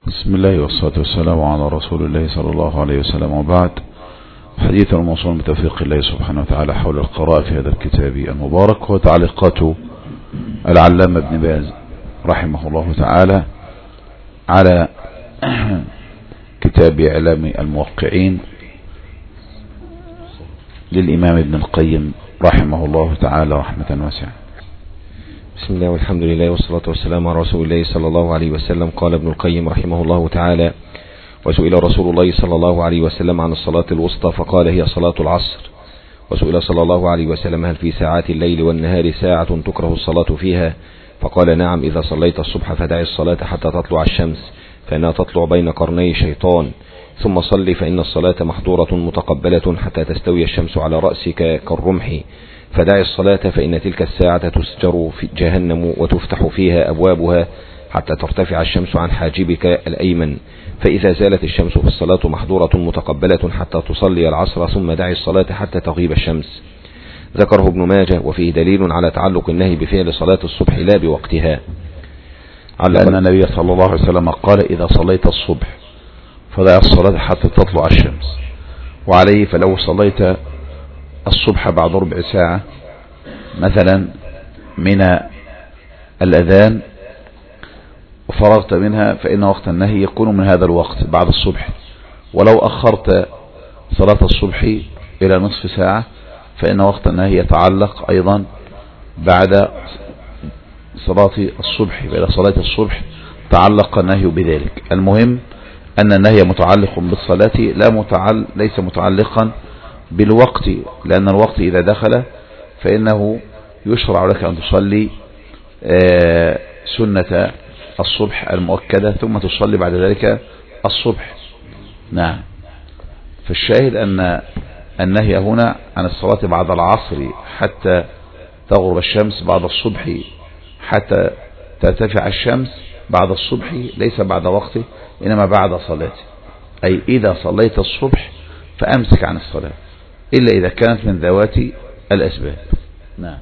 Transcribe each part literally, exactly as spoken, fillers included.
بسم الله والصلاة والسلام على رسول الله صلى الله عليه وسلم، وبعد. حديث الموصول بتوفيق الله سبحانه وتعالى حول القراءة في هذا الكتاب المبارك، وتعليقات العلامة ابن باز رحمه الله تعالى على كتاب إعلام الموقعين للإمام ابن القيم رحمه الله تعالى رحمة واسعة. بسم الله والحمد لله والصلاة والسلام على رسول الله صلى الله عليه وسلم. قال ابن القيم رحمه الله تعالى: وسئل رسول الله صلى الله عليه وسلم عن الصلاة الوسطى فقال: هي صلاة العصر. وسئل صلى الله عليه وسلم: هل في ساعات الليل والنهار ساعة تكره الصلاة فيها؟ فقال: نعم، إذا صليت الصبح فدع الصلاة حتى تطلع الشمس فإنها تطلع بين قرني شيطان، ثم صل فإن الصلاة محظورة متقبلة حتى تستوي الشمس على رأسك كالرمح، فدع الصلاة فإن تلك الساعة تسجر في جهنم وتفتح فيها أبوابها حتى ترتفع الشمس عن حاجبك الأيمن، فإذا زالت الشمس فالصلاة محظورة متقبلة حتى تصلي العصر، ثم دع الصلاة حتى تغيب الشمس. ذكره ابن ماجه، وفيه دليل على تعلق النهي بفعل صلاة الصبح لا بوقتها، لأن النبي صلى الله عليه وسلم قال: إذا صليت الصبح فدع الصلاة حتى تطلع الشمس. وعليه فلو صليت الصبح بعد ربع ساعة مثلا من الأذان وفرغت منها فإن وقت النهي يكون من هذا الوقت بعد الصبح، ولو أخرت صلاة الصبح إلى نصف ساعة فإن وقت النهي يتعلق أيضا بعد صلاة الصبح، إلى صلاة الصبح تعلق النهي بذلك. المهم أن النهي متعلق بالصلاة لا متعلق ليس متعلقا بالوقت، لأن الوقت إذا دخل فإنه يشرع لك أن تصلي سنة الصبح المؤكدة ثم تصلي بعد ذلك الصبح. نعم، فالشاهد أن النهي هنا عن الصلاة بعد العصر حتى تغرب الشمس، بعد الصبح حتى ترتفع الشمس، بعد الصبح ليس بعد وقته إنما بعد صلاته، أي إذا صليت الصبح فأمسك عن الصلاة إلا إذا كانت من ذوات الأسباب. نعم.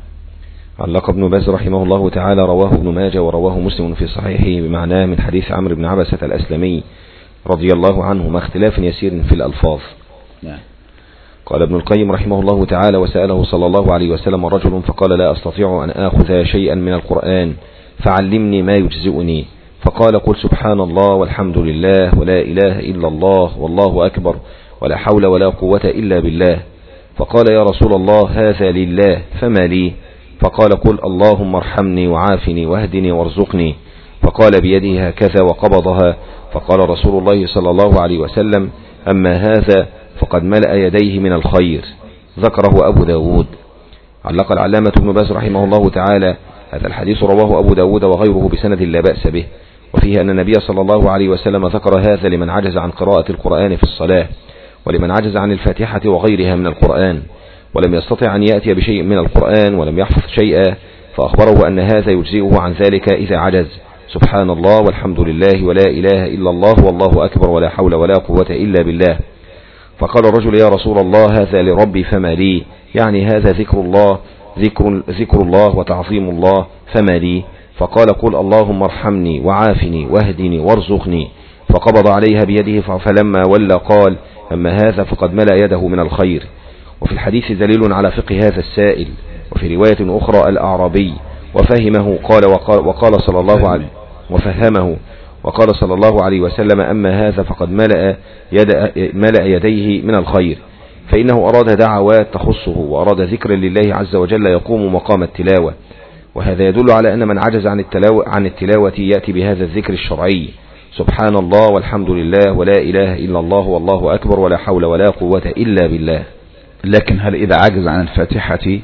علق ابن باز رحمه الله تعالى: رواه ابن ماجه ورواه مسلم في صحيحه بمعناه من حديث عمرو بن عبسة الأسلمي رضي الله عنه، مع اختلاف يسير في الألفاظ. نعم. قال ابن القيم رحمه الله تعالى: وسأله صلى الله عليه وسلم رجل فقال: لا أستطيع أن آخذ شيئا من القرآن فعلمني ما يجزئني، فقال: قل سبحان الله والحمد لله ولا إله إلا الله والله أكبر ولا حول ولا قوة إلا بالله. فقال: يا رسول الله، هذا لله فما لي؟ فقال: قل اللهم ارحمني وعافني واهدني وارزقني. فقال بيده هكذا وقبضها، فقال رسول الله صلى الله عليه وسلم: أما هذا فقد ملأ يديه من الخير. ذكره أبو داود. علق العلامة ابن باز رحمه الله تعالى: هذا الحديث رواه أبو داود وغيره بسند لا بأس به، وفيه أن النبي صلى الله عليه وسلم ذكر هذا لمن عجز عن قراءة القرآن في الصلاة، ولمن عجز عن الفاتحة وغيرها من القرآن ولم يستطع أن يأتي بشيء من القرآن ولم يحفظ شيئا، فأخبره أن هذا يجزئه عن ذلك إذا عجز: سبحان الله والحمد لله ولا إله إلا الله والله أكبر ولا حول ولا قوة إلا بالله. فقال الرجل: يا رسول الله، هذا لربي فما لي؟ يعني هذا ذكر الله ذكر, ذكر الله وتعظيم الله فما لي؟ فقال: قل اللهم ارحمني وعافني واهدني وارزقني. فقبض عليها بيده، فلما ولى قال: أما هذا فقد ملأ يده من الخير. وفي الحديث دليل على فقه هذا السائل. وفي رواية أخرى: الأعرابي وفهمه قال وقال, وقال صلى الله عليه وفهمه وقال صلى الله عليه وسلم: أما هذا فقد ملأ, يد ملأ يديه من الخير، فإنه أراد دعوات تخصه وأراد ذكر لله عز وجل يقوم مقام التلاوة. وهذا يدل على أن من عجز عن التلاوة, عن التلاوة يأتي بهذا الذكر الشرعي: سبحان الله والحمد لله ولا إله إلا الله والله أكبر ولا حول ولا قوة إلا بالله. لكن هل إذا عجز عن الفاتحة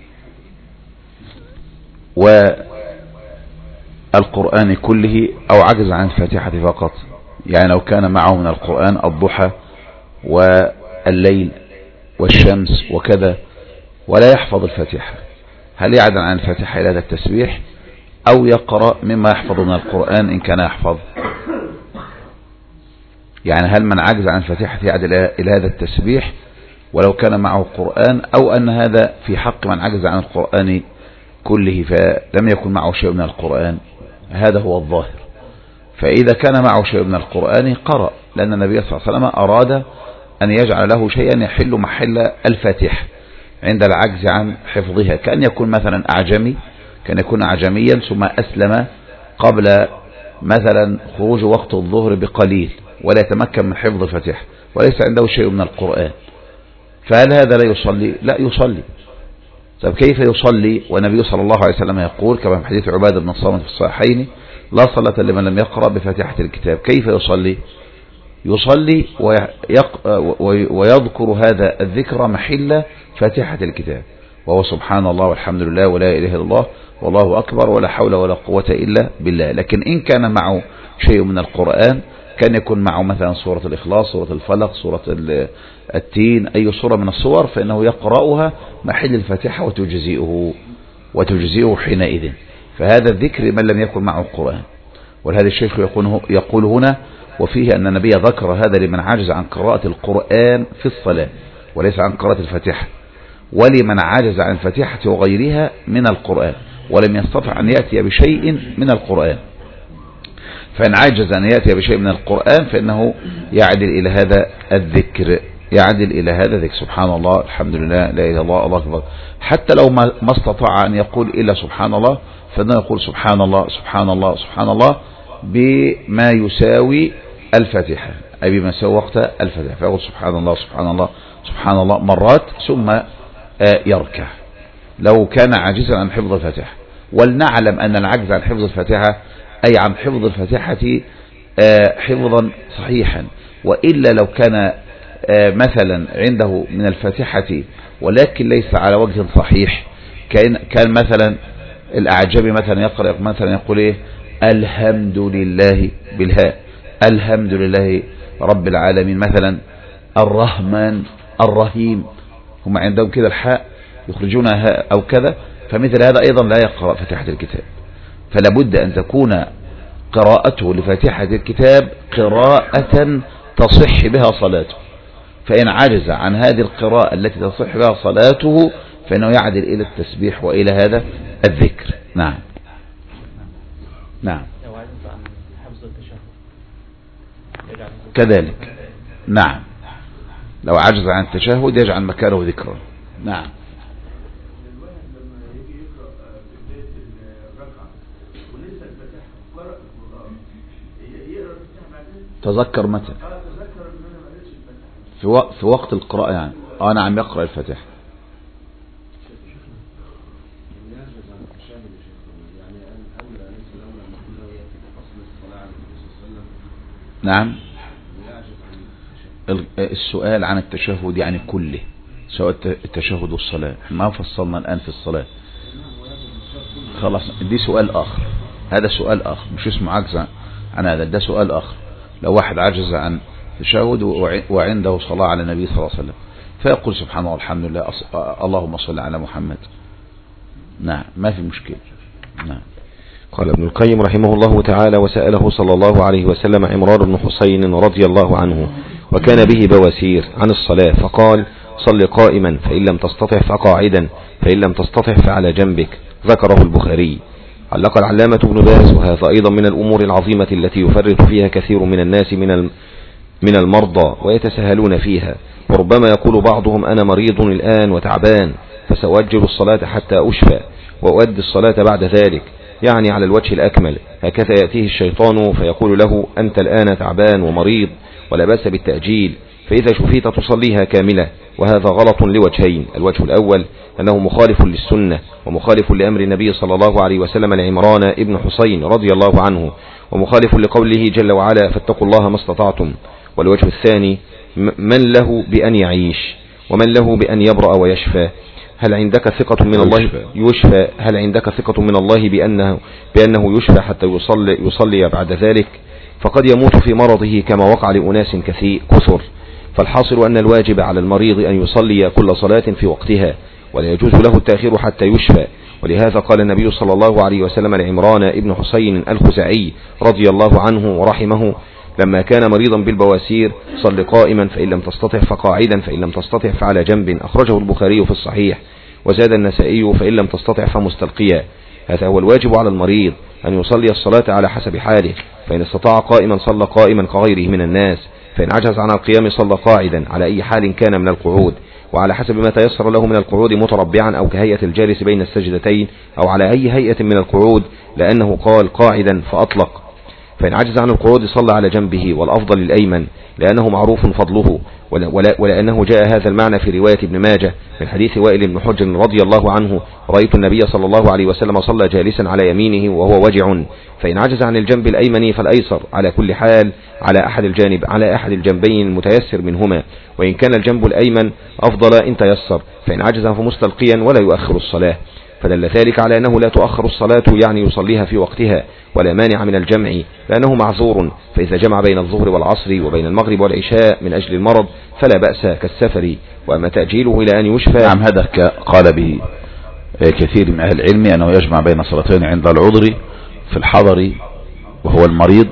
والقرآن كله أو عجز عن الفاتحة فقط؟ يعني لو كان معه من القرآن الضحى والليل والشمس وكذا ولا يحفظ الفاتحة، هل يعجز عن الفاتحة إلى هذا التسبيح أو يقرأ مما يحفظ من القرآن إن كان يحفظ؟ يعني هل من عجز عن الفاتحة يعدل إلى هذا التسبيح ولو كان معه قرآن، أو أن هذا في حق من عجز عن القرآن كله فلم يكن معه شيء من القرآن؟ هذا هو الظاهر. فإذا كان معه شيء من القرآن قرأ، لأن النبي صلى الله عليه وسلم أراد أن يجعل له شيئا يحل محل الفاتحة عند العجز عن حفظها، كأن يكون مثلا أعجمي، كان يكون أعجميا ثم أسلم قبل مثلا خروج وقت الظهر بقليل ولا يتمكن من حفظ الفاتحة وليس عنده شيء من القرآن، فهل هذا لا يصلي؟ لا يصلي. طب كيف يصلي والنبي صلى الله عليه وسلم يقول كما في حديث عبادة بن الصامت في الصحيحين لا صلاة لمن لم يقرأ بفاتحة الكتاب؟ كيف يصلي؟ يصلي ويذكر هذا الذكر محل فاتحة الكتاب، وهو سبحان الله والحمد لله ولا إله إلا الله والله أكبر ولا حول ولا قوة إلا بالله. لكن إن كان معه شيء من القرآن كان يكون معه مثلا سورة الإخلاص، سورة الفلق، سورة التين، أي سورة من الصور، فإنه يقرأها محل الفاتحة وتجزئه وتجزئه حينئذ. فهذا الذكر من لم يكن معه القرآن. ولهذا الشيخ يقول هنا وفيه أن النبي ذكر هذا لمن عجز عن قراءة القرآن في الصلاة وليس عن قراءة الفاتحة، ولمن عجز عن الفاتحة وغيرها من القرآن ولم يستطع أن يأتي بشيء من القرآن. فإن عجز أن يأتي بشيء من القرآن فإنه يعدل إلى هذا الذكر، يعدل إلى هذا الذكر سبحان الله الحمد لله لا إله إلا الله الله أكبر. حتى لو ما استطاع أن يقول إلا سبحان الله فإنه يقول سبحان الله سبحان الله سبحان الله بما يساوي الفاتحة، أي بما يساوي وقت الفاتحة، فيقول سبحان الله سبحان الله سبحان الله مرات ثم يركع لو كان عاجزا عن حفظ الفاتحة. ولنعلم أن العجز عن حفظ الفاتحة أي عن حفظ الفاتحة حفظا صحيحا، وإلا لو كان مثلا عنده من الفاتحة ولكن ليس على وجه صحيح، كان كان مثلا الأعجمي مثلا يقرأ مثلا يقول إيه الحمد لله بالهاء، الحمد لله رب العالمين مثلا الرحمن الرحيم، هم عندهم كده الحاء يخرجونها هاء أو كذا، فمثل هذا أيضا لا يقرأ فاتحة الكتاب. فلا بد أن تكون قراءته لفاتحة الكتاب قراءة تصح بها صلاته، فإن عجز عن هذه القراءة التي تصح بها صلاته فإنه يعدل إلى التسبيح وإلى هذا الذكر. نعم نعم كذلك. نعم لو عجز عن التشهد يجعل مكانه ذكرا. نعم تذكر متى في وقت في وقت القراءة يعني اه نعم يقرأ الفاتحة. نعم السؤال عن التشهد يعني كله سواء التشهد والصلاة، ما فصلنا الآن في الصلاة خلاص، دي سؤال آخر، هذا سؤال آخر مش اسمه عجز عن هذا، ده سؤال آخر. لو واحد عجز عن التشهد وعنده صلاة على النبي صلى الله عليه وسلم فيقول سبحان الله والحمد لله اللهم صل على محمد، نعم ما في مشكلة. نعم. قال ابن القيم رحمه الله تعالى وسأله صلى الله عليه وسلم عمران بن حسين رضي الله عنه وكان به بواسير عن الصلاة فقال صل قائما فإن لم تستطع فقاعدا فإن لم تستطع فعلى جنبك، ذكره البخاري. علق العلامة ابن باز وهذا أيضا من الأمور العظيمة التي يفرط فيها كثير من الناس من من المرضى ويتساهلون فيها، وربما يقول بعضهم أنا مريض الآن وتعبان فسأؤجل الصلاة حتى أشفى وأؤدي الصلاة بعد ذلك، يعني على الوجه الأكمل. هكذا يأتيه الشيطان فيقول له أنت الآن تعبان ومريض ولا بأس بالتأجيل، فإذا شفيت تصليها كاملة، وهذا غلط لوجهين. الوجه الأول أنه مخالف للسنة ومخالف لأمر النبي صلى الله عليه وسلم لعمران ابن حسين رضي الله عنه، ومخالف لقوله جل وعلا فاتقوا الله ما استطعتم. والوجه الثاني من له بأن يعيش ومن له بأن يبرأ ويشفى. هل عندك ثقة من الله يشفى هل عندك ثقة من الله بأنه بأنه يشفى حتى يصلي يصلي بعد ذلك؟ فقد يموت في مرضه كما وقع لأناس كثر. فالحاصل أن الواجب على المريض أن يصلي كل صلاة في وقتها ولا يجوز له التأخير حتى يشفى. ولهذا قال النبي صلى الله عليه وسلم لعمران ابن حسين الخزاعي رضي الله عنه ورحمه لما كان مريضا بالبواسير صل قائما فإن لم تستطع فقاعدا فإن لم تستطع فعلى جنب، أخرجه البخاري في الصحيح. وزاد النسائي فإن لم تستطع فمستلقيا. هذا هو الواجب على المريض، أن يصلي الصلاة على حسب حاله، فإن استطاع قائما صلى قائما كغيره من الناس، فإن عجز عن القيام صلى قاعدا على أي حال كان من القعود، وعلى حسب ما تيسر له من القعود متربعا أو كهيئة الجالس بين السجدتين أو على أي هيئة من القعود، لأنه قال قاعدا فأطلق. فإن عجز عن القعود صلى على جنبه، والأفضل الأيمن لأنه معروف فضله، ولأنه جاء هذا المعنى في رواية ابن ماجه من حديث وائل بن حجر رضي الله عنه: رأيت النبي صلى الله عليه وسلم صلى جالسا على يمينه وهو وجع. فإن عجز عن الجنب الأيمن فالأيسر على كل حال على أحد الجانب على أحد الجنبين المتيسر منهما، وإن كان الجنب الأيمن أفضل إن تيسر، فإن عجز فمستلقيا ولا يؤخر الصلاة. فدل ذلك على أنه لا تؤخر الصلاة، يعني يصليها في وقتها، ولا مانع من الجمع لأنه معذور، فإذا جمع بين الظهر والعصر وبين المغرب والعشاء من أجل المرض فلا بأس كالسفر. وأما تأجيله إلى أن يشفى، نعم، هذا قال به كثير من أهل العلم أنه يجمع بين صلاتين عند العذر في الحضر وهو المريض،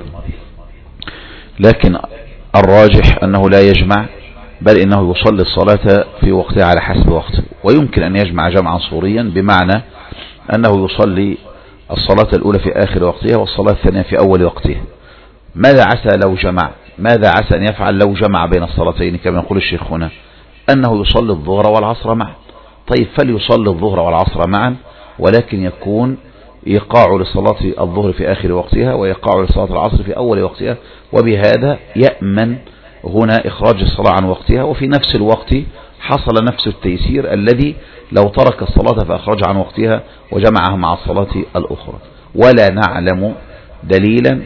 لكن الراجح أنه لا يجمع، بل إنه يصلي الصلاة في وقتها على حسب وقته. ويمكن أن يجمع جمعا صوريا، بمعنى أنه يصلي الصلاة الأولى في آخر وقتها والصلاة الثانية في أول وقتها. ماذا عسى لو جمع؟ ماذا عسى أن يفعل لو جمع بين الصلاتين كما يقول الشيخ هنا؟ أنه يصلي الظهر والعصر معا. طيب، فليصلي الظهر والعصر معا، ولكن يكون إيقاع لصلاة الظهر في آخر وقتها وإيقاع لصلاة العصر في أول وقتها، وبهذا يأمن هنا إخراج الصلاة عن وقتها، وفي نفس الوقت حصل نفس التيسير الذي لو ترك الصلاة فأخرج عن وقتها وجمعها مع الصلاة الأخرى. ولا نعلم دليلا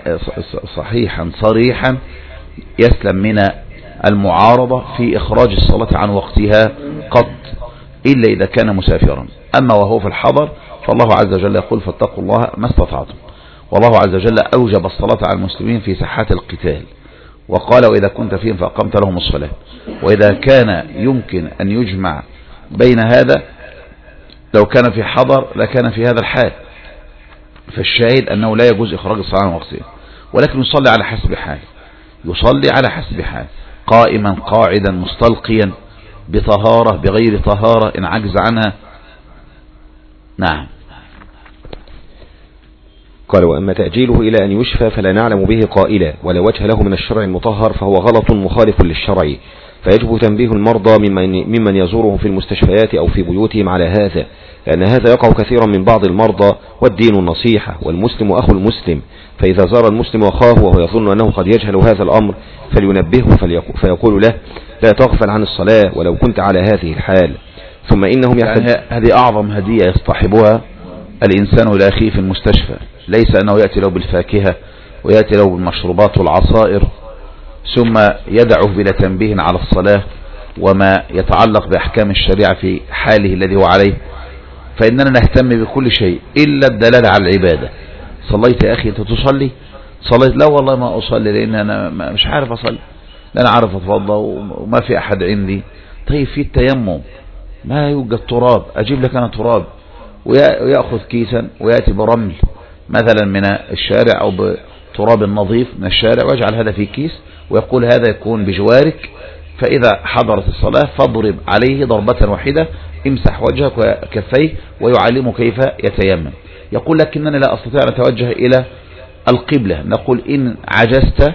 صحيحا صريحا يسلم من المعارضة في إخراج الصلاة عن وقتها قط، إلا إذا كان مسافرا. أما وهو في الحضر فالله عز وجل يقول: فاتقوا الله ما استطعتم. والله عز وجل أوجب الصلاة على المسلمين في ساحات القتال، وقال: وإذا كنت فيهم فأقمت لهم الصلاة. وإذا كان يمكن أن يجمع بين هذا لو كان في حضر لكان في هذا الحال. فالشاهد أنه لا يجوز إخراج الصلاة عن وقتها، ولكن يصلي على حسب حال، يصلي على حسب حال، قائما قاعدا مستلقيا بطهارة بغير طهارة إن عجز عنها. نعم. قال: وأما تأجيله إلى أن يشفى فلا نعلم به قائلا، ولا وجه له من الشرع المطهر، فهو غلط مخالف للشرع، فيجب تنبيه المرضى ممن, ممن يزورهم في المستشفيات أو في بيوتهم على هذا، لأن هذا يقع كثيرا من بعض المرضى، والدين النصيحة، والمسلم أخو المسلم، فإذا زار المسلم أخاه وهو يظن أنه قد يجهل هذا الأمر فلينبهه فيقول له: لا تغفل عن الصلاة ولو كنت على هذه الحال. ثم إنهم يعني هذه أعظم هدية يصطحبها الإنسان إلى أخيه في المستشفى، ليس أنه يأتي له بالفاكهة ويأتي له بالمشروبات والعصائر ثم يدعه بلا تنبيه على الصلاة وما يتعلق بأحكام الشريعة في حاله الذي هو عليه. فإننا نهتم بكل شيء إلا الدلالة على العبادة. صليت يا أخي؟ أنت تصلي؟ صليت؟ لا والله ما أصلي، لأن أنا مش عارف أصلي، لا أنا عارف أتوضى وما في أحد عندي. طيب، في التيمم ما يوجد تراب، أجيب لك أنا تراب، ويأخذ كيسا ويأتي برمل مثلا من الشارع أو بتراب نظيف من الشارع ويجعل هذا في كيس ويقول هذا يكون بجوارك، فإذا حضرت الصلاة فاضرب عليه ضربة واحدة، امسح وجهك وكفيه، ويعلمه كيف يتيمم. يقول لكنني لا أستطيع أن أتوجه إلى القبلة. نقول: إن عجزت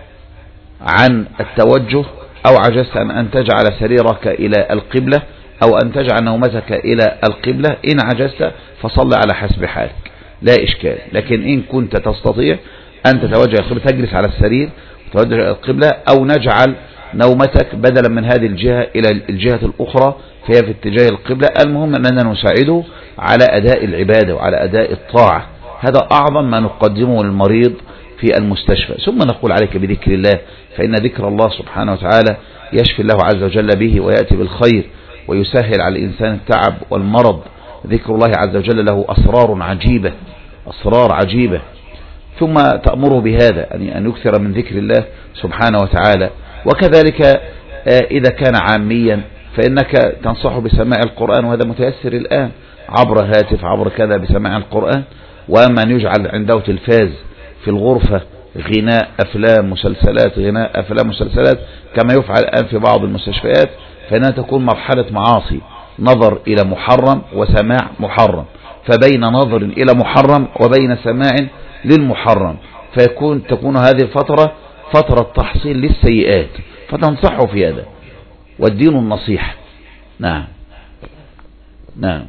عن التوجه أو عجزت عن أن تجعل سريرك إلى القبلة أو أن تجعل نومتك إلى القبلة، إن عجزت فصل على حسب حالك لا إشكال. لكن إن كنت تستطيع أن تتوجه القبلة تجلس على السرير وتوجه إلى القبلة، أو نجعل نومتك بدلا من هذه الجهة إلى الجهة الأخرى فهي في اتجاه القبلة. المهم أننا نساعده على أداء العبادة وعلى أداء الطاعة، هذا أعظم ما نقدمه للمريض في المستشفى. ثم نقول: عليك بذكر الله، فإن ذكر الله سبحانه وتعالى يشفي الله عز وجل به ويأتي بالخير ويسهل على الإنسان التعب والمرض. ذكر الله عز وجل له أسرار عجيبة، أسرار عجيبة. ثم تأمره بهذا أن يكثر من ذكر الله سبحانه وتعالى. وكذلك إذا كان عاميا فإنك تنصحه بسماع القرآن، وهذا متيسر الآن عبر هاتف عبر كذا بسماع القرآن. وأما أن يجعل عنده تلفاز في الغرفة غناء أفلام مسلسلات غناء أفلام مسلسلات كما يفعل الآن في بعض المستشفيات، فإنها تكون مرحلة معاصي، نظر إلى محرم وسماع محرم. فبين نظر إلى محرم وبين سماع للمحرم، فيكون تكون هذه الفترة فترة تحصيل للسيئات، فتنصحه في هذا، والدين النصيحة. نعم نعم.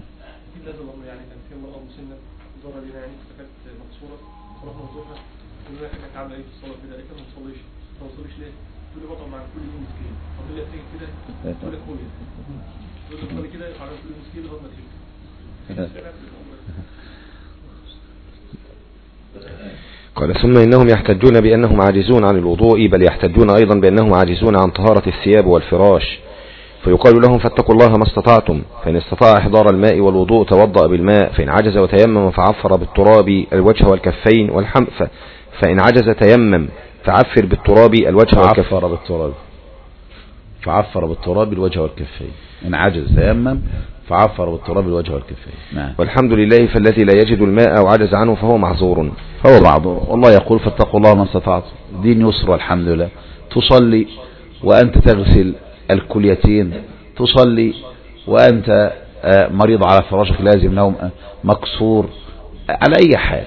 قال ثم إنهم يحتجون بأنهم عاجزون عن الوضوء، بل يحتجون أيضا بأنهم عاجزون عن طهارة الثياب والفراش، فيقال لهم فاتقوا الله ما استطعتم، فإن استطاع إحضار الماء والوضوء توضأ بالماء، فإن عجز وتيمم فعفر بالتراب الوجه والكفين والحم فإن عجز تيمم فعفر بالتراب الوجه والكفين فعفر بالتراب فعفر بالتراب الوجه والكفين، إن عجز تيمم فعفر بالتراب الوجه والكفين. نعم. والحمد لله، فالذي لا يجد الماء أو عجز عنه فهو معذور فهو معذور. والله يقول فاتقوا الله ما استطعتم، دين يسر والحمد لله. تصلي وأنت تغسل الكليتين، تصلي وأنت مريض على فراشك لازم نوم مكسور، على أي حال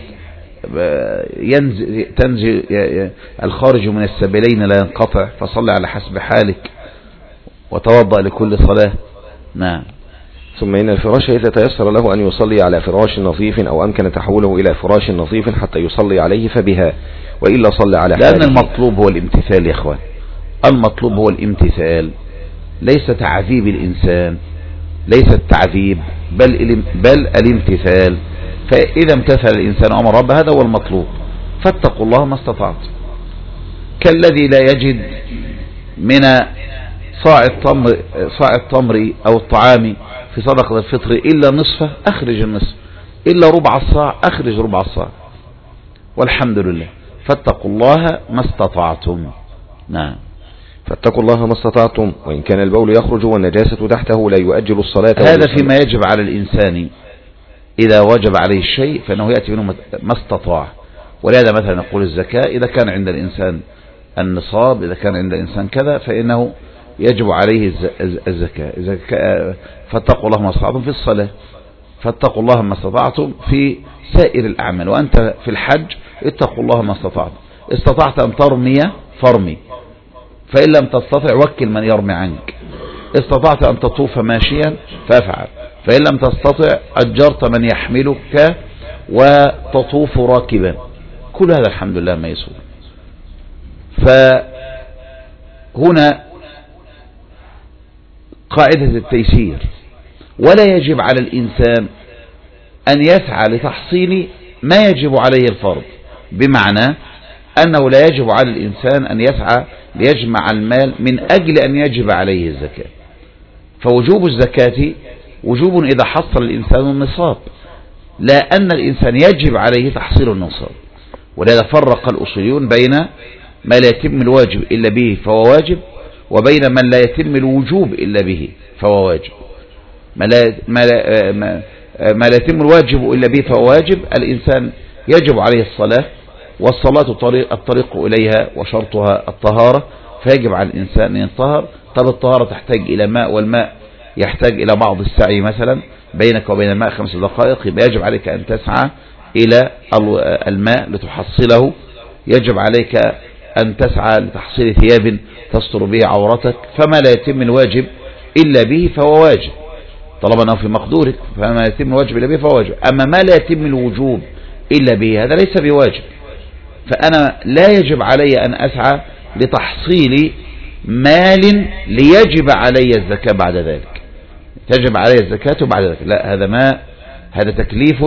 ينزل تنزل الخارج من السبيلين لا ينقطع، فصلي على حسب حالك وتوضأ لكل صلاة. نعم. ثم إن الفراش إذا تيسر له أن يصلي على فراش نظيف أو أمكن تحوله إلى فراش نظيف حتى يصلي عليه فبها، وإلا صلى على حاله. لأن المطلوب هو الامتثال يا إخوان، المطلوب هو الامتثال، ليس تعذيب الإنسان، ليس التعذيب، بل بل الامتثال. فإذا امتثل الإنسان أمر رب هذا هو المطلوب. فاتقوا الله ما استطعت. كالذي لا يجد من صاع التمر صاع التمر أو الطعام في صدقة الفطر إلا نصفه، أخرج النصف، إلا ربع الصاع، أخرج ربع الصاع، والحمد لله. فاتقوا الله ما استطعتم. نعم. فاتقوا الله ما استطعتم، وإن كان البول يخرج والنجاسة تحته لا يؤجل الصلاة. هذا فيما يجب على الإنسان، إذا وجب عليه الشيء فإنه يأتي منه ما استطاع. ولهذا مثلا نقول الزكاة إذا كان عند الإنسان النصاب، إذا كان عند الإنسان كذا، فإنه يجب عليه الزكاة. فاتقوا الله ما استطعتم في الصلاة، فاتقوا الله ما استطعتم في سائر الأعمال. وأنت في الحج اتقوا الله ما استطعتم. استطعت أن ترمي فارمي، فإن لم تستطع وكل من يرمي عنك. استطعت أن تطوف ماشيا فافعل، فإن لم تستطع أجرت من يحملك وتطوف راكبا. كل هذا الحمد لله ما يسوء. فهنا قاعدة التيسير، ولا يجب على الإنسان أن يسعى لتحصيل ما يجب عليه الفرض، بمعنى أنه لا يجب على الإنسان أن يسعى ليجمع المال من أجل أن يجب عليه الزكاة. فوجوب الزكاة وجوب إذا حصل الإنسان النصاب، لا أن الإنسان يجب عليه تحصيل النصاب. ولهذا فرق الأصوليون بين ما لا يتم الواجب إلا به فهو واجب، وبين من لا يتم الوجوب إلا به فهو واجب. ما لا, ما لا, ما ما لا يتم الواجب إلا به فهو واجب. الإنسان يجب عليه الصلاة، والصلاة طريق الطريق إليها وشرطها الطهارة، فيجب على الإنسان أن يطهر. طب الطهارة تحتاج إلى ماء، والماء يحتاج إلى بعض السعي، مثلا بينك وبين الماء خمس دقائق، يبقى يجب عليك أن تسعى إلى الماء لتحصله. يجب عليك أن تسعى لتحصيل ثياب تستر به عورتك. فما لا يتم الواجب إلا به فهو واجب، طالما أنه في مقدورك. فما يتم الواجب إلا به فهو واجب. أما ما لا يتم الوجوب إلا به هذا ليس بواجب. فأنا لا يجب علي أن أسعى لتحصيل مال ليجب علي الزكاة بعد ذلك، تجب علي الزكاة بعد ذلك، لا، هذا ما هذا تكليف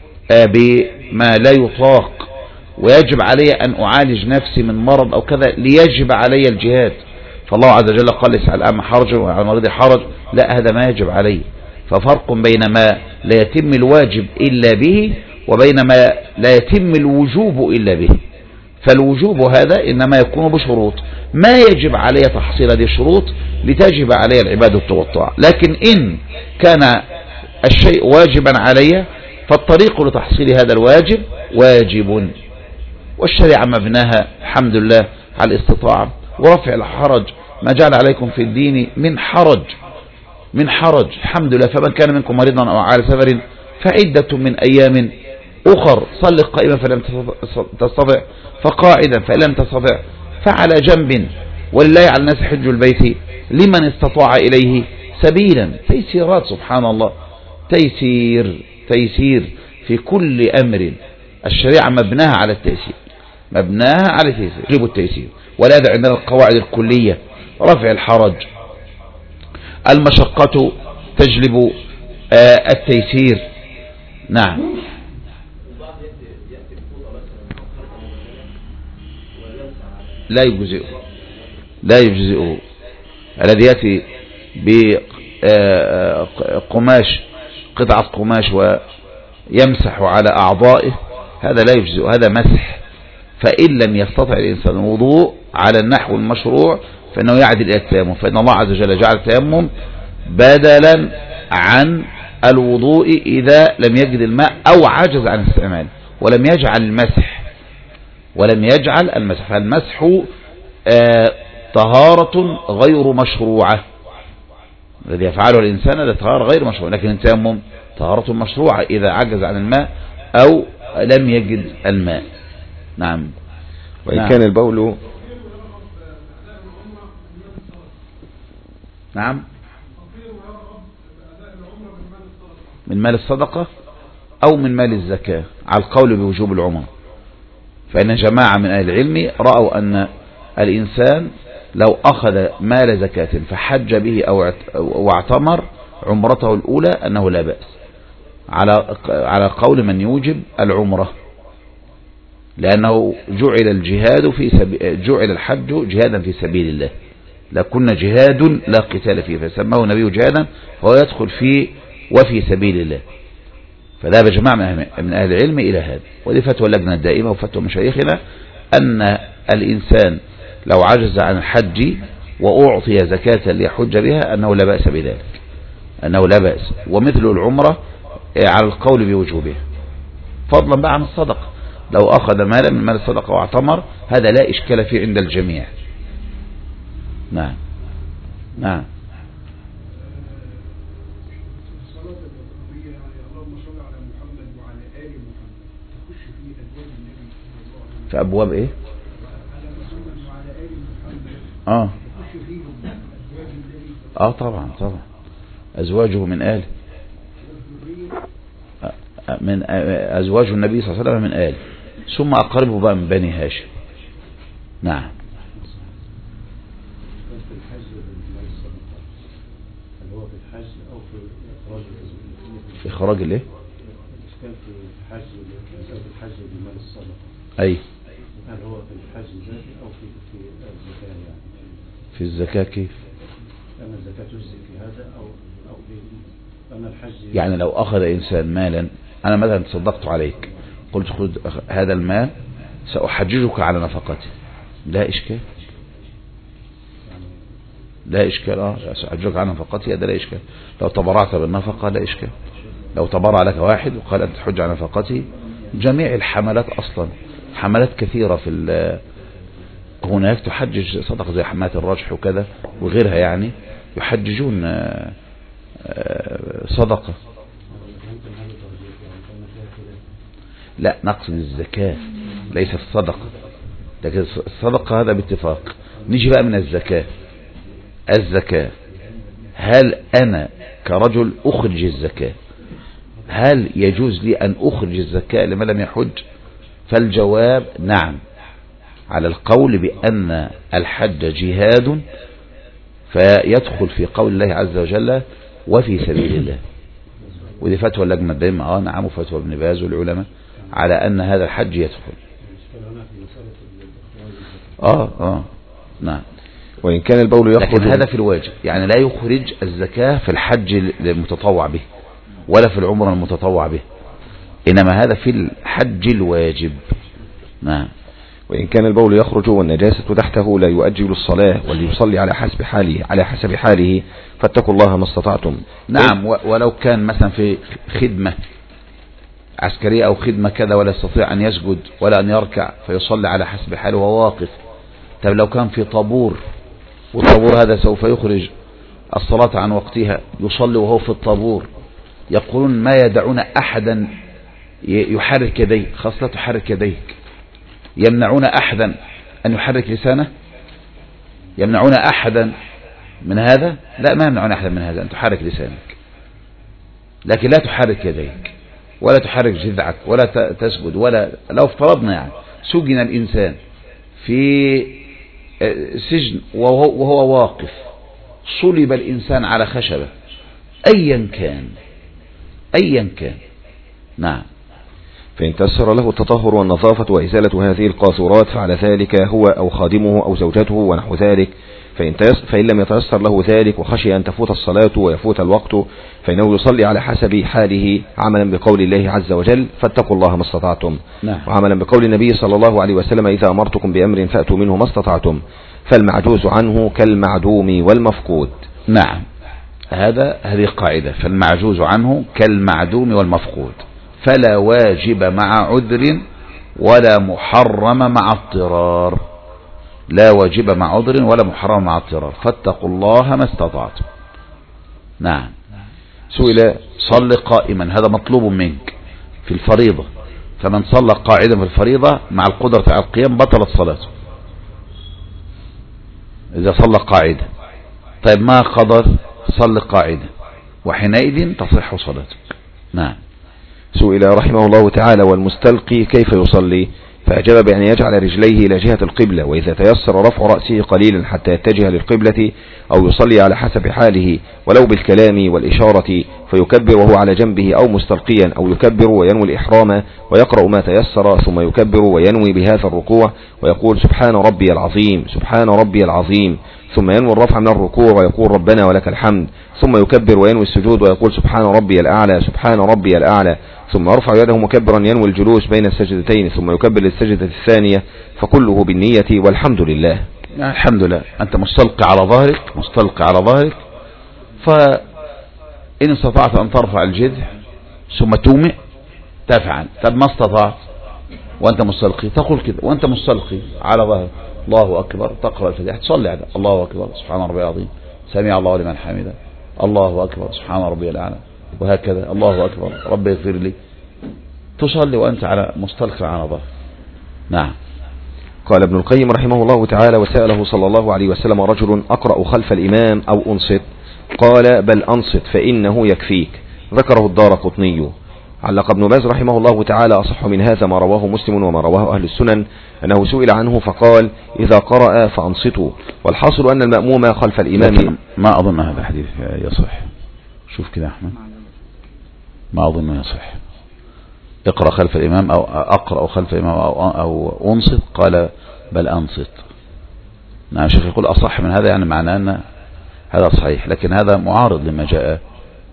بما لا يطاق. ويجب علي أن أعالج نفسي من مرض أو كذا ليجب علي الجهاد، فالله عز وجل قال ليس على الأعمى حرج وعلى المريض حرج، لا، هذا ما يجب علي. ففرق بين ما لا يتم الواجب إلا به وبين ما لا يتم الوجوب إلا به. فالوجوب هذا إنما يكون بشروط، ما يجب علي تحصيل هذه الشروط لتجب علي العبادة والطاعة. لكن إن كان الشيء واجبا علي فالطريق لتحصيل هذا الواجب واجب. والشريعة مبناها الحمد لله على الاستطاعة ورفع الحرج، ما جعل عليكم في الدين من حرج من حرج الحمد لله. فمن كان منكم مريضا أو على سفر فعدة من أيام أخر. صل قائما فلم تستطع فقاعدا، فإن لم تستطع فعلى جنب، ولله على الناس حج البيت لمن استطاع إليه سبيلا. تيسيرات سبحان الله، تيسير تيسير في كل أمر. الشريعة مبناها على التيسير، مبناها على التيسير، يجب التيسير. ولهذا عندنا القواعد الكلية: رفع الحرج، المشقة تجلب آه التيسير. نعم. لا يجزئه لا يجزئه الذي يأتي بقماش، قطعة قماش ويمسح على أعضائه، هذا لا يجزئه، هذا مسح. فإن لم يستطع الإنسان الوضوء على النحو المشروع فإنه يعدل إلى التيمم، فإن الله عز وجل جعل التيمم بدلا عن الوضوء إذا لم يجد الماء أو عجز عن استعماله، ولم يجعل المسح ولم يجعل المسح فالمسح آه طهارة غير مشروعة. الذي يفعله الإنسان هذا طهارة غير مشروعة، لكن التيمم طهارة مشروعة إذا عجز عن الماء أو لم يجد الماء. نعم. وإن نعم. كان البول نعم من مال الصدقة أو من مال الزكاة على القول بوجوب العمر. فإن جماعة من أهل العلم رأوا أن الإنسان لو أخذ مال زكاة فحج به أو واعتمر عمرته الأولى أنه لا بأس، على على قول من يوجب العمرة، لأنه جعل الجهاد في سبيل جعل الحج جهادا في سبيل الله، لكن جهاد لا قتال فيه، فسماه النبي جهادا هو يدخل فيه وفي سبيل الله. فذهب جماعة من أهل العلم إلى هذا، ودي فتوى اللجنة الدائمة وفتوى مشايخنا أن الإنسان لو عجز عن الحج وأعطي زكاة ليحج بها أنه لا بأس بذلك، أنه لا بأس، ومثل العمرة على القول بوجوبها، فضلا بقى عن الصدقة. لو أخذ مالا من مال الصدقة واعتمر هذا لا إشكال فيه عند الجميع. نعم. نعم. في أبواب إيه؟ آه آه طبعا طبعا أزواجه من آله، من أزواج النبي صلى الله عليه وسلم من آله، ثم أقربه بقى من بني هاشم. نعم. في إخراج الإيه؟ أي هل هو في الحج ذاته أو في في الزكاة يعني؟ في الزكاة كيف؟ أن الزكاة تجزي في هذا أو أو في أن الحج يعني لو أخذ إنسان مالا، أنا مثلا تصدقت عليك قلت خذ هذا المال سأحججك على نفقته، لا إشكال، لا إشكال. آه سأحججك على نفقتي هذا لا إشكال. لو تبرعت بالنفقة لا إشكال. لو تبرع لك واحد وقال أنت تحج على نفقتي، جميع الحملات أصلا حملات كثيرة في هناك تحجج صدقة زي حملات الرجح وكذا وغيرها، يعني يحججون صدقة. لا نقصد الزكاة ليس الصدقة، لكن الصدقة هذا باتفاق. نيجي بقى من الزكاة. الزكاة هل أنا كرجل أخرج الزكاة، هل يجوز لي أن أخرج الزكاة لمن لم يحج؟ فالجواب نعم، على القول بأن الحج جهاد فيدخل في قول الله عز وجل وفي سبيل الله. ودي فتوى اللجنة الدائمة اه نعم، وفتوى ابن باز والعلماء على أن هذا الحج يدخل. اه اه نعم. وإن كان البول يخرج، لكن هذا في الواجب، يعني لا يخرج الزكاة في الحج المتطوع به ولا في العمر المتطوع به، إنما هذا في الحج الواجب. نعم. وإن كان البول يخرج والنجاسة تحته لا يؤجل الصلاة وليصلي على حسب حاله على حسب حاله فاتقوا الله ما استطعتم. نعم. ولو كان مثلا في خدمة عسكرية أو خدمة كذا ولا يستطيع أن يسجد ولا أن يركع فيصلي على حسب حاله وهو واقف. طب لو كان في طابور والطابور هذا سوف يخرج الصلاة عن وقتها، يصلي وهو في الطابور يقولون ما يدعون أحدا يحرك يديه، خاصة لا تحرك يديك. يمنعون أحدا أن يحرك لسانه، يمنعون أحدا من هذا؟ لا، ما يمنعون أحدا من هذا أن تحرك لسانك، لكن لا تحرك يديك ولا تحرك جذعك ولا تسجد. ولا لو افترضنا يعني سجن الإنسان في سجن وهو واقف، صلب الإنسان على خشبة أيا كان أيا كان نعم، فإن تيسر له التطهر والنظافة وإزالة هذه القاذورات فعلى ذلك هو أو خادمه أو زوجته ونحو ذلك. فإن, فإن لم يتيسر له ذلك وخشي أن تفوت الصلاة ويفوت الوقت فإنه يصلي على حسب حاله، عملا بقول الله عز وجل فاتقوا الله ما استطعتم، نعم. وعملا بقول النبي صلى الله عليه وسلم إذا أمرتكم بأمر فأتوا منه ما استطعتم، فالمعجوز عنه كالمعدوم والمفقود. نعم، هذا هذه قاعدة، فالمعجوز عنه كالمعدوم والمفقود، فلا واجب مع عذر ولا محرم مع اضطرار، لا واجب مع عذر ولا محرم مع اضطرار، فاتقوا الله ما استطعتم. نعم. سئل صل قائما، هذا مطلوب منك في الفريضة، فمن صلى قاعدا في الفريضة مع القدرة على القيام بطلت صلاته إذا صلى قاعدا. طيب ما قدر، صل قاعدا وحينئذ تصح صلاتك. نعم. سئل رحمه الله تعالى والمستلقي كيف يصلي، فأجاب بأن يجعل رجليه إلى جهة القبلة، وإذا تيسر رفع رأسه قليلا حتى يتجه للقبلة، أو يصلي على حسب حاله ولو بالكلام والإشارة، فيكبر وهو على جنبه أو مستلقيا، أو يكبر وينوي الإحرام ويقرأ ما تيسر، ثم يكبر وينوي بهذا الركوع ويقول سبحان ربي العظيم سبحان ربي العظيم، ثم ينوي الرفع من الركوع ويقول ربنا ولك الحمد، ثم يكبر وينوي السجود ويقول سبحان ربي الأعلى سبحان ربي الأعلى، ثم يرفع يده مكبرا ينوي الجلوس بين السجدتين، ثم يكبر للسجدة الثانية، فكله بالنية والحمد لله. يعني الحمد لله، أنت مستلقي على ظهرك مستلقي على ظهرك، فإن استطعت أن ترفع الجذع ثم تومئ تفعل. طب ما استطعت وأنت مستلقي تقول كده وأنت مستلقي على ظهرك الله أكبر، تقرأ الفاتحة، تصلي على الله أكبر سبحان ربي العظيم سمع الله لمن حمده الله أكبر سبحان ربي الأعلى، وهكذا الله أكبر ربي يغفر لي، تصلي وأنت على مستلقي على ظهر. نعم. قال ابن القيم رحمه الله تعالى وسأله صلى الله عليه وسلم رجل أقرأ خلف الإمام أو أنصت، قال بل أنصت فإنه يكفيك، ذكره الدارقطني. علق ابن باز رحمه الله تعالى أصح من هذا ما رواه مسلم وما رواه أهل السنن، أنه سئل عنه فقال إذا قرأ فأنصتوا، والحاصل أن المأموم خلف الإمام. ما أظن هذا حديث يصح، شوف كده أحمد، ما أظن يصح. اقرأ خلف الإمام أو أقرأ خلف الإمام أو, أو أنصت، قال بل أنصت. نعم، شيخ يقول أصح من هذا، يعني معناه أن هذا صحيح، لكن هذا معارض لما جاء.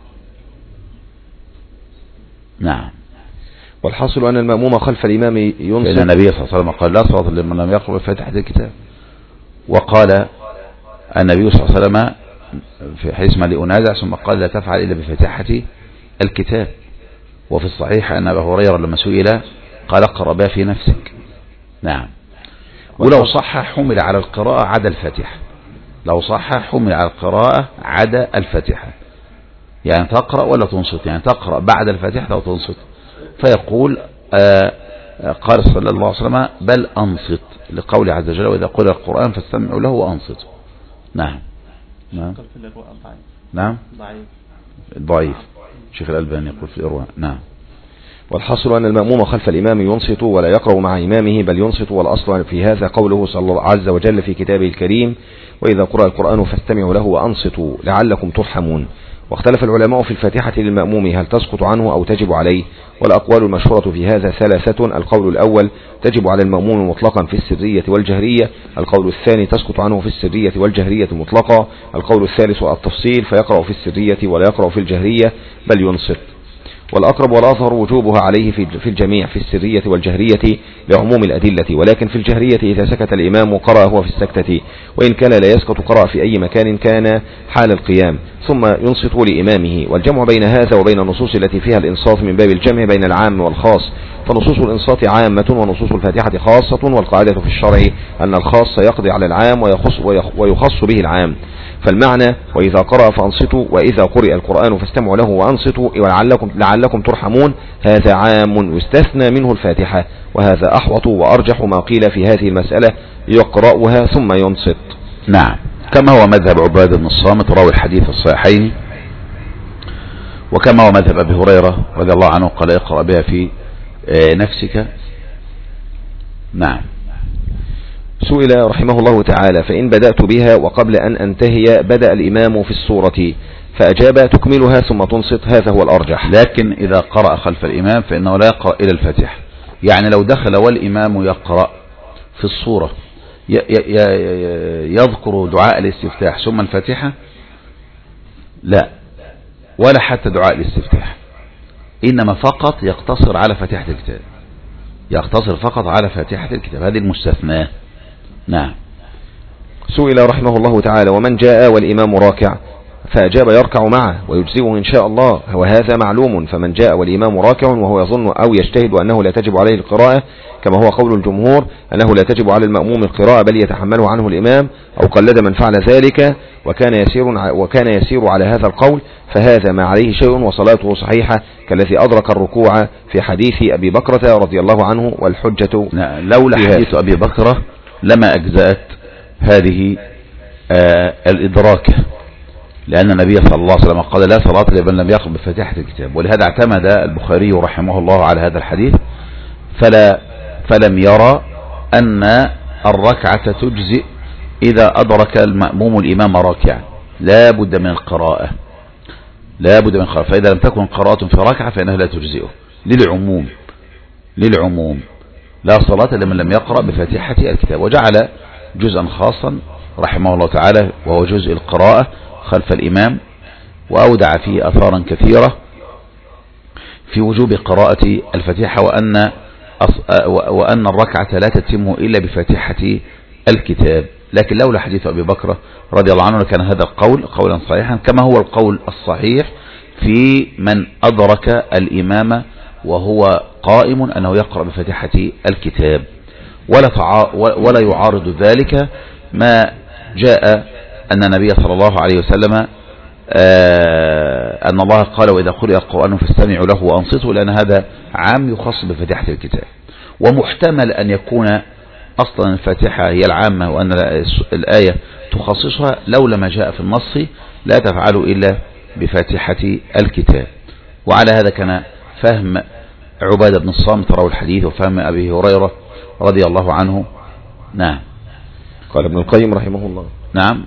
نعم. والحاصل أن المأموم خلف الإمام ينصت، لأن النبي صلى الله عليه وسلم قال لا صلاة لمن لم يقرأ بفاتحة الكتاب، وقال النبي صلى الله عليه وسلم في حديث ما لأنازع ثم قال لا تفعل إلا بفاتحة الكتاب. وفي الصحيح أن أبا هريرة لما سئل قال اقرأ بها في نفسك. نعم. ولو صح حمل على القراءة عدا الفاتحة، لو صح حمل على القراءة عدا الفاتحة، يعني تقرأ ولا تنصت، يعني تقرأ بعد الفاتحة أو تنصت، فيقول آآ آآ قال صلى الله عليه وسلم بل أنصت، لقول عز وجل وإذا قرأ القرآن فاستمعوا له وأنصتوا. نعم. نعم. نعم. ضعيف. شيخ الألباني يقول في الإرواء. نعم. والحصل أن المأموم خلف الإمام ينصت ولا يقرأ مع إمامه بل ينصت، والأصل في هذا قوله صلى الله عز وجل في كتابه الكريم وإذا قرأ القرآن فاستمعوا له وأنصتوا لعلكم ترحمون. واختلف العلماء في الفاتحة للمأموم هل تسقط عنه أو تجب عليه، والأقوال المشهورة في هذا ثلاثة. القول الأول تجب على المأموم مطلقا في السرية والجهرية، القول الثاني تسقط عنه في السرية والجهرية مطلقا، القول الثالث التفصيل فيقرأ في السرية ولا يقرأ في الجهرية بل ينصت. والأقرب والأظهر وجوبها عليه في الجميع في السرية والجهرية لعموم الأدلة، ولكن في الجهرية إذا سكت الإمام وقرأ هو في السكتة، وإن كان لا يسكت قرأ في أي مكان كان حال القيام ثم ينصت لإمامه. والجمع بين هذا وبين النصوص التي فيها الإنصات من باب الجمع بين العام والخاص، فنصوص الإنصات عامة ونصوص الفاتحة خاصة، والقاعدة في الشرع أن الخاص يقضي على العام ويخص, ويخص به العام. فالمعنى وإذا قرأ فأنصتوا، وإذا قرئ القرآن فاستمعوا له وأنصتوا ولعلكم لعلكم ترحمون، هذا عام يستثنى منه الفاتحة، وهذا أحوط وأرجح ما قيل في هذه المسألة، يقرأها ثم ينصت. نعم، كما هو مذهب عبادة بن الصامت راوي الحديث الصحيحين، وكما هو مذهب أبي هريرة رضي الله عنه قال اقرأ بها في نفسك. نعم. سئل رحمه الله تعالى: فإن بدأت بها وقبل أن أنتهي بدأ الإمام في السورة، فأجاب: تكملها ثم تنصت، هذا هو الأرجح. لكن إذا قرأ خلف الإمام فإنه لا يقرأ إلى الفاتحة، يعني لو دخل والإمام يقرأ في الصورة يذكر دعاء الاستفتاح ثم الفاتحة، لا، ولا حتى دعاء الاستفتاح، إنما فقط يقتصر على فاتحة الكتاب، يقتصر فقط على فاتحة الكتاب، هذه المستثناة. نعم. سئل رحمه الله تعالى: ومن جاء والإمام راكع؟ فأجاب: يركع معه ويجزئه إن شاء الله، وهذا معلوم. فمن جاء والإمام راكع وهو يظن أو يجتهد أنه لا تجب عليه القراءة، كما هو قول الجمهور أنه لا تجب على المأموم القراءة بل يتحمله عنه الإمام، أو قلد من فعل ذلك وكان يسير وكان يسير على هذا القول، فهذا ما عليه شيء وصلاته صحيحة، كالذي أدرك الركوع في حديث أبي بكرة رضي الله عنه. والحجة لولا حديث أبي بكرة لما أجزأت هذه آه الإدراك، لأن النبي صلى الله عليه وسلم قال: لا صلاة لمن لم يقرأ بفاتحة الكتاب. ولهذا اعتمد البخاري رحمه الله على هذا الحديث، فلا فلم يرى أن الركعة تجزئ إذا أدرك المأموم الإمام راكعا، لا بد من القراءة، لا بد من القراءة، فإذا لم تكن قراءة في ركعة فإنها لا تجزئه، للعموم للعموم لا صلاة لمن لم يقرأ بفاتحة الكتاب. وجعل جزءا خاصا رحمه الله تعالى وهو جزء القراءة خلف الإمام، وأودع فيه أثارا كثيرة في وجوب قراءة الفاتحة، وأن وأن الركعة لا تتم إلا بفاتحة الكتاب. لكن لولا حديث أبي بكر رضي الله عنه كان هذا القول قولا صحيحا، كما هو القول الصحيح في من أدرك الإمام وهو قائم أنه يقرأ بفاتحة الكتاب، ولا, تعا ولا يعارض ذلك ما جاء أن النبي صلى الله عليه وسلم أن الله قال: وإذا قرئ القرآن فاستمعوا له وأنصتوا، لأن هذا عام يخص بفاتحة الكتاب. ومحتمل أن يكون أصلا الفاتحة هي العامة وأن الآية تخصصها، لولا ما جاء في النص: لا تفعلوا إلا بفاتحة الكتاب. وعلى هذا كان فهم عبادة بن الصامت راوي الحديث، وفهم أبي هريرة رضي الله عنه. نعم. قال ابن القيم رحمه الله. نعم.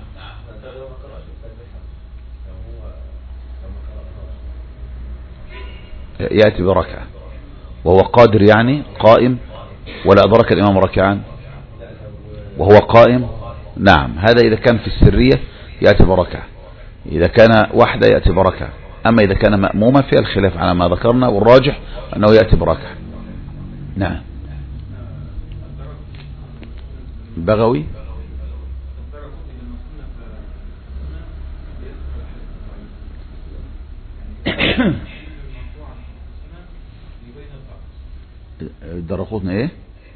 يأتي بركعة وهو قادر، يعني قائم، ولا أدرك الإمام ركعا وهو قائم. نعم، هذا إذا كان في السرية يأتي بركعة، إذا كان وحده يأتي بركعة، أما إذا كان مأموما في الخلاف على ما ذكرنا، والراجح أنه يأتي بركعة. نعم. بغوي درقوتنا ايه؟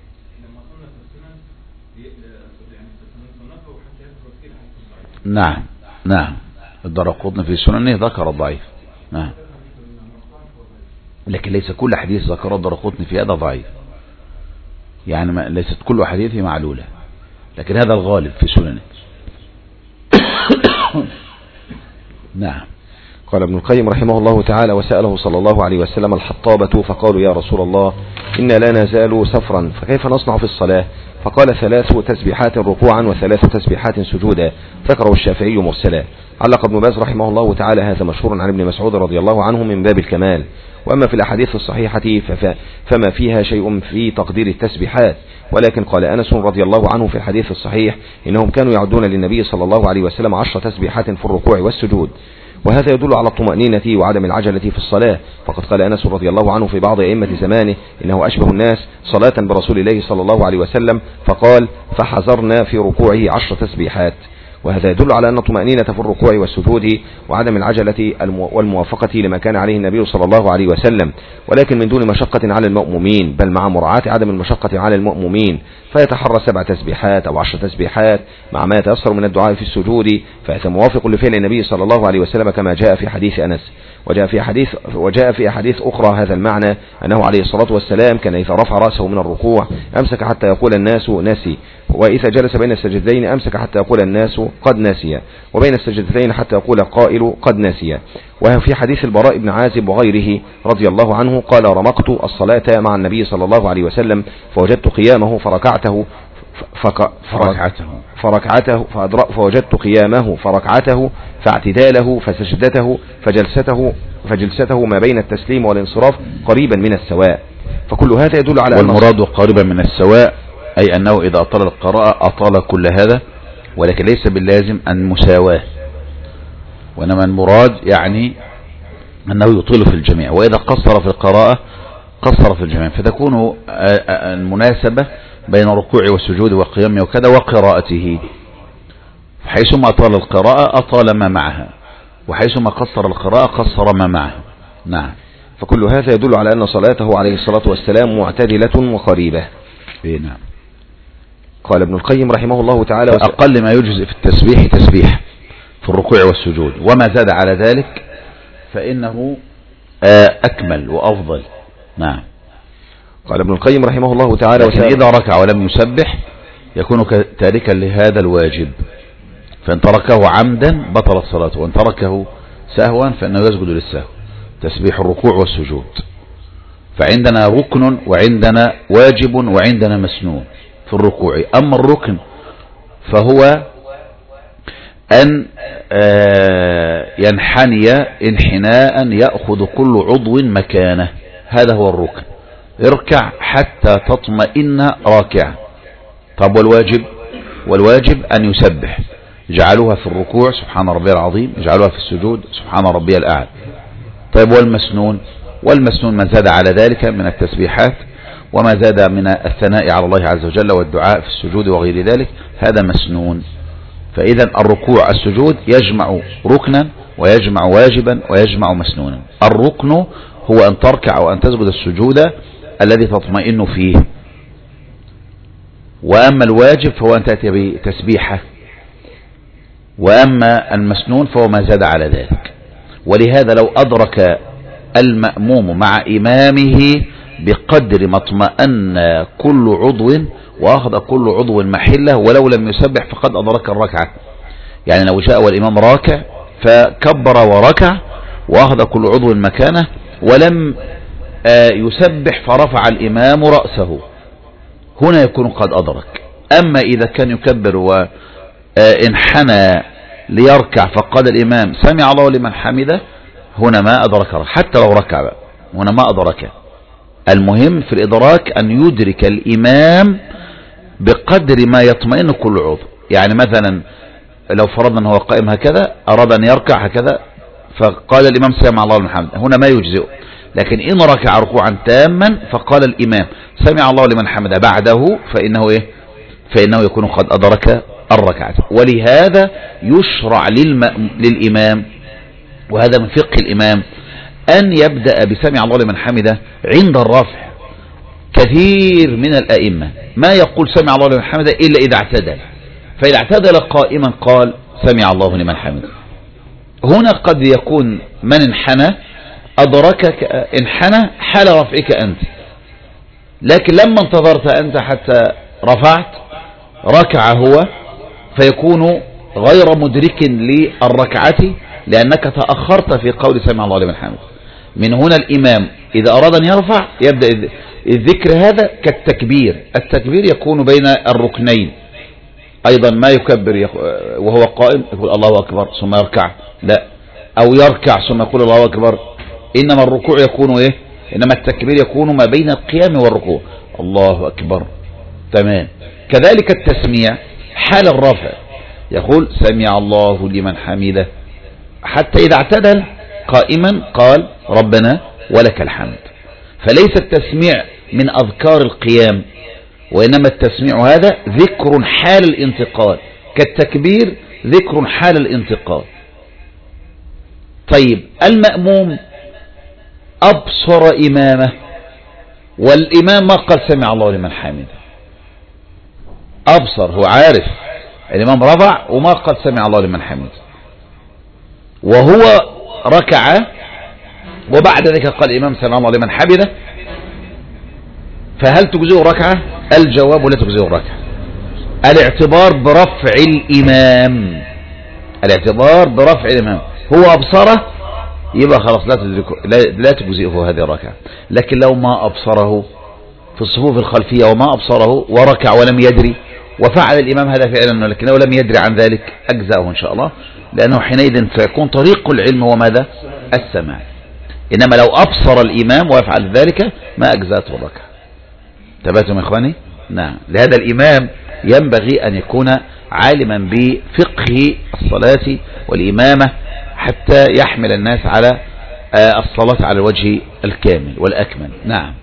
نعم نعم، الدرقوتنا في سننه ذكر الضعيف. نعم، لكن ليس كل حديث ذكر الدرقوتنا في هذا ضعيف، يعني ليست كل حديثه معلولة، لكن هذا الغالب في سننه. نعم. قال ابن القيم رحمه الله تعالى: وسأله صلى الله عليه وسلم الحطابة فقالوا: يا رسول الله، إنا لا نزال سفرا، فكيف نصنع في الصلاة؟ فقال: ثلاث تسبيحات ركوعا وثلاث تسبيحات سجودا. ذكره الشافعي مرسلا. علق ابن باز رحمه الله تعالى هذا مشهور عن ابن مسعود رضي الله عنه من باب الكمال. وأما في الأحاديث الصحيحة فما فيها شيء في تقدير التسبيحات، ولكن قال أنس رضي الله عنه في الحديث الصحيح: إنهم كانوا يعدون للنبي صلى الله عليه وسلم عشر تسبيحات في الركوع والسجود. وهذا يدل على الطمأنينة وعدم العجلة في الصلاة. فقد قال أنس رضي الله عنه في بعض أئمة زمانه إنه أشبه الناس صلاة برسول الله صلى الله عليه وسلم، فقال فحذرنا في ركوعه عشر تسبيحات. وهذا يدل على أن الطمأنينة في الركوع والسجود وعدم العجلة والموافقة لما كان عليه النبي صلى الله عليه وسلم، ولكن من دون مشقة على المأمومين، بل مع مراعاة عدم المشقة على المأمومين، فيتحرى سبع تسبيحات أو عشر تسبيحات مع ما يتأثر من الدعاء في السجود، فهذا موافق لفعل النبي صلى الله عليه وسلم كما جاء في حديث أنس. وجاء في حديث وجاء في أحاديث أخرى هذا المعنى، أنه عليه الصلاة والسلام كان إذا رفع رأسه من الركوع أمسك حتى يقول الناس نسي، وإذا جلس بين السجدتين أمسك حتى يقول الناس قد نسي، وبين السجدتين حتى يقول قائل قد نسي. وفي حديث البراء بن عازب وغيره رضي الله عنه قال رمقت الصلاة مع النبي صلى الله عليه وسلم فوجدت قيامه فركعته فك فركعته فركعته فوجدت قيامه فركعته فاعتداله فسجدته فجلسته فجلسته ما بين التسليم والانصراف قريبا من السواء. فكل هذا يدل على أن والمراد قريبا من السواء أي أنه إذا أطال القراءة أطال كل هذا، ولكن ليس باللازم المساواة، وإنما المراد يعني أنه يطيل في الجميع، وإذا قصر في القراءة قصر في الجميع، فتكون المناسبة بين الركوع والسجود وقيامه وكذا وقراءته، حيثما أطال القراءة أطال ما معها، وحيثما قصر القراءة قصر ما معها. نعم. فكل هذا يدل على أن صلاته عليه الصلاة والسلام معتدلة وقريبة. إيه نعم. قال ابن القيم رحمه الله تعالى أقل ما يجزئ في التسبيح تسبيح في الركوع والسجود، وما زاد على ذلك فإنه أكمل وأفضل. نعم. قال ابن القيم رحمه الله تعالى لكن إذا ركع ولم يسبح يكون تاركا لهذا الواجب، فإن تركه عمدا بطلت صلاته، وإن تركه سهوا فإنه يسجد للسهو، تسبيح الركوع والسجود. فعندنا ركن وعندنا واجب وعندنا مسنون في الركوع. أما الركن فهو أن ينحني انحناء يأخذ كل عضو مكانه، هذا هو الركن. اركع حتى تطمئن راكعا. طب والواجب؟ والواجب أن يسبح، اجعلوها في الركوع سبحان ربي العظيم، اجعلوها في السجود سبحان ربي الأعلى. طيب والمسنون؟ والمسنون ما زاد على ذلك من التسبيحات وما زاد من الثناء على الله عز وجل والدعاء في السجود وغير ذلك، هذا مسنون. فإذا الركوع السجود يجمع ركنا ويجمع واجبا ويجمع مسنونا. الركن هو أن تركع وأن تسجد السجود الذي تطمئن فيه، وأما الواجب فهو أن تأتي بتسبيحة، وأما المسنون فهو ما زاد على ذلك. ولهذا لو أدرك المأموم مع إمامه بقدر ما اطمأن كل عضو وأخذ كل عضو محله ولو لم يسبح فقد أدرك الركعة. يعني لو جاء والإمام راكع فكبر وركع وأخذ كل عضو مكانه ولم يسبح فرفع الإمام رأسه، هنا يكون قد أدرك. أما إذا كان يكبر وانحنى ليركع فقال الإمام سمع الله لمن حمده، هنا ما أدرك، حتى لو ركع بقى هنا ما أدرك. المهم في الإدراك أن يدرك الإمام بقدر ما يطمئن كل عضو. يعني مثلا لو فرضنا أنه قائم هكذا أراد أن يركع هكذا فقال الإمام سمع الله لمن حمده، هنا ما يجزئه. لكن إن ركع ركوعا تاما فقال الإمام سمع الله لمن حمده بعده فإنه إيه؟ فإنه يكون قد أدرك الركعة. ولهذا يشرع للإمام، وهذا من فقه الإمام، أن يبدأ بسمع الله لمن حمده عند الرفع. كثير من الأئمة ما يقول سمع الله لمن حمده إلا إذا اعتدل، فإذا اعتدل قائما قال سمع الله لمن حمده. هنا قد يكون من انحنى أدركك انحنى حال رفعك أنت، لكن لما انتظرت أنت حتى رفعت ركع هو، فيكون غير مدرك للركعة لأنك تأخرت في قول سمع الله لمن حمده. من هنا الإمام إذا أراد أن يرفع يبدأ الذكر هذا كالتكبير. التكبير يكون بين الركنين أيضا، ما يكبر وهو قائم يقول الله أكبر ثم يركع، لا، أو يركع ثم يقول الله أكبر. إنما الركوع يكون إيه؟ إنما التكبير يكون ما بين القيام والركوع، الله أكبر. تمام. كذلك التسميع حال الرفع يقول سمع الله لمن حمده حتى إذا اعتدل قائما قال ربنا ولك الحمد. فليس التسميع من أذكار القيام، وإنما التسميع هذا ذكر حال الانتقال، كالتكبير ذكر حال الانتقال. طيب المأموم أبصر إمامه، والإمام ما قال سمع الله لمن حمده، أبصر، هو عارف الإمام رفع وما قال سمع الله لمن حمده، وهو ركع وبعد ذلك قال الإمام سمع الله لمن حمده، فهل تجزئه ركعة؟ الجواب لا تجزئه ركعة. الاعتبار برفع الإمام، الاعتبار برفع الإمام، هو أبصره يبقى خلاص لا لا تجزئه هذه الركعة. لكن لو ما أبصره في الصفوف الخلفية وما أبصره وركع ولم يدري وفعل الإمام هذا فعلا لكنه لم يدري عن ذلك أجزأه إن شاء الله، لأنه حينئذ سيكون طريق العلم هو ماذا؟ السماع. إنما لو أبصر الإمام ويفعل ذلك ما أجزأته الركعة. تبعتم يا إخواني؟ نعم. لهذا الإمام ينبغي أن يكون عالما بفقه الصلاة والإمامة حتى يحمل الناس على الصلاة على الوجه الكامل والأكمل. نعم.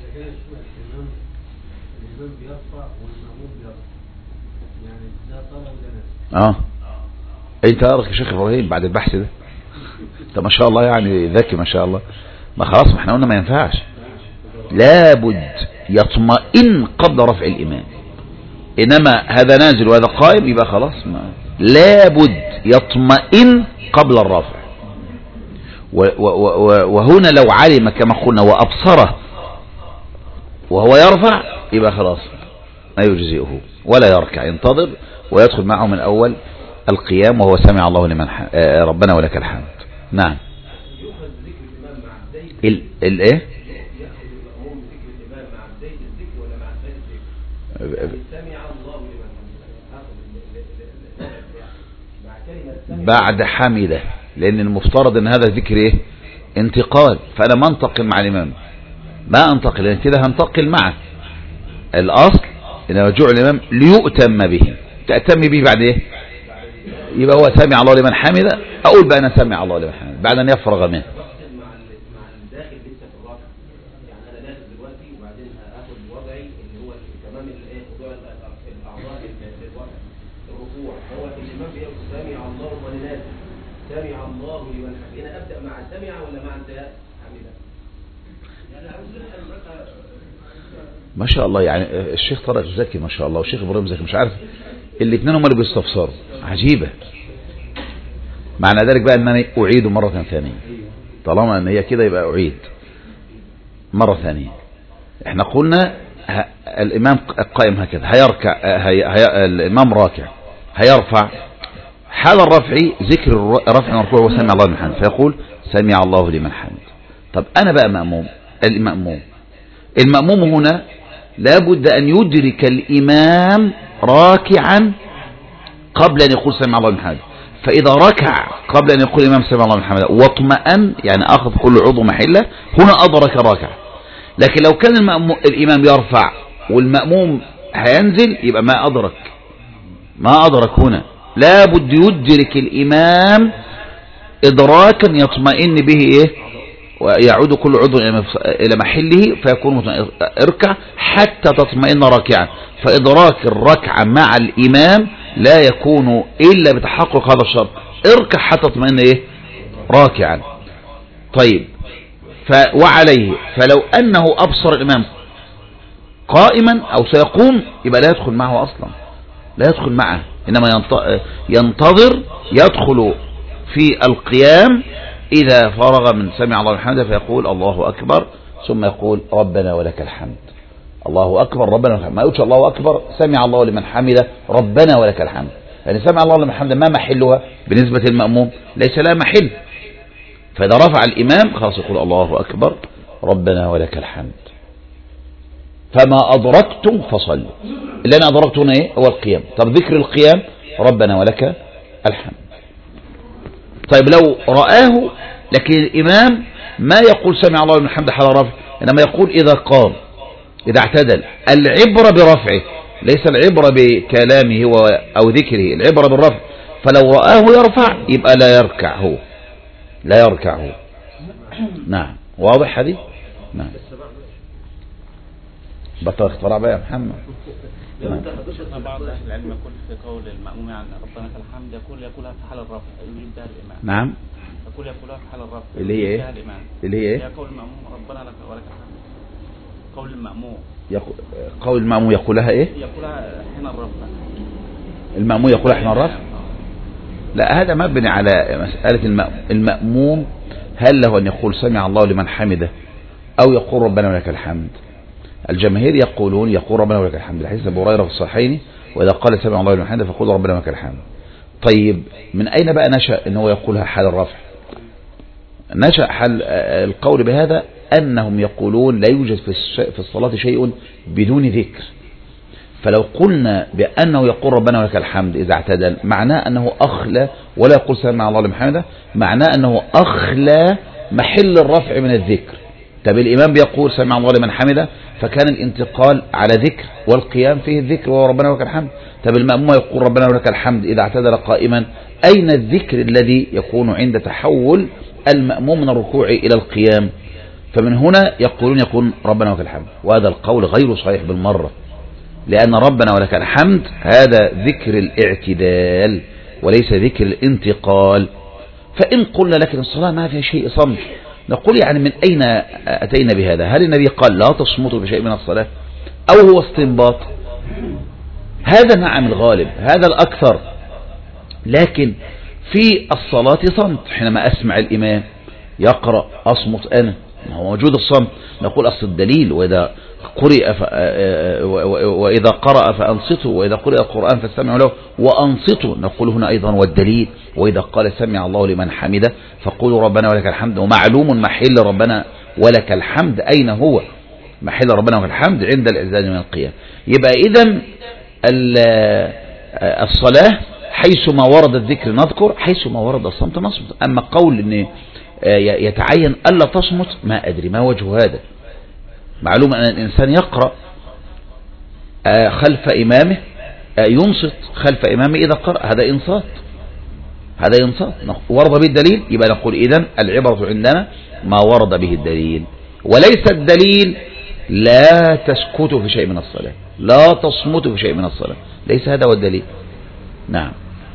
اه انت ارك يا شيخ ابراهيم بعد البحث ده، انت ما شاء الله يعني ذكي ما شاء الله. ما خلاص ما احنا قلنا ما ينفعش، لابد يطمئن قبل رفع الامام. انما هذا نازل وهذا قائم يبقى خلاص، ما لابد يطمئن قبل الرفع. وهنا لو علم كما قلنا وابصره وهو يرفع يبقى خلاص ما يجزئه ولا يركع، ينتظر ويدخل معه من أول القيام وهو سمع الله لمن ح... آه ربنا ولك الحمد. نعم. ال ال ايه بعد حمده، لأن المفترض ان هذا ذكر ايه انتقال، فأنا ما انتقل مع الإمام، ما انتقل، لأن كده هنتقل معه. الأصل إن رجوع الإمام ليؤتم به، تأتم به بعد ايه؟ يبقى هو سمع الله لمن حمده، اقول بقى انا سمع الله لمن حمده بعد ان يفرغ منه. ما شاء الله يعني الشيخ طارق زكي ما شاء الله والشيخ ابراهيم زكي مش عارف الاثنين هم اللي بيستفسروا، عجيبة. معنى ذلك بقى انني اعيد مرة ثانية، طالما ان هي كده يبقى اعيد مرة ثانية. احنا قلنا الامام قائم هكذا، هيركع هي هي الامام راكع هيرفع، حال الرفع ذكر الرفع والركوع وسمع الله لمن حمده، فيقول سمع الله لمن حمده. طب انا بقى مأموم، المأموم المأموم هنا لابد ان يدرك الامام راكعا قبل ان يقول سمع الله لمن حمده، فاذا ركع قبل ان يقول الامام سمع الله لمن حمده واطمأن يعني اخذ كل عضو محله، هنا ادرك الركعه. لكن لو كان الامام يرفع والمأموم هينزل يبقى ما ادرك، ما ادرك. هنا لابد يدرك الامام ادراكا يطمئن به ايه ويعود كل عضو الى محله، فيكون اركع حتى تطمئن راكعا. فادراك الركعه مع الامام لا يكون الا بتحقق هذا الشرط، اركع حتى تطمئن ايه راكعا. طيب ف وعليه فلو انه ابصر الامام قائما او سيقوم يبقى لا يدخل معه اصلا، لا يدخل معه، انما ينتظر يدخل في القيام إذا فرغ من سمع الله لمن حمده فيقول الله أكبر، ثم يقول ربنا ولك الحمد. الله أكبر ربنا ولك الحمد، ما يقولش الله أكبر سمع الله لمن حمده ربنا ولك الحمد، يعني سمع الله لمن حمده ما محلها بالنسبة للمأموم؟ ليس لها محل. فإذا رفع الإمام خلاص يقول الله أكبر ربنا ولك الحمد. فما أدركتم فصلوا، اللي أنا أدركته هنا إيه هو القيام. طب ذكر القيام ربنا ولك الحمد. طيب لو رآه لكن الإمام ما يقول سمع الله لمن حمده حال رفع، إنما يقول إذا قام إذا اعتدل، العبرة برفعه ليس العبرة بكلامه هو أو ذكره، العبرة بالرفع. فلو رآه يرفع يبقى لا يركع هو، لا يركعه. نعم واضح هذه. نعم بطل اختراع بقى يا محمد. نعم. بعض أهل العلم يقول في قول المأموم عن ربنا لك الحمد يقول يقولها في حال الرفع يريدها الإمام. نعم يقول يقولها في حال الرفع اللي هي ايه؟ اللي هي ايه؟ قول المأموم ربنا لك ولك الحمد. قول المأموم يقول قول المأموم يقولها ايه؟ يقولها حين الرفع. المأموم يقولها حين الرفع؟ لا هذا مبني على مسألة المأموم هل له أن يقول سمع الله لمن حمده أو يقول ربنا ولك الحمد. الجماهير يقولون يقول ربنا ولك الحمد، الحديث أبو هريرة في الصحيحين وإذا قال سمع الله لمن حمده فقول ربنا ولك الحمد. طيب من أين بقى نشأ أنه يقولها حال الرفع؟ نشأ حال القول بهذا أنهم يقولون لا يوجد في الصلاة شيء بدون ذكر، فلو قلنا بأنه يقول ربنا ولك الحمد إذا اعتدل معناه أنه أخلى، ولا يقول سمع الله لمن حمده معناه أنه أخلى محل الرفع من الذكر. طب الإمام بيقول سمع الله لمن حمده فكان الانتقال على ذكر والقيام فيه الذكر وهو ربنا ولك الحمد. طب المأموم يقول ربنا ولك الحمد إذا اعتدل قائما، أين الذكر الذي يكون عند تحول المأموم من الركوع إلى القيام؟ فمن هنا يقولون يكون ربنا ولك الحمد، وهذا القول غير صحيح بالمرة، لأن ربنا ولك الحمد هذا ذكر الاعتدال وليس ذكر الانتقال. فإن قلنا لكن الصلاة ما فيها شيء صمت، نقول يعني من أين أتينا بهذا؟ هل النبي قال لا تصمتوا بشيء من الصلاة أو هو استنباط؟ هذا نعم الغالب، هذا الأكثر. لكن في الصلاة صمت، حينما أسمع الإمام يقرأ أصمت أنا، ما هو موجود الصمت. نقول أصل الدليل وإذا قرئ ف... وإذا قرأ فأنصتوا وإذا قرئ القرآن فاستمعوا له وأنصتوا. نقول هنا أيضا والدليل وإذا قال سمع الله لمن حمده فقولوا ربنا ولك الحمد. ومعلوم محل ربنا ولك الحمد أين هو؟ محل ربنا ولك الحمد عند الإعتدال من القيام. يبقى إذن الصلاة حيث ما ورد الذكر نذكر، حيث ما ورد الصمت نصمت. أما قول أن يتعين ألا تصمت ما أدري ما وجه هذا. معلوم أن الإنسان يقرأ خلف إمامه ينصت خلف إمامه إذا قرأ، هذا إنصات، هذا إنصات ورد به الدليل. يبقى نقول إذن العبرة عندنا ما ورد به الدليل، وليس الدليل لا تسكتوا في شيء من الصلاة، لا تصمتوا في شيء من الصلاة، ليس هذا هو الدليل. نعم.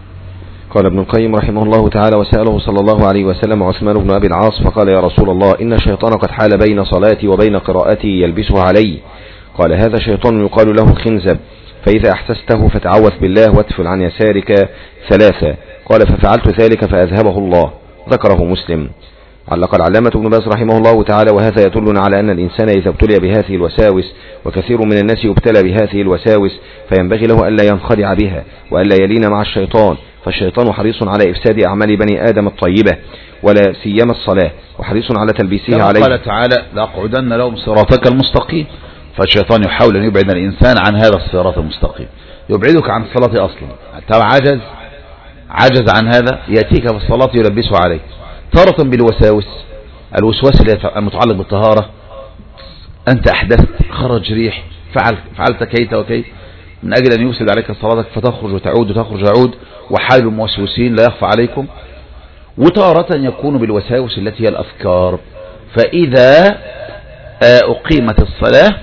قال ابن القيم رحمه الله تعالى: وسأله صلى الله عليه وسلم عثمان بن أبي العاص فقال: يا رسول الله، إن الشيطان قد حال بين صلاتي وبين قراءتي يلبسها علي. قال: هذا شيطان يقال له خنزب، فإذا أحسسته فتعوذ بالله واتفل عن يسارك ثلاثة. قال: ففعلت ذلك فأذهبه الله. ذكره مسلم. علق العلامة ابن باز رحمه الله تعالى: وهذا يدلنا على أن الإنسان إذا ابتلي بهذه الوساوس، وكثير من الناس يبتلى بهذه الوساوس، فينبغي له ألا ينخدع بها وألا يلين مع الشيطان، فالشيطان حريص على إفساد أعمال بني آدم الطيبة ولا سيما الصلاة، وحريص على تلبيسها عليه. قال تعالى: لأقعدن لهم صراطك المستقيم. فالشيطان يحاول أن يبعد الإنسان عن هذا الصراط المستقيم، يبعدك عن الصلاة أصلا. حتى عجز عجز عن هذا يأتيك في الصلاة يلبسه عليك، تارة بالوساوس، الوسواس المتعلق بالطهارة، أنت أحدثت، خرج ريح، فعل فعلت كيت وكيت، من أجل أن يفسد عليك صلاتك فتخرج وتعود وتخرج وتعود، وحال الموسوسين لا يخفى عليكم. وتارة يكون بالوساوس التي هي الأفكار. فإذا أقيمت الصلاة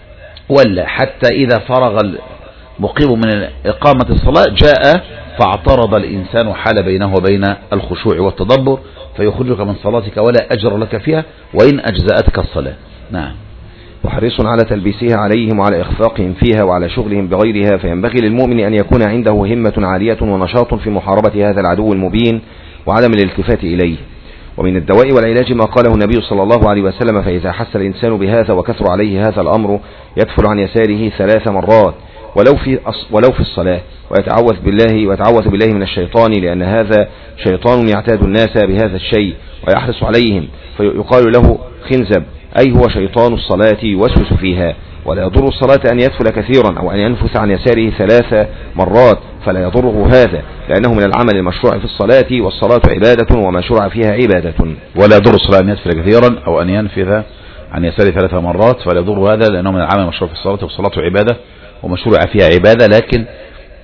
ولا حتى إذا فرغ المقيم من إقامة الصلاة جاء فاعترض الإنسان وحال بينه وبين الخشوع والتدبر، فيخرجك من صلاتك ولا أجر لك فيها وإن أجزأتك الصلاة. نعم. وحريص على تلبيسها عليهم وعلى إخفاقهم فيها وعلى شغلهم بغيرها، فينبغي للمؤمن أن يكون عنده همة عالية ونشاط في محاربة هذا العدو المبين وعدم الالتفات إليه. ومن الدواء والعلاج ما قاله النبي صلى الله عليه وسلم: فإذا حس الإنسان بهذا وكثر عليه هذا الأمر يدفل عن يساره ثلاث مرات ولو في ولو في الصلاة، ويتعوذ بالله ويتعوذ بالله من الشيطان، لأن هذا شيطان يعتاد الناس بهذا الشيء ويحرص عليهم، فيقال له خنزب، أي هو شيطان الصلاة يوسوس فيها. ولا يضر الصلاة أن يدفل كثيرا أو أن ينفث عن يساره ثلاث مرات، فلا يضره هذا، لأنه من العمل المشروع في الصلاة، والصلاة عبادة وما شرع فيها عبادة. ولا يضر الصلاة أن يدفل كثيرا أو أن ينفث عن يساره ثلاث مرات، فلا يضر هذا، لأنه من العمل المشروع في الصلاة، والصلاة عبادة ومشروع فيها عبادة. لكن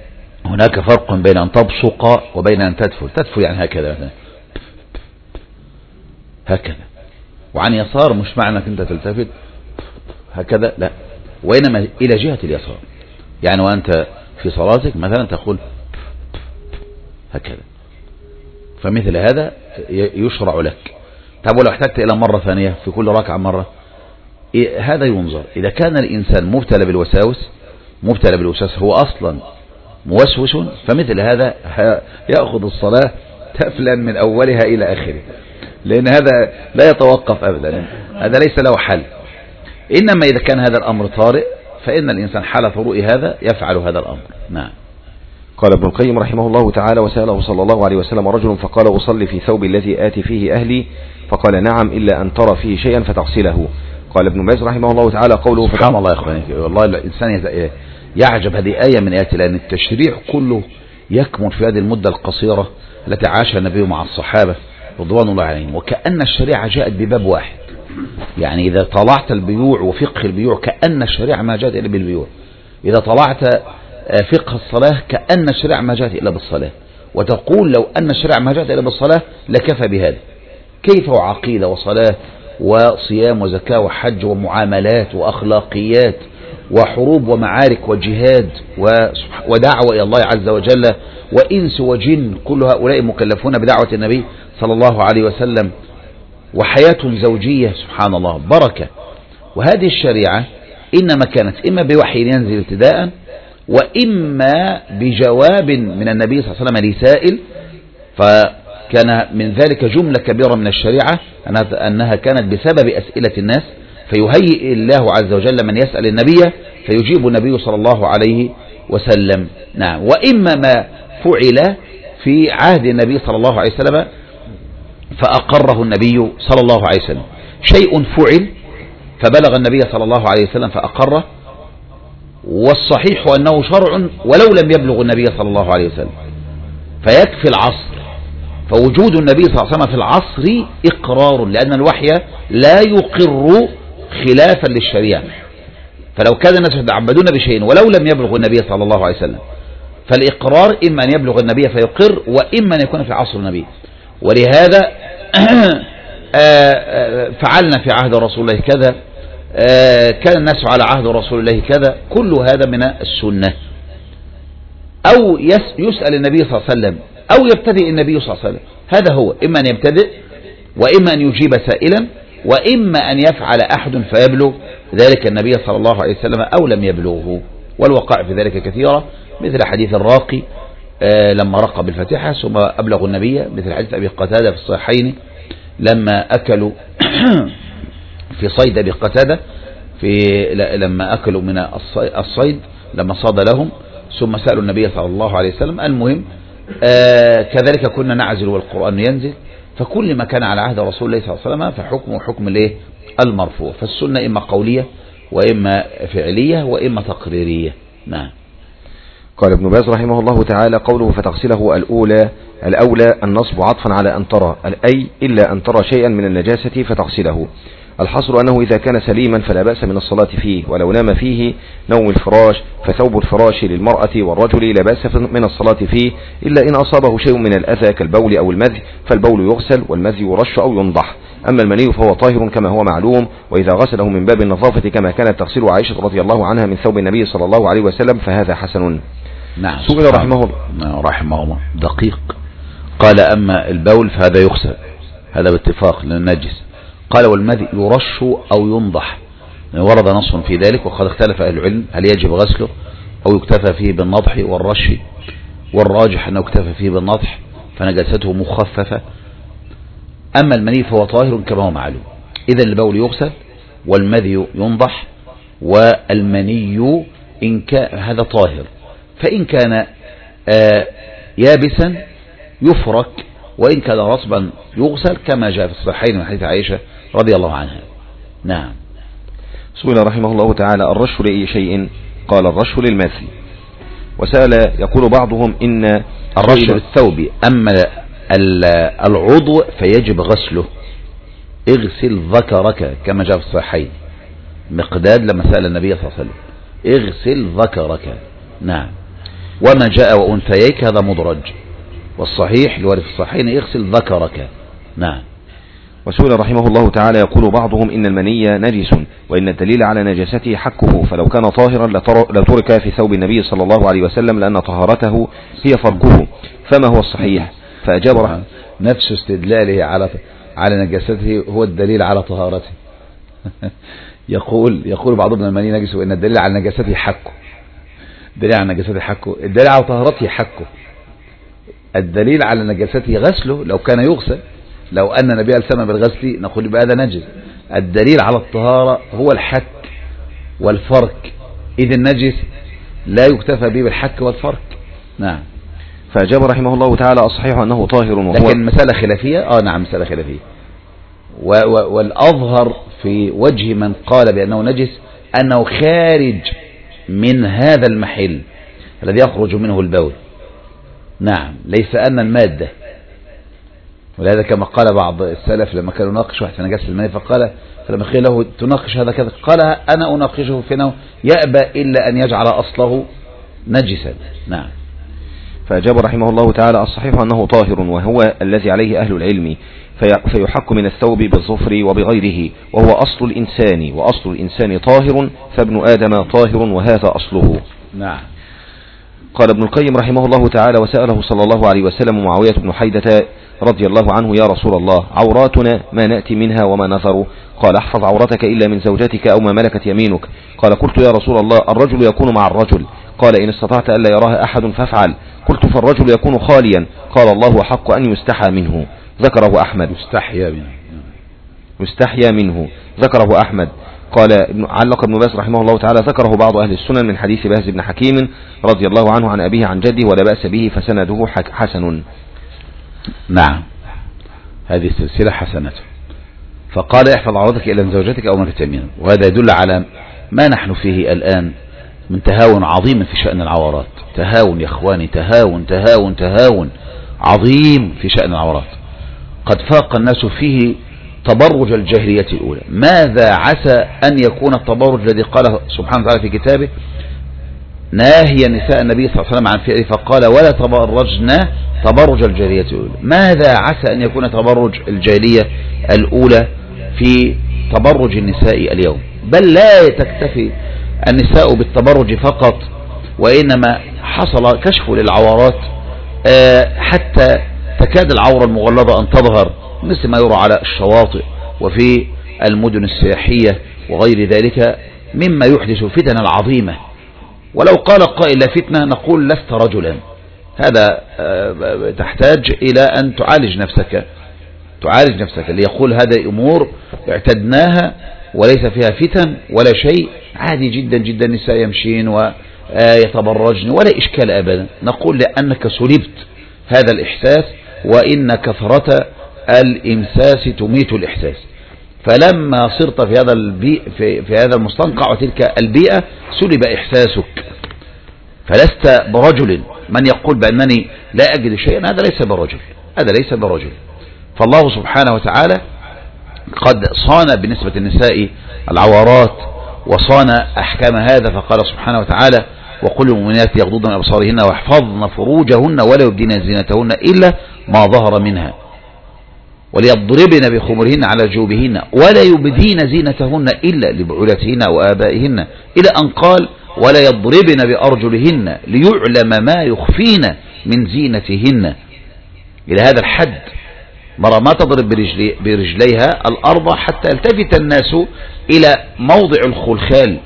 هناك فرق بين أن تبصق وبين أن تدفل. تدفل يعني هكذا، هكذا، وعن يسار مش معنى انك انت تلتفت هكذا، لا، وإنما إلى جهة اليسار. يعني وأنت في صلاتك مثلا تقول هكذا، فمثل هذا يشرع لك. طب ولو احتجت إلى مرة ثانية في كل ركعة مرة، هذا ينظر. إذا كان الإنسان مبتلى بالوساوس مبتلى بالوسواس هو أصلا موسوس، فمثل هذا يأخذ الصلاة تفلا من أولها إلى آخره، لأن هذا لا يتوقف أبدا، هذا ليس له حل. إنما إذا كان هذا الأمر طارئ فإن الإنسان حال طروء هذا يفعل هذا الأمر. نعم. قال ابن القيم رحمه الله تعالى: وسأله صلى الله عليه وسلم رجل فقال: أصلي في ثوب الذي آتي فيه أهلي؟ فقال: نعم، إلا أن ترى فيه شيئا فتغسله. قال ابن باز رحمه الله تعالى: قوله سبحان الله يا إخواني، والله الإنسان يعجب هذه آية من آيات، لأن التشريع كله يكمن في هذه المدة القصيرة التي عاشها النبي مع الصحابة رضوان الله عليهم، وكأن الشريعة جاءت بباب واحد. يعني إذا طلعت البيوع وفقه البيوع كأن الشريعة ما جاءت إلا بالبيوع، إذا طلعت فقه الصلاة كأن الشريعة ما جاءت إلا بالصلاة، وتقول لو أن الشريعة ما جاءت إلا بالصلاة لكفى بهذا. كيف وعقيدة وصلاة وصيام وزكاة وحج ومعاملات وأخلاقيات وحروب ومعارك وجهاد ودعوة إلى الله عز وجل وإنس وجن، كل هؤلاء مكلفون بدعوة النبي صلى الله عليه وسلم، وحياة زوجية، سبحان الله، بركة. وهذه الشريعة إنما كانت إما بوحي ينزل ابتداء، وإما بجواب من النبي صلى الله عليه وسلم لسائل، فكان من ذلك جملة كبيرة من الشريعة أنها كانت بسبب أسئلة الناس، فيهيئ الله عز وجل من يسأل النبي فيجيب النبي صلى الله عليه وسلم. نعم. وإما ما فعل في عهد النبي صلى الله عليه وسلم فأقره النبي صلى الله عليه وسلم، شيء فعل فبلغ النبي صلى الله عليه وسلم فأقره، والصحيح أنه شرع ولو لم يبلغ النبي صلى الله عليه وسلم، فيكفي العصر. فوجود النبي صلى الله عليه وسلم في العصر إقرار، لأن الوحي لا يقر خلافا للشريعة. فلو كان الناس يتعبدون بشيء ولو لم يبلغ النبي صلى الله عليه وسلم، فالإقرار إما أن يبلغ النبي فيقر، وإما أن يكون في عصر النبي. ولهذا فعلنا في عهد رسول الله كذا، كان الناس على عهد رسول الله كذا، كل هذا من السنة. أو يسأل النبي صلى الله عليه وسلم أو يبتدئ النبي صلى الله عليه وسلم، هذا هو، إما أن يبتدئ وإما أن يجيب سائلا وإما أن يفعل أحد فيبلغ ذلك النبي صلى الله عليه وسلم أو لم يبلغه. والوقع في ذلك كثيرة، مثل حديث الراقي لما رقى بالفاتحة ثم أبلغ النبي، مثل حديث أبي قتادة في الصحيحين لما أكلوا في صيد أبي قتادة، في لما أكلوا من الصيد لما صاد لهم ثم سألوا النبي صلى الله عليه وسلم. المهم آه كذلك كنا نعزل والقرآن ينزل، فكل ما كان على عهد رسول الله صلى الله عليه وسلم فحكمه حكم الايه المرفوع. فالسنة إما قولية وإما فعلية وإما تقريرية. نعم. قال ابن باز رحمه الله تعالى: قوله فتغسله الأولى الأولى النصب عطفا على أن ترى، أي إلا أن ترى شيئا من النجاسة فتغسله. الحصر أنه إذا كان سليما فلا بأس من الصلاة فيه، ولو نام فيه نوم الفراش فثوب الفراش للمرأة والرجل لا بأس من الصلاة فيه، إلا إن أصابه شيء من الأذى كالبول أو المذي، فالبول يغسل والمذي يرش أو ينضح. أما المني فهو طاهر كما هو معلوم، وإذا غسله من باب النظافة كما كانت تغسل عائشة رضي الله عنها من ثوب النبي صلى الله عليه وسلم فهذا حسن. نعم. سئل رحمه الله رحمه الله دقيق، قال أما البول فهذا يغسل، هذا باتفاق للنجس. قال والمذي يرش أو ينضح، ورد نص في ذلك، وقد اختلف أهل العلم هل يجب غسله أو يكتفى فيه بالنضح والرش، والراجح أنه يكتفى فيه بالنضح فنجاسته مخففة. أما المني فهو طاهر كما هو معلوم، إذا البول يغسل والمذي ينضح، والمني إن كان هذا طاهر، فإن كان آه يابسا يفرك، وإن كان رطبا يغسل كما جاء في الصحيحين من حديث عائشة رضي الله عنها. نعم. سئل رحمه الله تعالى: الرش لأي شيء؟ قال: الرش للمثل. وسأل يقول بعضهم إن الرش للثوب، أما العضو فيجب غسله. اغسل ذكرك كما جاء في الصحيحين، مقداد لما سأل النبي صلى الله عليه وسلم اغسل ذكرك. نعم. وما جاء وأنثيك هذا مدرج، والصحيح الوارد في الصحيحين اغسل ذكرك. نعم. وسئل رحمه الله تعالى يقول بعضهم إن المني نجس وإن الدليل على نجاسته حكه، فلو كان طاهرا لترك في ثوب النبي صلى الله عليه وسلم لأن طهارته هي فركه، فما هو الصحيح؟ فأجاب رحمه نفس استدلاله على على نجاسته هو الدليل على طهارته. يقول يقول بعضهم ان المني نجس وان الدليل على نجاسته حكه. الدليل على نجاسته حكه، الدليل على طهارته حكه. الدليل على نجاسته غسله لو كان يغسل، لو ان النبي ألزم بالغسل نقول بهذا نجس. الدليل على الطهارة هو الحك والفرك، إذ النجس لا يكتفى به بالحك والفرك. نعم. فأجاب رحمه الله تعالى الصحيح أنه طاهر، وهو لكن مسألة خلافية. آه نعم مسألة خلافية، والأظهر في وجه من قال بأنه نجس أنه خارج من هذا المحل الذي يخرج منه البول. نعم، ليس أن المادة. ولهذا كما قال بعض السلف لما كانوا يناقش واحد في نجاسة الماء، فقال فلما قيل له تناقش هذا كذا قال أنا أناقشه في أنه يأبى إلا أن يجعل أصله نجسا. نعم. فأجاب رحمه الله تعالى الصحيح أنه طاهر، وهو الذي عليه أهل العلم، فيحك من الثوب بالظفر وبغيره، وهو أصل الإنسان، وأصل الإنسان طاهر، فابن آدم طاهر وهذا أصله. نعم. قال ابن القيم رحمه الله تعالى وسأله صلى الله عليه وسلم معاوية بن حيدة رضي الله عنه يا رسول الله عوراتنا ما نأتي منها وما نذر؟ قال احفظ عورتك إلا من زوجتك أو ما ملكت يمينك. قال قلت يا رسول الله الرجل يكون مع الرجل؟ قال إن استطعت ألا يراها أحد فافعل. قلت فالرجل يكون خاليا؟ قال الله حق أن يستحى منه. ذكره أحمد. يستحيا منه. يستحيا منه ذكره أحمد. قال علق ابن باز رحمه الله تعالى ذكره بعض أهل السنن من حديث باز بن حكيم رضي الله عنه عن أبيه عن جده ولا بأس به فسنده حسن. نعم، هذه السلسلة حسنته. فقال احفظ عورتك إلى من زوجتك أو ملكت يمينك، وهذا يدل على ما نحن فيه الآن من تهاون عظيم في شأن العورات. تهاون يا اخواني، تهاون تهاون تهاون عظيم في شأن العورات. قد فاق الناس فيه تبرج الجاهلية الأولى. ماذا عسى أن يكون التبرج الذي قال سبحانه وتعالى في كتابه ناهي نساء النبي صلى الله عليه وسلم عن فعله فقال ولا تبرجنا تبرج الجاهلية الأولى؟ ماذا عسى أن يكون تبرج الجاهلية الأولى في تبرج النساء اليوم؟ بل لا تكتفي النساء بالتبرج فقط، وإنما حصل كشف للعورات حتى تكاد العورة المغلظة أن تظهر مثل ما يرى على الشواطئ وفي المدن السياحية وغير ذلك مما يحدث فتنة العظيمة. ولو قال قائل لا فتنة نقول لست رجلا. هذا تحتاج إلى أن تعالج نفسك تعالج نفسك ليقول هذه أمور اعتدناها وليس فيها فتن ولا شيء، عادي جدا جدا النساء يمشين ويتبرجن ولا إشكال أبدا. نقول لأنك سلبت هذا الإحساس، وإن كثرة الإمساس تميت الإحساس. فلما صرت في هذا البيئة في, في هذا المستنقع وتلك البيئة سلب إحساسك، فلست برجل. من يقول بأنني لا أجد شيئا هذا ليس برجل، هذا ليس برجل. فالله سبحانه وتعالى قد صان بالنسبة للنساء العورات وصان أحكام هذا، فقال سبحانه وتعالى وقل للمؤمنات يغضضن من أبصارهن واحفظن فروجهن ولا يبدين زينتهن إلا ما ظهر منها وليضربن بخمرهن على جوبهن ولا يبدين زينتهن إلا لبعولتهن وآبائهن، إلى أن قال ولا يضربن بأرجلهن ليعلم ما يخفين من زينتهن، إلى هذا الحد. مرة ما تضرب برجلي برجليها الأرض حتى يلتفت الناس إلى موضع الخلخال.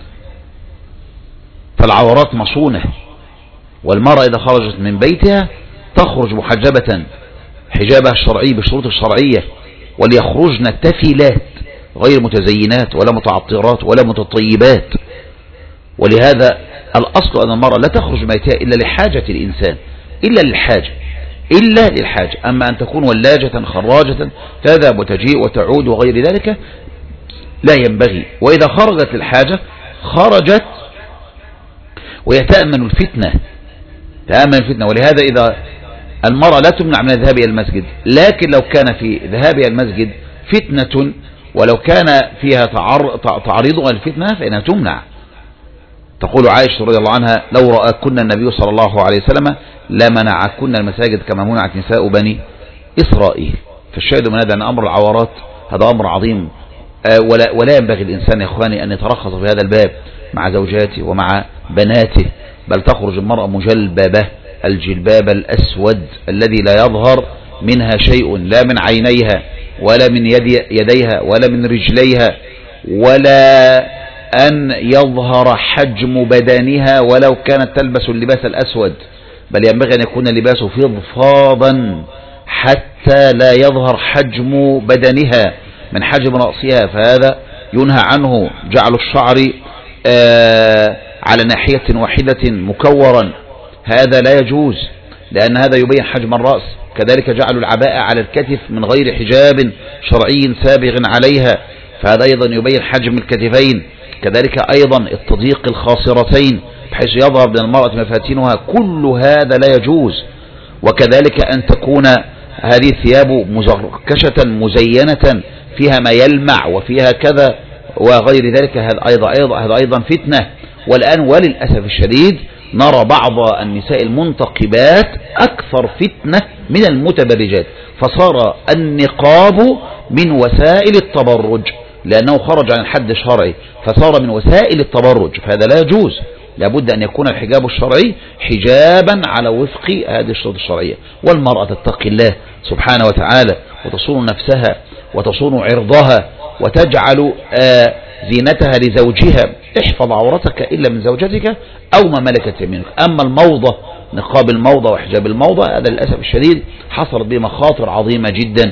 فالعورات مصونة، والمرأة إذا خرجت من بيتها تخرج محجبة حجابها الشرعي بالشروط الشرعية، وليخرجن تفلات غير متزينات ولا متعطرات ولا متطيبات. ولهذا الأصل أن المرأة لا تخرج من بيتها إلا لحاجة الإنسان، إلا للحاجة إلا للحاجة. أما أن تكون ولاجة خراجة تذهب وتجيء وتعود وغير ذلك لا ينبغي. وإذا خرجت للحاجة خرجت ويتأمن الفتنة، تأمن الفتنة. ولهذا إذا المرأة لا تمنع من الذهاب إلى المسجد، لكن لو كان في ذهابها المسجد فتنة ولو كان فيها تعريضها الفتنة فإنها تمنع. تقول عائشة رضي الله عنها لو رأكن النبي صلى الله عليه وسلم لمنعكن المساجد كما منعت نساء بني إسرائيل. فالشاهد من هذا أن أمر العورات هذا أمر عظيم، ولا, ولا ينبغي الإنسان يا إخواني أن يترخص في هذا الباب مع زوجاته ومع بناته، بل تخرج المرأة مجلببة الجلباب الأسود الذي لا يظهر منها شيء، لا من عينيها ولا من يدي يديها ولا من رجليها، ولا أن يظهر حجم بدنها ولو كانت تلبس اللباس الأسود، بل ينبغي أن يكون اللباس فضفاضا حتى لا يظهر حجم بدنها من حجم رأسها، فهذا ينهى عنه. جعل الشعر آه على ناحية واحدة مكورا هذا لا يجوز، لأن هذا يبين حجم الرأس. كذلك جعل العباءة على الكتف من غير حجاب شرعي سابغ عليها، فهذا أيضا يبين حجم الكتفين. كذلك أيضا التضييق الخاصرتين بحيث يظهر من المرأة مفاتنها، كل هذا لا يجوز. وكذلك أن تكون هذه الثياب مزركشة مزينة فيها ما يلمع وفيها كذا وغير ذلك، هذا أيضا, أيضا, هذا أيضا فتنة. والآن وللأسف الشديد نرى بعض النساء المنتقبات أكثر فتنة من المتبرجات، فصار النقاب من وسائل التبرج لأنه خرج عن الحد الشرعي، فصار من وسائل التبرج، فهذا لا يجوز. لابد أن يكون الحجاب الشرعي حجابا على وفق هذه الشروط الشرعية. والمرأة تتقي الله سبحانه وتعالى وتصون نفسها وتصون عرضها وتجعل آه زينتها لزوجها. احفظ عورتك إلا من زوجتك أو ما ملكت يمينك. أما الموضة، نقاب الموضة وحجاب الموضة، هذا للأسف الشديد حصلت به مخاطر عظيمة جدا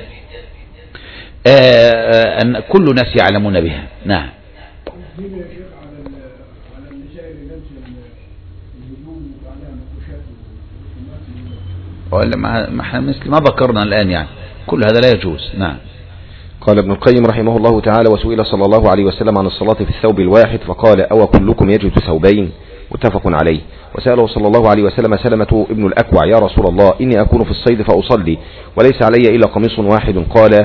آه أن كل الناس يعلمون بها. نعم. ولا ما احنا مثل ما ذكرنا الآن يعني كل هذا لا يجوز. نعم. قال ابن القيم رحمه الله تعالى: وسئل صلى الله عليه وسلم عن الصلاة في الثوب الواحد فقال: أو كلكم يجد ثوبين؟ متفق عليه. وسأله صلى الله عليه وسلم سلمة ابن الأكوع: يا رسول الله إني أكون في الصيد فأصلي وليس علي إلا قميص واحد، قال: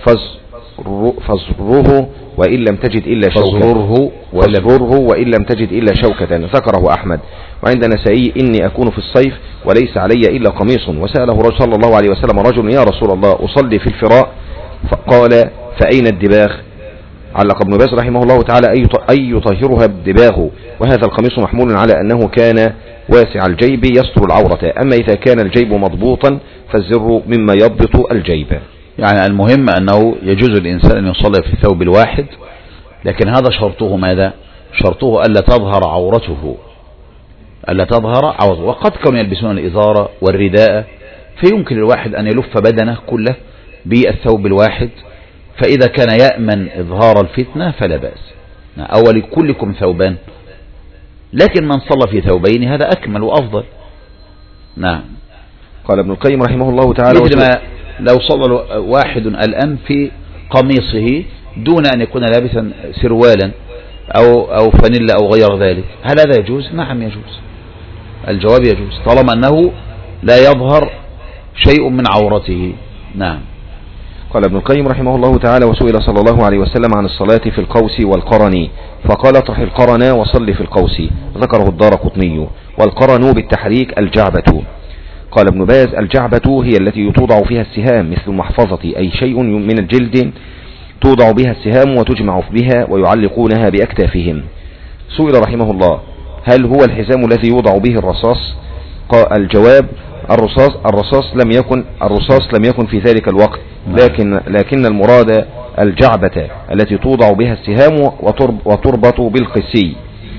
فازره وإن لم تجد إلا شوكة فازره وإن لم تجد إلا شوكة. ذكره أحمد. وعند نسائي: إني أكون في الصيف وليس علي إلا قميص. وسأله صلى الله عليه وسلم رجل: يا رسول الله أصلي في الفراء؟ فقال: فأين الدباغ؟ علق ابن باز رحمه الله تعالى: أي يطهرها الدباغ. وهذا القميص محمول على أنه كان واسع الجيب يستر العورة، أما إذا كان الجيب مضبوطا فالزر مما يضبط الجيب. يعني المهم أنه يجوز الإنسان أن يصلي في الثوب الواحد، لكن هذا شرطه ماذا؟ شرطه ألا تظهر عورته، ألا تظهر عورته. وقد كانوا يلبسون الإزارة والرداء، فيمكن الواحد أن يلف بدنه كله بالثوب الواحد، فإذا كان يأمن إظهار الفتنة فلا بأس. أو لكلكم ثوبان، لكن من صلى في ثوبين هذا أكمل وأفضل. نعم. قال ابن القيم رحمه الله تعالى: مثل ما لو صلى واحد الآن في قميصه دون أن يكون لابسا سروالا أو, أو فانيلا أو غير ذلك، هل هذا يجوز؟ نعم يجوز. الجواب يجوز طالما أنه لا يظهر شيء من عورته. نعم. قال ابن القيم رحمه الله تعالى: وسئل صلى الله عليه وسلم عن الصلاة في القوس والقرن فقال: اطرح القرن وصل في القوس. ذكره الدارقطني. والقرن بالتحريك الجعبة. قال ابن باز: الجعبة هي التي توضع فيها السهام مثل المحفظة، أي شيء من الجلد توضع بها السهام وتجمع بها ويعلقونها بأكتافهم. سئل رحمه الله: هل هو الحزام الذي يوضع به الرصاص؟ قال: الجواب: الرصاص الرصاص لم يكن الرصاص لم يكن في ذلك الوقت، لكن لكن المراد الجعبة التي توضع بها السهام وتربط بالقسي.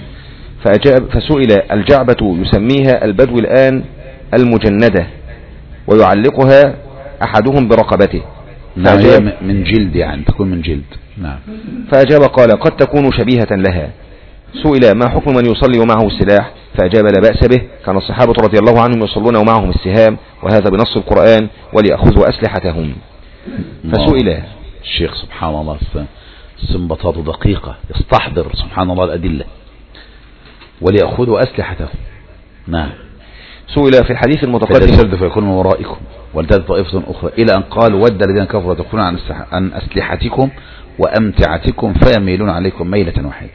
فأجاب فسئل: الجعبة يسميها البدو الآن المجندة ويعلقها أحدهم برقبته. نعم، هي من جلد، يعني تكون من جلد. نعم. فأجاب قال: قد تكون شبيهة لها. سئل: ما حكم من يصلي ومعه السلاح؟ فأجاب: لا بأس به، كان الصحابة رضي الله عنهم يصلون ومعهم السهام، وهذا بنص القرآن: وليأخذوا أسلحتهم. فسئل الشيخ سبحان الله استنباطات دقيقة، يستحضر سبحان الله الأدلة. وليأخذوا أسلحتهم. نعم. سئل في الحديث المتقدم: فإذا فيكون من ورائكم ولتأتي طائفة أخرى، إلى أن قال: ود الذين كفروا تكون عن أسلحتكم وأمتعتكم فيميلون عليكم ميلة واحدة.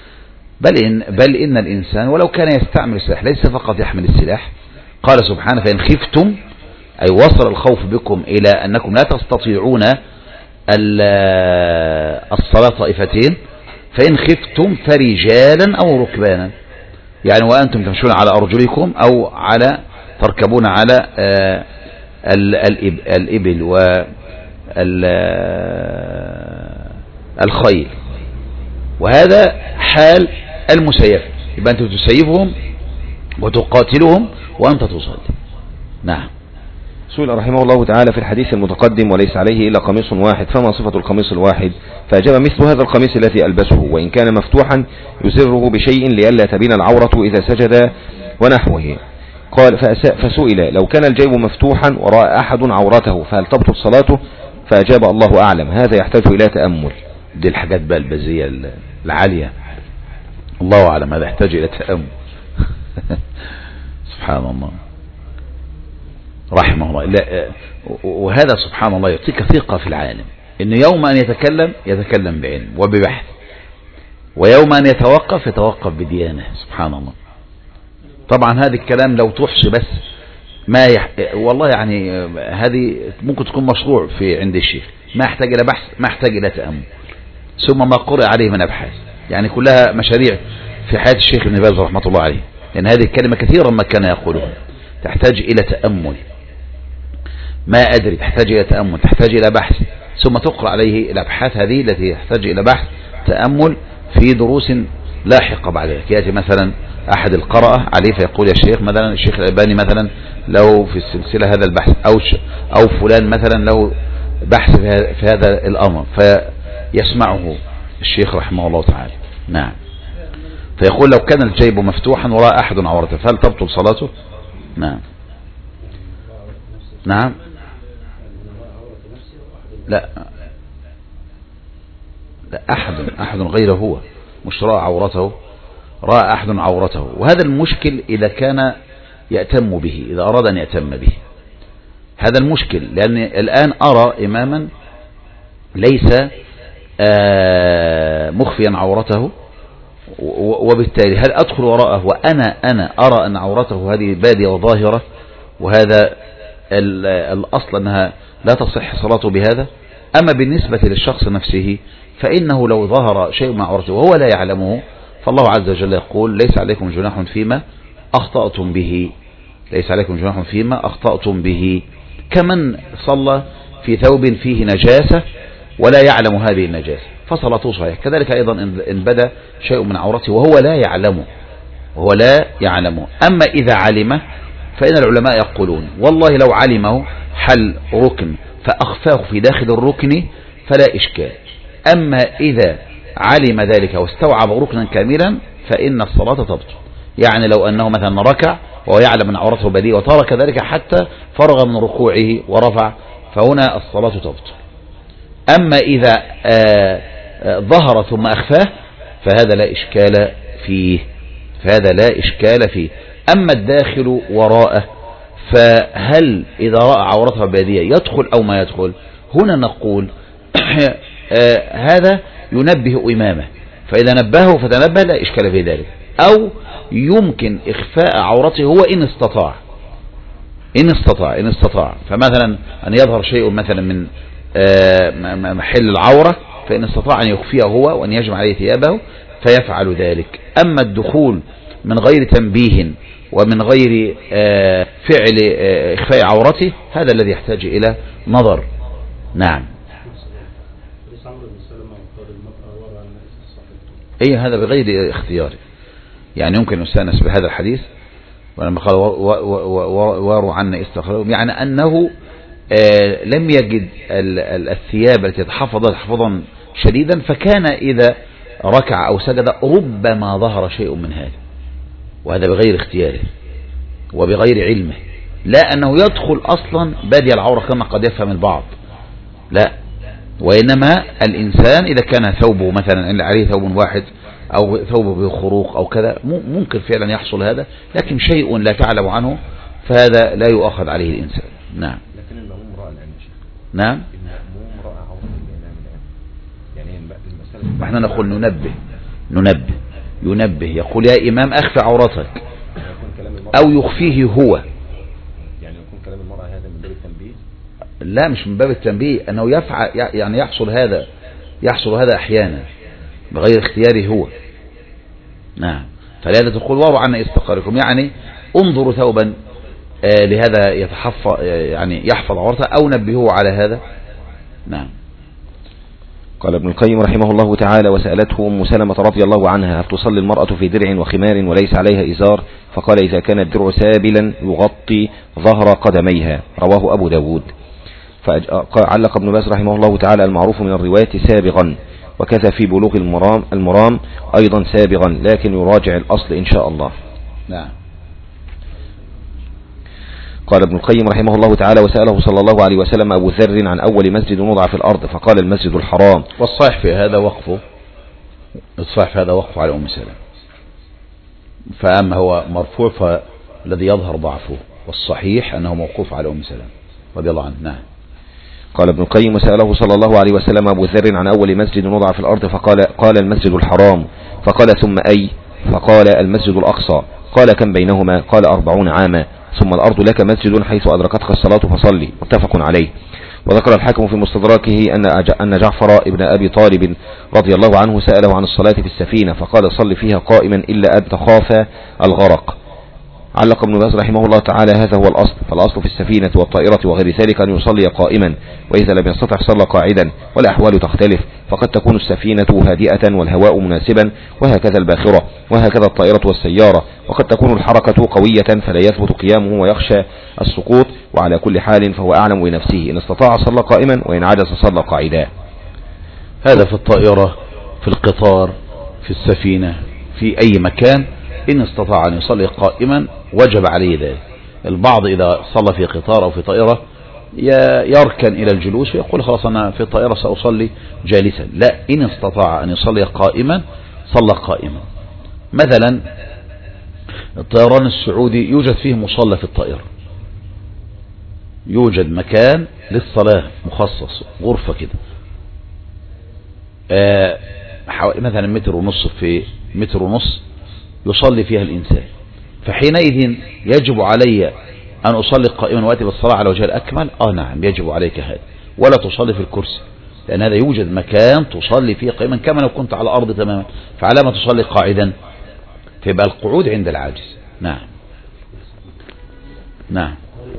بل إن, بل إن الإنسان ولو كان يستعمل السلاح ليس فقط يحمل السلاح، قال سبحانه: فإن خفتم أي وصل الخوف بكم إلى أنكم لا تستطيعون الصلاة طائفتين، فإن خفتم فرجالا أو ركبانا، يعني وأنتم تمشون على أرجلكم أو على تركبون على الإبل والخيل، وهذا حال المسيف، يبقى أنتم تسيفهم وتقاتلهم وأنت تصلي. نعم. سئل رحمه الله تعالى في الحديث المتقدم وليس عليه إلا قميص واحد فما صفة القميص الواحد؟ فأجاب مثل هذا القميص الذي ألبسه وإن كان مفتوحا يسره بشيء لئلا تبين العورة إذا سجد ونحوه. قال فسئل لو كان الجيب مفتوحا ورأى أحد عورته فهل تبطل صلاته؟ فأجاب الله أعلم، هذا يحتاج إلى تأمل. دي الحاجات بقى البزية العالية، الله أعلم، هذا يحتاج إلى تأمل. سبحان الله رحمه الله. لا، وهذا سبحان الله يعطيك ثقة في العالم، إنه يوم أن يتكلم يتكلم بعلم وببحث، ويوم أن يتوقف يتوقف بديانة. سبحان الله. طبعا هذا الكلام لو تحصي بس ما يح... والله يعني هذه ممكن تكون مشروع في عند الشيخ، ما يحتاج إلى بحث، ما يحتاج إلى تأمل، ثم ما قرأ عليه من أبحاث، يعني كلها مشاريع في حياة الشيخ ابن باز رحمة الله عليه، لأن هذه الكلمة كثيرا ما كان يقولها تحتاج إلى تأمل، ما أدري، تحتاج إلى تأمل، تحتاج إلى بحث، ثم تقرأ عليه الأبحاث هذه التي تحتاج إلى بحث تأمل في دروس لاحقة بعد ذلك. يأتي مثلا أحد القراءة عليه فيقول يا شيخ مثلا الشيخ الألباني مثلا له في السلسلة هذا البحث، أو أو فلان مثلا له بحث في هذا الأمر، فيسمعه الشيخ رحمه الله تعالى. نعم. فيقول لو كان الجيب مفتوحا ورأى أحد عورته فهل تبطل صلاته؟ نعم. نعم. لا لا أحد أحد غيره هو، مش رأى عورته، رأى أحد عورته، وهذا المشكل إذا كان يأتم به، إذا أراد أن يأتم به، هذا المشكل، لأن الآن أرى إماما ليس مخفيا عورته، وبالتالي هل أدخل وراءه وأنا أنا أرى أن عورته هذه بادية وظاهرة، وهذا الأصل أنها لا تصح صلاته بهذا؟ أما بالنسبة للشخص نفسه فإنه لو ظهر شيء مع عورته وهو لا يعلمه، فالله عز وجل يقول ليس عليكم جناح فيما أخطأتم به، ليس عليكم جناح فيما أخطأتم به، كمن صلى في ثوب فيه نجاسة ولا يعلم هذه النجاسة فصلاته صحيح. كذلك أيضا إن بدا شيء من عورته وهو لا يعلمه، وهو لا يعلمه. أما إذا علمه فإن العلماء يقولون والله لو علمه حل ركن فأخفاه في داخل الركن فلا إشكال، أما إذا علم ذلك واستوعب ركنا كاملا فإن الصلاة تبطل. يعني لو أنه مثلا ركع وهو يعلم أن عورته بديهة وترك ذلك حتى فرغ من ركوعه ورفع، فهنا الصلاة تبطل. أما إذا آآ آآ ظهر ثم أخفاه فهذا لا إشكال فيه، فهذا لا إشكال فيه. أما الداخل وراءه فهل إذا رأى عورته بديهة يدخل أو ما يدخل؟ هنا نقول هذا ينبه إمامه، فإذا نبهه فتنبه لا إشكال في ذلك، أو يمكن إخفاء عورته هو إن استطاع، إن استطاع إن استطاع فمثلا أن يظهر شيء مثلا من محل العورة، فإن استطاع أن يخفيه هو وأن يجمع عليه ثيابه فيفعل ذلك. أما الدخول من غير تنبيه ومن غير فعل إخفاء عورته هذا الذي يحتاج إلى نظر. نعم. أي هذا بغير اختيار، يعني يمكن نستأنس بهذا الحديث ولما قال واروا عنا استخرجوا، يعني أنه لم يجد الثياب التي تحفظت حفظا شديدا، فكان إذا ركع أو سجد ربما ظهر شيء من هذا، وهذا بغير اختياره وبغير علمه، لا أنه يدخل أصلا بادي العورة كما قد يفهم البعض، لا، وإنما الإنسان إذا كان ثوبه مثلا عليه ثوب واحد أو ثوبه بخروق أو كذا ممكن فعلا يحصل هذا، لكن شيء لا تعلم عنه فهذا لا يؤخذ عليه الإنسان. نعم. لكن المأموم رأى الآن شيخ. نعم. المأموم رأى عورة الإمام الآن، يعني المسألة احنا نقول ننبه ننبه ينبه يقول يا إمام أخفى عورتك أو يخفيه هو، يعني يكون كلام المرأة هذا من باب لا مش من باب التنبيه، أنه يفعل يعني يحصل هذا يحصل هذا أحيانا بغير اختياره هو. نعم. فلهذا تقول واروا عنا استقاركم، يعني انظروا ثوبا آه لهذا يتحفظ يعني يحفظ عورته أو نبهوه على هذا. نعم. قال ابن القيم رحمه الله تعالى: وسألته أم سلمة رضي الله عنها: هل تصلي المرأة في درع وخمار وليس عليها إزار؟ فقال: إذا كان الدرع سابلا يغطي ظهر قدميها. رواه أبو داود. فعلق ابن باز رحمه الله تعالى: المعروف من الرواية سابغا، وكذا في بلوغ المرام, المرام أيضا سابغا، لكن يراجع الأصل إن شاء الله. نعم. قال ابن القيم رحمه الله تعالى: وسأله صلى الله عليه وسلم أبو ذر عن أول مسجد وضع في الأرض، فقال: المسجد الحرام. والصحيح في هذا وقفه الصحيح في هذا وقفه على أم سلمة، فأما هو مرفوع فالذي يظهر ضعفه، والصحيح أنه موقوف على أم سلمة رضي الله عنه. نعم. قال ابن القيم: وسأله صلى الله عليه وسلم أبو ذر عن أول مسجد وضع في الأرض، فقال قال المسجد الحرام. فقال: ثم أي؟ فقال: المسجد الأقصى. قال: كم بينهما؟ قال: أربعون عاما. ثم الأرض لك مسجد حيث أدركتك الصلاة فصلي. متفق عليه. وذكر الحاكم في مستدركه أن أن جعفر ابن أبي طالب رضي الله عنه سأله عن الصلاة في السفينة، فقال: صل فيها قائما إلا أن تخاف الغرق. علق ابن باز رحمه الله تعالى: هذا هو الأصل، فالأصل في السفينة والطائرة وغير ذلك أن يصلي قائما، وإذا لم يستطع صلى قاعدا، والأحوال تختلف، فقد تكون السفينة هادئة والهواء مناسبا، وهكذا الباخرة، وهكذا الطائرة والسيارة، وقد تكون الحركة قوية فلا يثبت قيامه ويخشى السقوط، وعلى كل حال فهو أعلم بنفسه، إن استطاع صلى قائما، وإن عجز صلى قاعدا. هذا في الطائرة، في القطار، في السفينة، في أي مكان، إن استطاع أن يصلي قائما وجب عليه ذلك. البعض إذا صلى في قطار أو في طائرة يركن إلى الجلوس ويقول: خلاص أنا في الطائرة سأصلي جالسا. لا، إن استطاع أن يصلي قائما صلى قائما. مثلا الطيران السعودي يوجد فيه مصلى في الطائرة، يوجد مكان للصلاة مخصص، غرفة كده آه حوالي مثلا متر ونص في متر ونص يصلي فيها الإنسان. فحينئذ يجب علي أن أصلي قائما وأتي بالصلاة على وجه الأكمل؟ آه نعم، يجب عليك هذا، ولا تصلي في الكرسي، لأن هذا يوجد مكان تصلي فيه قائما كما لو كنت على الأرض تماما. فعلى ما تصلي قاعدا؟ فيبقى القعود عند العاجز. نعم. نعم.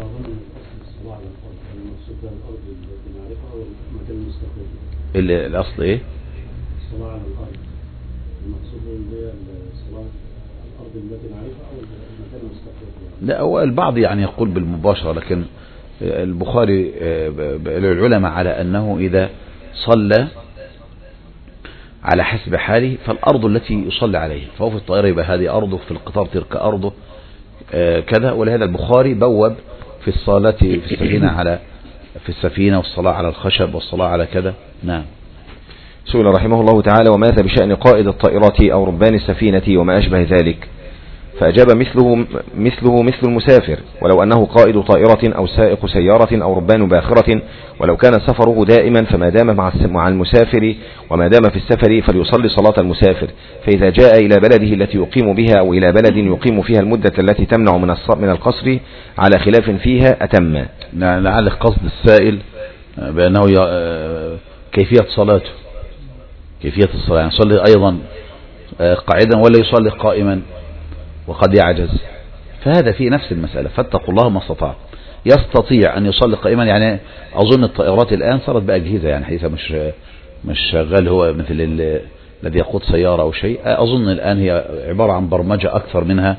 الأصل إيه؟ الصلاة على الأرض، المقصود هي الصلاة الأرض التي نعرفها أو المكان المستقر؟ لا، هو البعض يعني يقول بالمباشرة، لكن البخاري العلماء على أنه إذا صلى على حسب حاله فالأرض التي يصلي عليها، فهو في الطائرة يبقى هذه أرضه، في القطار تلك أرضه كذا. ولهذا البخاري بوب في الصلاة في السفينة على في السفينة، والصلاة على الخشب، والصلاة على كذا. نعم. سئل رحمه الله تعالى: وماذا بشأن قائد الطائرة أو ربان السفينة وما أشبه ذلك؟ فأجاب: مثله مثله مثل المسافر، ولو أنه قائد طائرة أو سائق سيارة أو ربان باخرة، ولو كان سفره دائما فما دام مع المسافر، وما دام في السفر فليصلي صلاة المسافر. فإذا جاء إلى بلده التي يقيم بها أو إلى بلد يقيم فيها المدة التي تمنع من من القصر على خلاف فيها أتم. لعل قصد السائل بأنه كيفية صلاته، كيفية الصلاة، يعني يصلي أيضا قاعدا ولا يصلي قائما وقد يعجز. فهذا في نفس المسألة. فاتقوا الله ما استطاع. يستطيع أن يصلي قائما، يعني أظن الطائرات الآن صارت بأجهزة، يعني حيث مش مش شغال هو مثل الذي يقود سيارة أو شيء. أظن الآن هي عبارة عن برمجة أكثر منها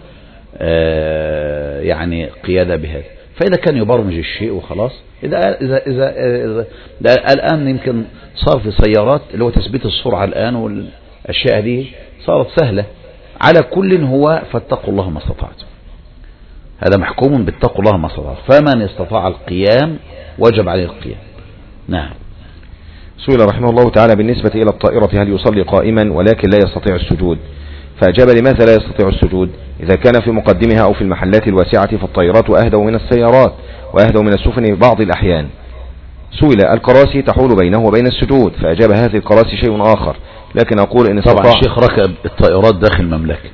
يعني قيادة بهذا. فإذا كان يبرمج الشيء وخلاص، إذا إذا إذا, إذا, إذا الآن يمكن صار في سيارات اللي هو تثبيت السرعة الآن، والأشياء هذه صارت سهلة. على كل هو فاتقوا الله ما استطعتم، هذا محكوم باتقوا الله ما استطعتم. فمن استطاع القيام وجب عليه القيام. نعم. سئل رحمه الله تعالى بالنسبة إلى الطائرة: هل يصلي قائما ولكن لا يستطيع السجود؟ فأجاب: لماذا لا يستطيع السجود؟ إذا كان في مقدمها أو في المحلات الواسعة فالطائرات أهدى من السيارات وأهدى من السفن بعض الأحيان. سئل: الكراسي تحول بينه وبين السجود؟ فأجاب: هذه الكراسي شيء آخر، لكن أقول إن طبعا الشيخ ركب الطائرات داخل المملكة،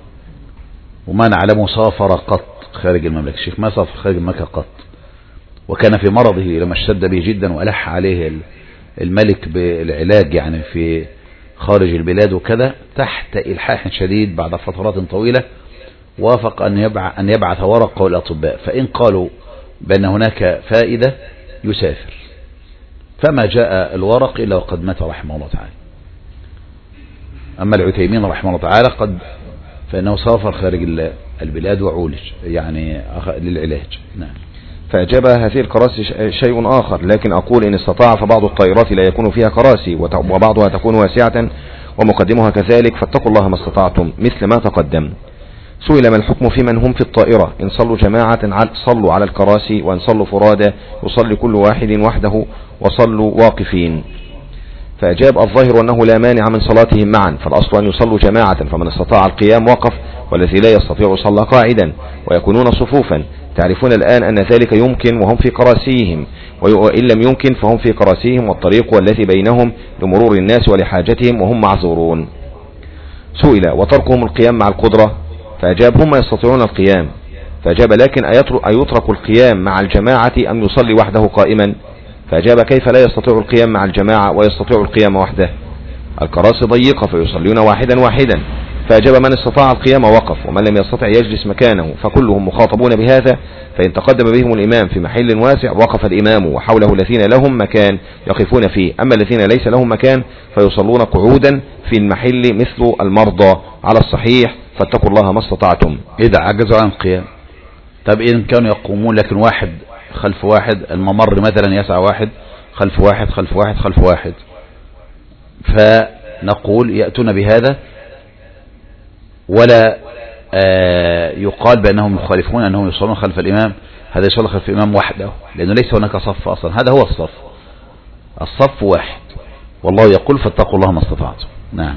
وما نعلمه سافر قط خارج المملكة. الشيخ ما سافر خارج المملكة قط، وكان في مرضه لما اشتد به جدا وألح عليه الملك بالعلاج يعني في خارج البلاد وكذا، تحت إلحاح شديد بعد فترات طويلة وافق أن يبعث, أن يبعث ورقة للأطباء، فإن قالوا بأن هناك فائدة يسافر، فما جاء الورق إلا وقد مات رحمه الله تعالى. أما العثيمين رحمه الله تعالى قد فإنه سافر خارج البلاد وعولج يعني للعلاج. نعم. فأجاب هذه الكراسي شيء آخر، لكن أقول إن استطاع فبعض الطائرات لا يكون فيها كراسي وبعضها تكون واسعة ومقدمها كذلك، فاتقوا الله ما استطعتم مثل ما تقدم. سئل ما الحكم في من هم في الطائرة إن صلوا جماعة صلوا على الكراسي، وإن صلوا فرادى يصلي كل واحد وحده وصلوا واقفين. فأجاب الظاهر أنه لا مانع من صلاتهم معا، فالأصل أن يصلوا جماعة، فمن استطاع القيام وقف، والذي لا يستطيع صلى قاعدا، ويكونون صفوفا. تعرفون الآن أن ذلك يمكن وهم في كراسيهم، وإن لم يمكن فهم في كراسيهم، والطريق والتي بينهم لمرور الناس ولحاجتهم وهم معذورون. سئل وتركهم القيام مع القدرة، فأجاب هم يستطيعون القيام. فأجاب لكن أيترك القيام مع الجماعة أم يصلي وحده قائما؟ فأجاب كيف لا يستطيع القيام مع الجماعة ويستطيع القيام وحده؟ الكراسي ضيقة فيصلون واحدا واحدا. فأجاب من استطاع القيام وقف، ومن لم يستطع يجلس مكانه، فكلهم مخاطبون بهذا. فإن تقدم بهم الإمام في محل واسع وقف الإمام، وحوله الذين لهم مكان يقفون فيه، أما الذين ليس لهم مكان فيصلون قعودا في المحل مثل المرضى على الصحيح، فاتقوا الله ما استطعتم. إذا عجزوا عن القيام. طب إن كانوا يقومون لكن واحد خلف واحد، الممر مثلا يسع واحد خلف واحد خلف واحد خلف واحد، فنقول يأتون بهذا ولا آه يقال بأنهم مخالفون أنهم يصلون خلف الإمام، هذا يصلي خلف الإمام وحده، لأنه ليس هناك صف أصلا، هذا هو الصف، الصف واحد، والله يقول فاتقوا الله ما استطعتم. نعم.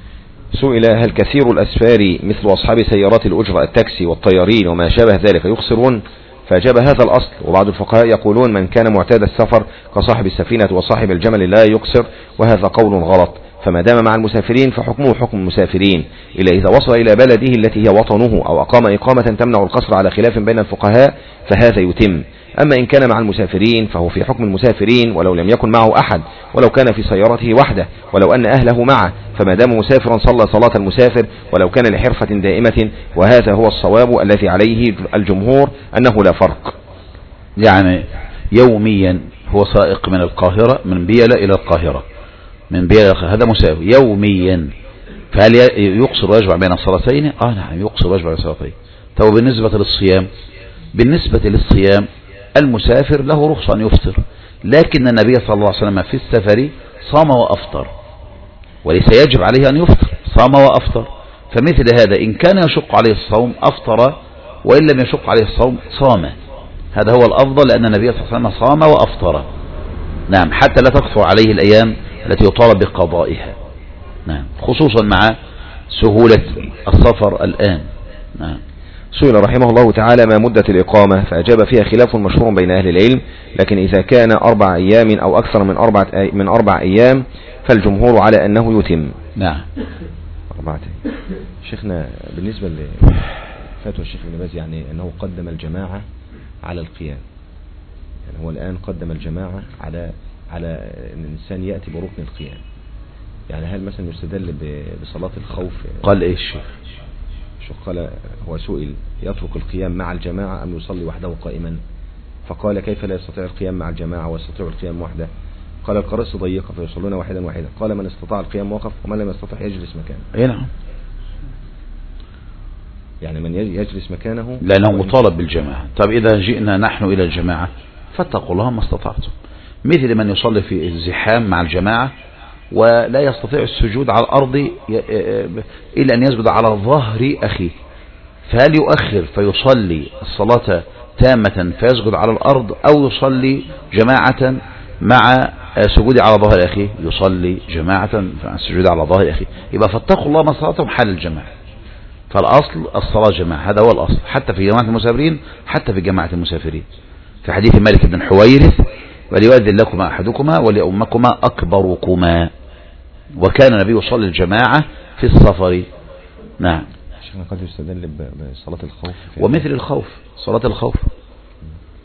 سئل هل كثير الأسفار مثل أصحاب سيارات الأجرة التاكسي والطيارين وما شابه ذلك يخسرون؟ فأجاب هذا الأصل، وبعض الفقهاء يقولون من كان معتاد السفر كصاحب السفينة وصاحب الجمل لا يقصر، وهذا قول غلط، فما دام مع المسافرين فحكمه حكم المسافرين، إلا إذا وصل إلى بلده التي هي وطنه أو أقام إقامة تمنع القصر على خلاف بين الفقهاء فهذا يتم. أما إن كان مع المسافرين فهو في حكم المسافرين ولو لم يكن معه أحد، ولو كان في سيارته وحده، ولو أن أهله معه، فما دام مسافرا صلى صلاة المسافر ولو كان لحرفة دائمة، وهذا هو الصواب الذي عليه الجمهور أنه لا فرق. يعني يوميا هو سائق من القاهرة من بيلة إلى القاهرة، من بيلة هذا مسافر يوميا، فهل يقصر ويجمع بين الصلاتين؟ آه نعم يقصر ويجمع بين الصلاتين. طب بالنسبة للصيام، بالنسبة للصيام المسافر له رخصة أن يفطر، لكن النبي صلى الله عليه وسلم في السفر صام وأفطر، وليس يجب عليه أن يفطر، صام وأفطر. فمثل هذا إن كان يشق عليه الصوم أفطر، وإن لم يشق عليه الصوم صام، هذا هو الأفضل، لأن النبي صلى الله عليه وسلم صام وأفطر. نعم، حتى لا تكثر عليه الأيام التي يطالب بقضائها. نعم، خصوصا مع سهولة السفر الآن. نعم. سئل رحمه الله تعالى ما مدة الإقامة، فأجاب فيها خلاف مشهور بين أهل العلم، لكن إذا كان أربع أيام أو أكثر من أربع من أربع أيام فالجمهور على أنه يتم. نعم. أربعة. شيخنا بالنسبة لفتوى الشيخ ابن باز يعني أنه قدم الجماعة على القيام، يعني هو الآن قدم الجماعة على على أن الإنسان يأتي بركن القيام، يعني هل مثلا يستدل بصلاة الخوف؟ قال إيش الشيخ؟ قال هو سئل يترك القيام مع الجماعة أم يصلي وحده قائما، فقال كيف لا يستطيع القيام مع الجماعة ويستطيع القيام وحده؟ قال الكراسي ضيقة فيصلون واحدا واحدا. قال من استطاع القيام وقف، ومن لم يستطع يجلس مكانه. اي نعم، يعني من يجلس مكانه لأنه مطالب بالجماعة. طب إذا جئنا نحن إلى الجماعة فاتقوا الله ما استطعتم، مثل من يصلي في الزحام مع الجماعة ولا يستطيع السجود على الأرض إلا أن يسجد على ظهر أخيه، فهل يؤخر فيصلي الصلاة تامة فيسجد على الأرض، أو يصلي جماعة مع سجود على ظهر أخيه؟ يصلي جماعة مع السجود على ظهر أخيه. يبقى فاتقوا الله ما استطعتم حال الجماعة، فالأصل الصلاة جماعة، هذا هو الأصل، حتى في جماعة المسافرين، حتى في جماعة المسافرين. في حديث مالك بن حويرث وليؤذن لكما أحدكما ولأمكما أكبركما، وكان النبي يصلي الجماعة في السفر. نعم. شيخنا قد يستدل بصلاة الخوف، ومثل الخوف صلاة الخوف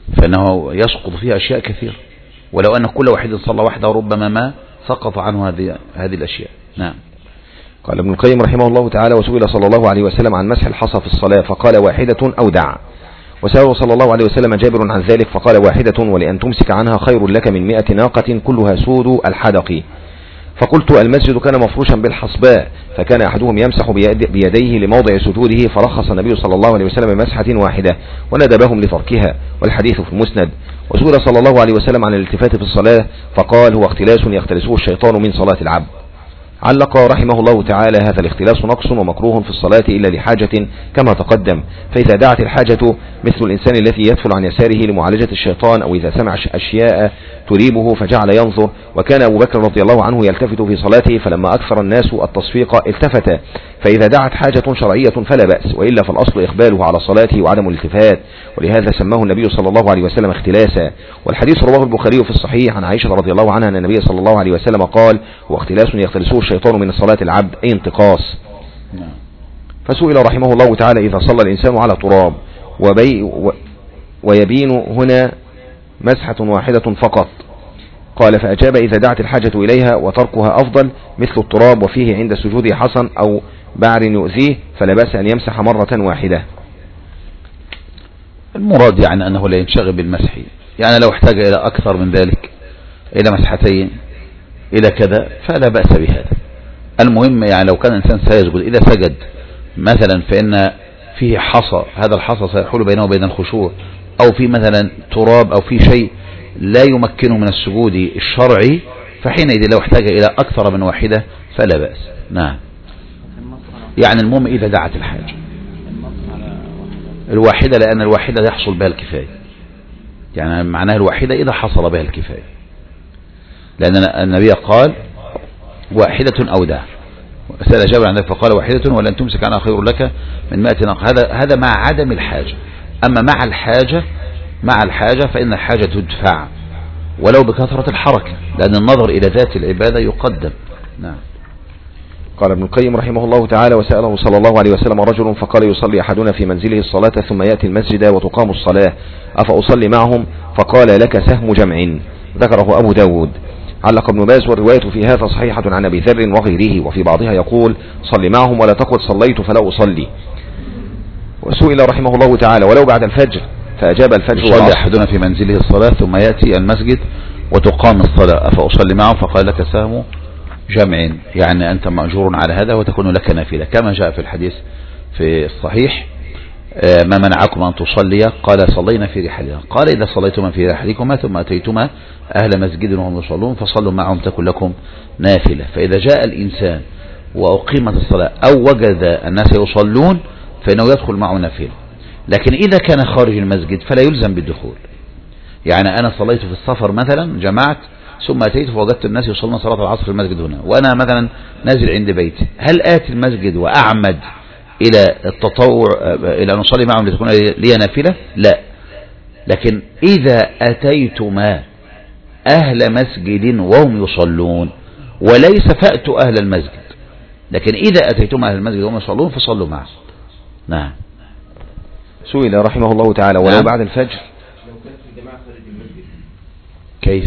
فإنه يسقط فيها أشياء كثيرة، ولو أن كل واحد صلى وحده ربما ما سقط عنه هذه هذه الأشياء. نعم. قال ابن القيم رحمه الله تعالى: وسئل صلى الله عليه وسلم عن مسح الحصى في الصلاة فقال: واحدة أو دع. وسأله صلى الله عليه وسلم جابر عن ذلك فقال: واحدة، ولأن تمسك عنها خير لك من مئة ناقة كلها سود الحدق. فقلت: المسجد كان مفروشا بالحصباء، فكان أحدهم يمسح بيديه لموضع سجوده، فرخص النبي صلى الله عليه وسلم بمسحة واحدة وندبهم لتركها، والحديث في المسند. وسئل صلى الله عليه وسلم عن الالتفات في الصلاة فقال: هو اختلاس يختلسه الشيطان من صلاة العبد. علق رحمه الله تعالى: هذا الاختلاس نقص ومكروه في الصلاة إلا لحاجة كما تقدم، فإذا دعت الحاجة مثل الإنسان الذي يدخل عن يساره لمعالجة الشيطان، أو إذا سمع أشياء تريبه فجعل ينظر. وكان أبو بكر رضي الله عنه يلتفت في صلاته، فلما أكثر الناس التصفيق التفت، فإذا دعت حاجة شرعية فلا بأس، وإلا فالأصل إقباله على صلاته وعدم الالتفات، ولهذا سماه النبي صلى الله عليه وسلم اختلاسا. والحديث رواه البخاري في الصحيح عن عائشة رضي الله عنها أن النبي صلى الله عليه وسلم قال: هو اختلاس يختلسه الشيطان من صلاة العبد، أي انتقاص. فسئل رحمه الله تعالى: إذا صلى الإنسان على تراب وبي ويبين هنا مسحة واحدة فقط، قال: فأجاب: إذا دعت الحاجة إليها وتركها أفضل، مثل التراب وفيه عند سجوده حصن أو بعر يؤذيه، فلا بأس أن يمسح مرة واحدة. المراد يعني أنه لا ينشغل بالمسح، يعني لو احتاج إلى أكثر من ذلك، إلى مسحتين، إلى كذا، فلا بأس بهذا. المهم يعني لو كان الإنسان سيسجد، إذا سجد مثلا فإن فيه حصى، هذا الحصى سيحول بينه وبين الخشوع، أو في مثلا تراب، أو في شيء لا يمكنه من السجود الشرعي، فحينئذ لو احتاج إلى أكثر من واحدة فلا بأس. نعم. يعني المهم إذا دعت الحاجة الواحدة، لأن الواحدة يحصل بها الكفاية، يعني معناها الواحدة إذا حصل بها الكفاية، لأن النبي قال: واحدة أو دع. سأل جابر عن ذلك فقال: واحدة، ولن تمسك عنها خير لك من مائة ناقة. هذا هذا مع عدم الحاجة. أما مع الحاجة مع الحاجة فإن الحاجة تدفع ولو بكثرة الحركة، لأن النظر إلى ذات العبادة يقدم. نعم. قال ابن القيم رحمه الله تعالى: وسأله صلى الله عليه وسلم رجل فقال: يصلي أحدنا في منزله الصلاة ثم يأتي المسجد وتقام الصلاة، أفأصلي معهم؟ فقال: لك سهم جمع. ذكره أبو داود. علق ابن باز: والرواية في هذا صحيحة عن أبي ذر وغيره، وفي بعضها يقول: صلي معهم ولا تقل صليت فلا أصلي. وسئل رحمه الله تعالى: ولو بعد الفجر؟ فأجاب: الفجر يصلي أحدنا في منزله الصلاة ثم يأتي المسجد وتقام الصلاة، أفأصلي معهم؟ فقال: لك سهم جمع، يعني أنت مأجور على هذا وتكون لك نافلة، كما جاء في الحديث في الصحيح: ما منعكم أن تصلي؟ قال: صلينا في رحالنا. قال: إذا صليتما في رحالكما ثم أتيتما أهل مسجد وهم يصلون فصلوا معهم تكن لكم نافلة. فإذا جاء الإنسان وأقيمت الصلاة أو وجد الناس يصلون فإنه يدخل معه نافلة، لكن إذا كان خارج المسجد فلا يلزم بالدخول. يعني أنا صليت في السفر مثلا، جمعت ثم أتيت فوجدت الناس يصلون صلاة العصر في المسجد هنا، وأنا مثلا نازل عند بيتي، هل آتي المسجد وأعمد إلى التطوع، إلى أن أصلي معهم لتكون لي نافلة؟ لا. لكن إذا أتيتما أهل مسجد وهم يصلون، وليس فأتوا أهل المسجد، لكن إذا أتيتما أهل المسجد وهم يصلون فصلوا معهم. نعم. سئل رحمه الله تعالى: ولو نعم. بعد الفجر؟ لو كانت الجماعة خارج المسجد كيف؟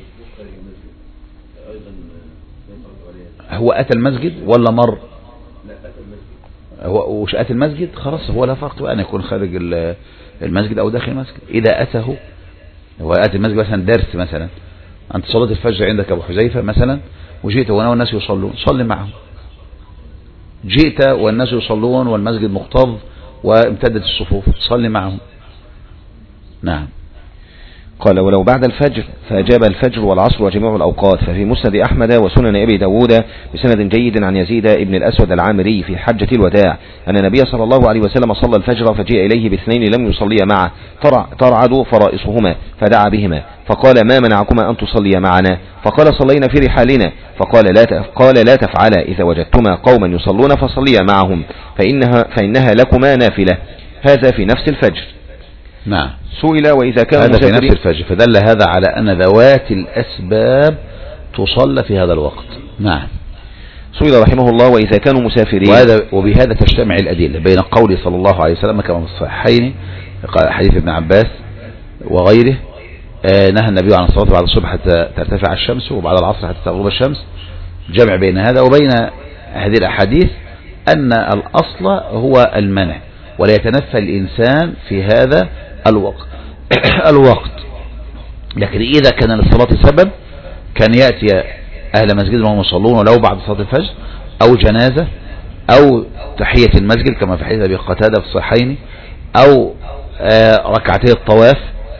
هو أتى المسجد ولا مر؟ لا، أتى المسجد. هو وش أتى المسجد؟ خلاص، هو لا فرق بقى أن يكون خارج المسجد أو داخل المسجد. إذا أتاه، هو أتى المسجد مثلا درس، مثلا أنت صليت الفجر عندك أبو حذيفة مثلا، وجئت وأنا والناس يصلون، صلي معهم. جئت والناس يصلون والمسجد مكتظ وامتدت الصفوف، صلي معهم. نعم. قال: ولو بعد الفجر؟ فأجاب: الفجر والعصر وجميع الأوقات. ففي مسند أحمد وسنن أبي داود بسند جيد عن يزيد ابن الأسود العامري في حجة الوداع أن النبي صلى الله عليه وسلم صلى الفجر، فجاء إليه باثنين لم يصليا معه ترعد فرائصهما، فدعا بهما فقال: ما منعكما أن تصليا معنا؟ فقال: صلينا في رحالنا. فقال: لا قال لا تفعلا، إذا وجدتما قوما يصلون فصليا معهم، فإنها, فإنها لكما نافلة. هذا في نفس الفجر. نعم. سئل: وإذا كان هذا في نفس الفجر، فدل هذا على أن ذوات الأسباب تصلى في هذا الوقت. نعم. سئل رحمه الله: وإذا كانوا مسافرين؟ وهذا وبهذا تجتمع الأدلة بين قوله صلى الله عليه وسلم كما في الصحيحين حديث ابن عباس وغيره نهى النبي عن الصلاة بعد الصبح حتى ترتفع الشمس وبعد العصر حتى تغرب الشمس. جمع بين هذا وبين هذه الأحاديث أن الأصل هو المنع، ولا يتنفى الإنسان في هذا الوقت الوقت لكن إذا كان للصلاة سبب كان يأتي أهل مسجد وهم يصلون ولو بعد صلاة الفجر، أو جنازة، أو تحية المسجد كما في حديث أبي قتادة في الصحيحين، أو ركعتي الطواف،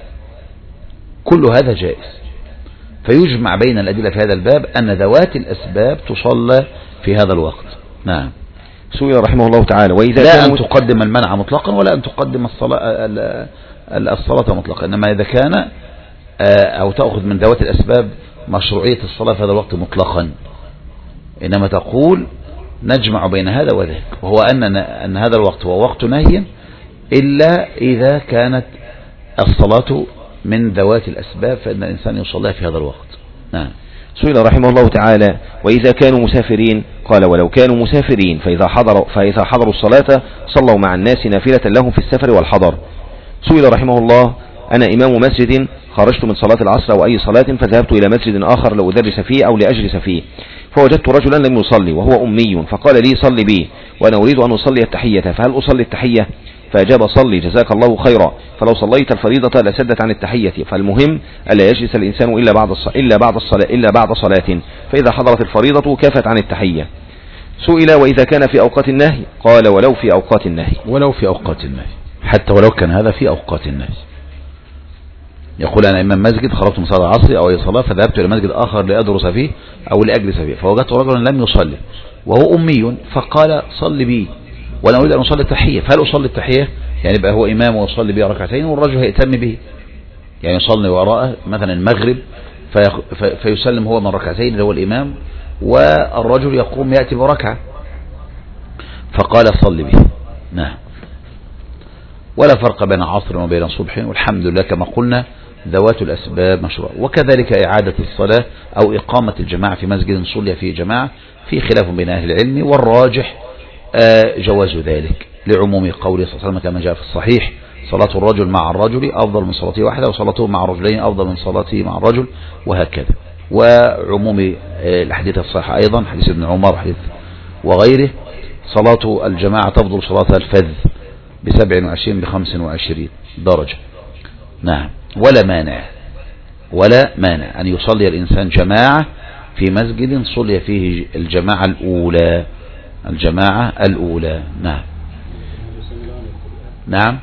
كل هذا جائز. فيجمع بين الأدلة في هذا الباب أن ذوات الأسباب تصلى في هذا الوقت. نعم. سئل رحمه الله تعالى وإذا لا كان أن تقدم المنع مطلقا ولا أن تقدم الصلاة الصلاة مطلقا، إنما إذا كان أو تأخذ من ذوات الأسباب مشروعية الصلاة في هذا الوقت مطلقا، إنما تقول نجمع بين هذا وذاك، وهو أن أن هذا الوقت هو وقت نهي إلا إذا كانت الصلاة من ذوات الأسباب فإن الإنسان يصلي في هذا الوقت. نعم. سئل رحمه الله تعالى وإذا كانوا مسافرين، قال ولو كانوا مسافرين فإذا حضروا, فإذا حضروا الصلاة صلوا مع الناس نافلة لهم في السفر والحضر. سئل رحمه الله أنا إمام مسجد خرجت من صلاة العصر أو أي صلاة فذهبت إلى مسجد آخر لأدرس فيه أو لأجلس فيه، فوجدت رجلا لم يصلي وهو أمي فقال لي صلي بي وأنا أريد أن أصلي التحية، فهل أصلي التحية؟ فأجاب صلي جزاك الله خيرا، فلو صليت الفريضة لسدت عن التحية، فالمهم ألا يجلس الإنسان إلا بعد الصلاة إلا بعد الصلاة إلا بعد صلاة، فإذا حضرت الفريضة كفت عن التحية. سئل وإذا كان في أوقات النهي، قال ولو في أوقات النهي. ولو في أوقات النهي، حتى ولو كان هذا في أوقات النهي. يقول أنا إمام مسجد خرجت من صلاة العصر أو أي صلاة فذهبت إلى مسجد آخر لأدرس فيه أو لأجلس فيه، فوجدت رجلا لم يصلي وهو أمي فقال صلي بي وأنا أريد أن أصلي التحية، فهل أصلي التحية؟ يعني بقى هو إمام ويصلي بي ركعتين والرجل هيأتم به، يعني يصلي وراءه مثلا المغرب فيسلم هو من ركعتين اللي هو الإمام والرجل يقوم يأتي بركعة، فقال صلي به. نعم. ولا فرق بين عصر وبين صبح، والحمد لله كما قلنا ذوات الأسباب مشروع. وكذلك إعادة الصلاة أو إقامة الجماعة في مسجد صلي فيه جماعة في خلاف بين أهل العلم، والراجح جواز ذلك لعموم قوله صلى الله عليه وسلم كما جاء في الصحيح صلاة الرجل مع الرجل أفضل من صلاته واحدة وصلاته مع الرجلين أفضل من صلاته مع الرجل، وهكذا. وعموم الحديث الصحيح أيضا حديث ابن عمر وحديث وغيره صلاة الجماعة تفضل صلاة الفذ بسبع وعشرين بخمس وعشرين درجة. نعم. ولا مانع ولا مانع أن يصلي الإنسان جماعة في مسجد صلي فيه الجماعة الأولى الجماعة الأولى. نعم. نعم.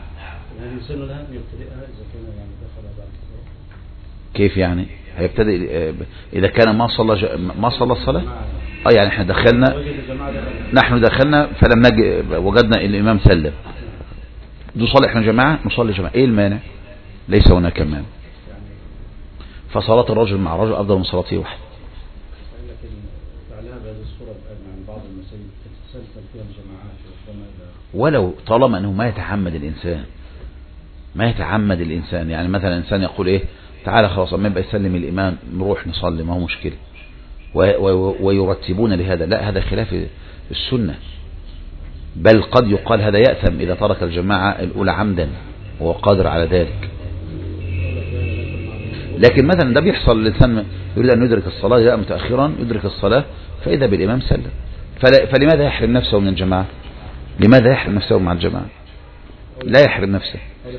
كيف يعني هيبتدئ إذا كان ما صلى ما صلى الصلاة؟ اه يعني احنا دخلنا نحن دخلنا فلم نجد وجدنا الإمام سلم، نصلي احنا جماعة نصلي جماعة، ايه المانع؟ ليس هناك مانع. فصلاة الرجل مع الرجل أفضل من صلاته واحد. ولو طالما أنه ما يتعمد الإنسان ما يتعمد الإنسان يعني مثلا الإنسان يقول إيه تعالى خلاص أما يبقى يسلم الإمام نروح نصلي ما هو مشكلة ويرتبون لهذا، لا هذا خلاف السنة، بل قد يقال هذا يأثم إذا ترك الجماعة الأولى عمدا وهو قادر على ذلك. لكن مثلا ده بيحصل الإنسان يريد أن يدرك الصلاة جاء متأخرا يدرك الصلاة فإذا بالإمام سلم، فلماذا يحرم نفسه من الجماعة؟ لماذا يحرم نفسه مع الجماعة؟ لا يحرم نفسه.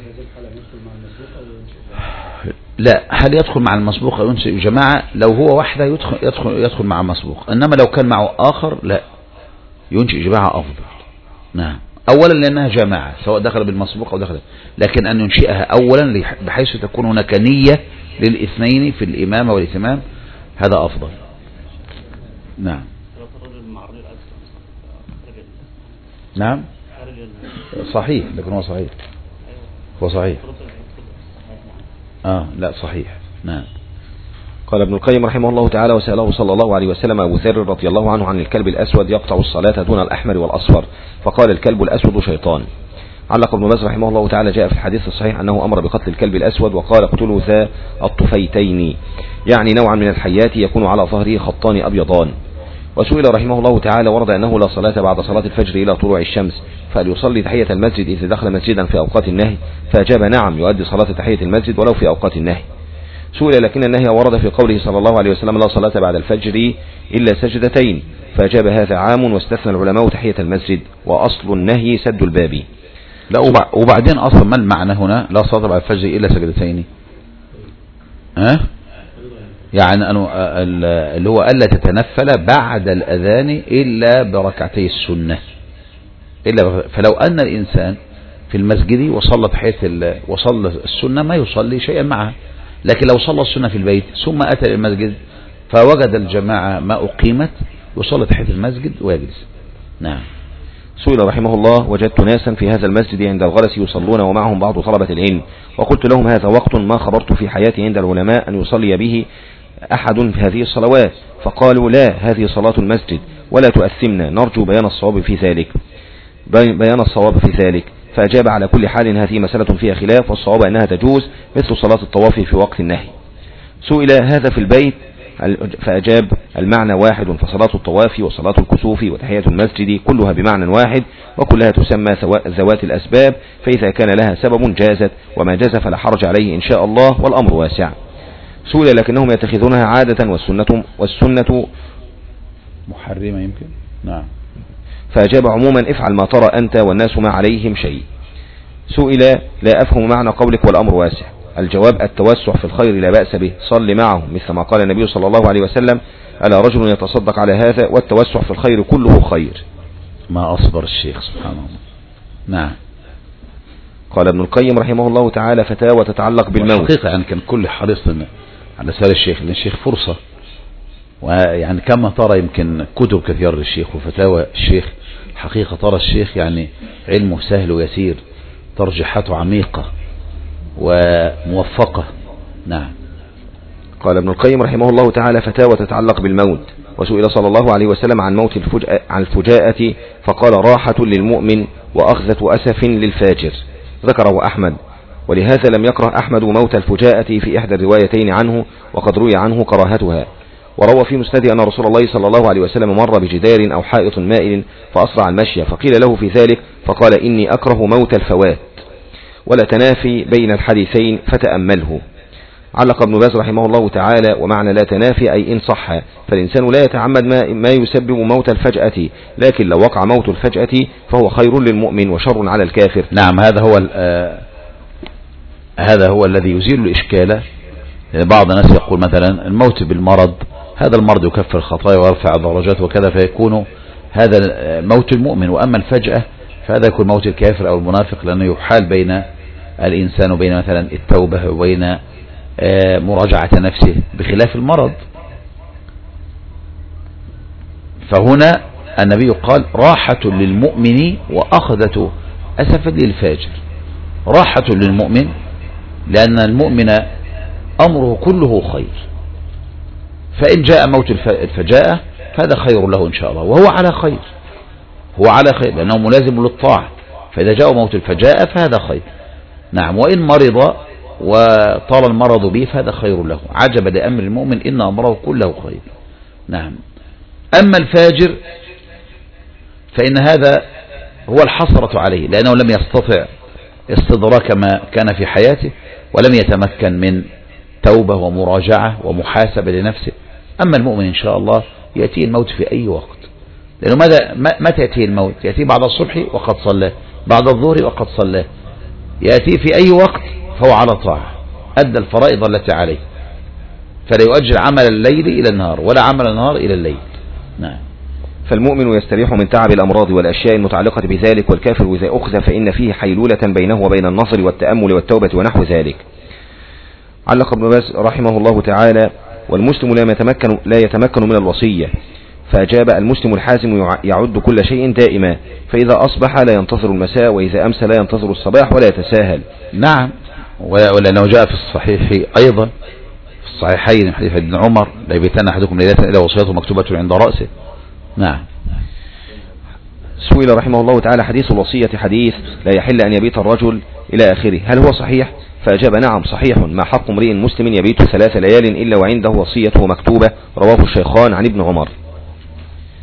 لا، هل يدخل مع المسبوق أو ينشئ جماعة؟ لو هو واحدة يدخل, يدخل, يدخل مع المسبوق، إنما لو كان معه آخر لا ينشئ جماعة أفضل. نعم. أولا لأنها جماعة سواء دخل بالمسبوق أو دخل، لكن أن ينشئها أولا بحيث تكون هناك نية للاثنين في الإمامة والإتمام هذا أفضل. نعم. نعم صحيح، لكن هو صحيح هو صحيح آه لا صحيح. نعم. قال ابن القيم رحمه الله تعالى وسأله صلى الله عليه وسلم أبو ذر رضي الله عنه عن الكلب الأسود يقطع الصلاة دون الأحمر والأصفر، فقال الكلب الأسود شيطان. علق ابن باز رحمه الله تعالى جاء في الحديث الصحيح أنه أمر بقتل الكلب الأسود وقال اقتلوا ذا الطفيتين، يعني نوعا من الحيات يكون على ظهره خطان أبيضان. وسئل رحمه الله تعالى ورد أنه لا صلاة بعد صلاة الفجر إلى طلوع الشمس، فهل يصلي تحية المسجد إذا دخل مسجدا في أوقات النهي؟ فأجاب نعم، يؤدي صلاة تحية المسجد ولو في أوقات النهي. سئل لكن النهي ورد في قوله صلى الله عليه وسلم لا صلاة بعد الفجر إلا سجدتين، فأجاب هذا عام واستثنى العلماء تحية المسجد، وأصل النهي سد الباب. لا وبعدين أصلا ما المعنى هنا لا صلاة بعد الفجر إلا سجدتين؟ ها؟ يعني أنه اللي هو ألا تتنفل بعد الأذان إلا بركعتي السنة، إلا فلو أن الإنسان في المسجد وصلى تحية وصلى السنة ما يصلي شيئا معها، لكن لو صلى السنة في البيت ثم أتى المسجد فوجد الجماعة ما أقيمت يصلي تحية المسجد ويجلس. نعم. سئل رحمه الله وجدت ناسا في هذا المسجد عند الغلس يصلون ومعهم بعض طلبة العلم، وقلت لهم هذا وقت ما خبرت في حياتي عند العلماء أن يصلي به أحد في هذه الصلوات، فقالوا لا، هذه صلاة المسجد ولا تؤثمنا، نرجو بيان الصواب في ذلك بيان الصواب في ذلك فأجاب على كل حال هذه مسألة فيها خلاف، والصواب أنها تجوز مثل صلاة الطواف في وقت النهي. سئل هذا في البيت فأجاب المعنى واحد، فصلاة الطواف وصلاة الكسوف وتحية المسجد كلها بمعنى واحد، وكلها تسمى ذوات الأسباب، فإذا كان لها سبب جازت، وما جاز فلا حرج عليه إن شاء الله، والأمر واسع. سئل لكنهم يتخذونها عادة والسنة, والسنة محرمة يمكن. نعم. فأجاب عموما افعل ما ترى أنت والناس ما عليهم شيء. سئل لا أفهم معنى قولك والأمر واسع. الجواب التوسع في الخير لا بأس به، صل معه، مثل ما قال النبي صلى الله عليه وسلم ألا رجل يتصدق على هذا، والتوسع في الخير كله خير. ما أصبر الشيخ سبحان الله. نعم. قال ابن القيم رحمه الله تعالى فتاوى تتعلق بالموت. حقيقة يعني كان كل حريص على سؤال الشيخ، لأن الشيخ فرصة، ويعني كما ترى يمكن كتب كثيرة للشيخ وفتاوى الشيخ، حقيقة ترى الشيخ يعني علمه سهل ويسير، ترجيحاته عميقة وموفقة. نعم. قال ابن القيم رحمه الله تعالى فتاوى تتعلق بالموت. وسئل صلى الله عليه وسلم عن موت الفجأة عن الفجاءة فقال راحة للمؤمن وأخذة أسف للفاجر، ذكره أحمد، ولهذا لم يكره أحمد موت الفجاءة في إحدى الروايتين عنه، وقد روي عنه كراهتها. وروى في مسنده أن رسول الله صلى الله عليه وسلم مر بجدار أو حائط مائل فأسرع المشي، فقيل له في ذلك فقال إني أكره موت الفوات، ولا تنافي بين الحديثين فتأمله. علق ابن باز رحمه الله تعالى ومعنى لا تنافي أي إن صح، فالإنسان لا يتعمد ما, ما يسبب موت الفجأة، لكن لو وقع موت الفجأة فهو خير للمؤمن وشر على الكافر. نعم. هذا هو آه هذا هو الذي يزيل الإشكال. بعض الناس يقول مثلا الموت بالمرض، هذا المرض يكفر الخطايا ويرفع الدرجات وكذا، فيكون هذا موت المؤمن، وأما الفجأة فهذا يكون موت الكافر أو المنافق، لأنه يحال بين الإنسان وبين مثلا التوبة وبين مراجعة نفسه، بخلاف المرض. فهنا النبي قال راحة للمؤمن وأخذة أسف للفاجر. راحة للمؤمن لأن المؤمن أمره كله خير، فإن جاء موت الفجاءة فهذا خير له إن شاء الله، وهو على خير، هو على خير لأنه ملازم للطاعة، فإذا جاء موت الفجاءة فهذا خير. نعم. وإن مرض وطال المرض به فهذا خير له. عجب لأمر المؤمن إن أمره كله خير. نعم. أما الفاجر فإن هذا هو الحسرة عليه، لأنه لم يستطع استدراك ما كان في حياته، ولم يتمكن من توبة ومراجعة ومحاسبة لنفسه. أما المؤمن إن شاء الله يأتي الموت في أي وقت، لأنه ماذا متى يأتي الموت؟ يأتي بعد الصبح وقد صلى، بعد الظهر وقد صلى، يأتي في أي وقت فهو على طاعة، أدى الفرائض التي عليه، فلا يؤجل عمل الليل إلى النهار ولا عمل النهار إلى الليل. نعم. فالمؤمن يستريح من تعب الأمراض والأشياء المتعلقة بذلك، والكافر إذا أخذ فإن فيه حيلولة بينه وبين النصر والتأمل والتوبة ونحو ذلك. علق ابن باز رحمه الله تعالى والمسلم لا يتمكن, لا يتمكن من الوصية، فأجاب المسلم الحازم يعد كل شيء دائما، فإذا أصبح لا ينتظر المساء، وإذا أمسى لا ينتظر الصباح ولا يتساهل. نعم. ولأنه جاء في الصحيح أيضا في الصحيحين حديث ابن عمر لا يبيتن أحدكم ليلة إلا وصيته مكتوبة عند رأسه. نعم. سئل رحمه الله تعالى حديث الوصية حديث لا يحل أن يبيت الرجل إلى آخره، هل هو صحيح؟ فأجاب نعم صحيح، ما حق امرئ مسلم يبيت ثلاث ليال إلا وعنده وصيته مكتوبة، رواه الشيخان عن ابن عمر.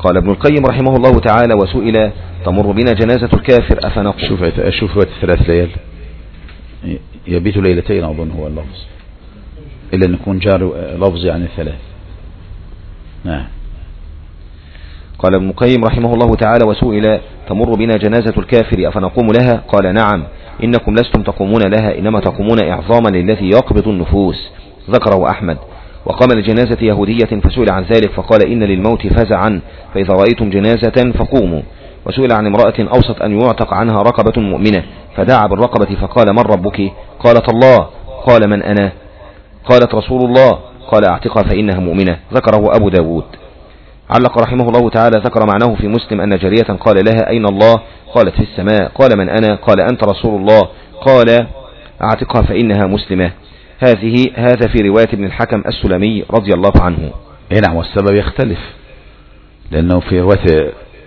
قال ابن القيم رحمه الله تعالى وسئل تمر بنا جنازة الكافر أفنقول. شوف شوف ثلاث ليال يبيت ليلتين أظن هو اللفظ، إلا أن يكون جار لفظ يعني ثلاث. نعم. قال ابن القيم رحمه الله تعالى وسئل تمر بنا جنازة الكافر أفنقوم لها؟ قال نعم، إنكم لستم تقومون لها، إنما تقومون إعظاما للذي يقبض النفوس. ذكره أحمد. وقام لجنازة يهودية فسئل عن ذلك فقال إن للموت فزعا، فإذا رأيتم جنازة فقوموا. وسئل عن امرأة أوصت أن يعتق عنها رقبة مؤمنة فدعا بالرقبة فقال من ربك؟ قالت الله. قال من أنا؟ قالت رسول الله. قال اعتقها فإنها مؤمنة. ذكره أبو داود. علق رحمه الله تعالى ذكر معناه في مسلم أن جارية قال لها أين الله؟ قالت في السماء. قال من أنا؟ قال أنت رسول الله. قال اعتقها فإنها مسلمة. هذه هذا في رواية ابن الحكم السلمي رضي الله عنه. نعم. والسبب يختلف، لأنه في رواية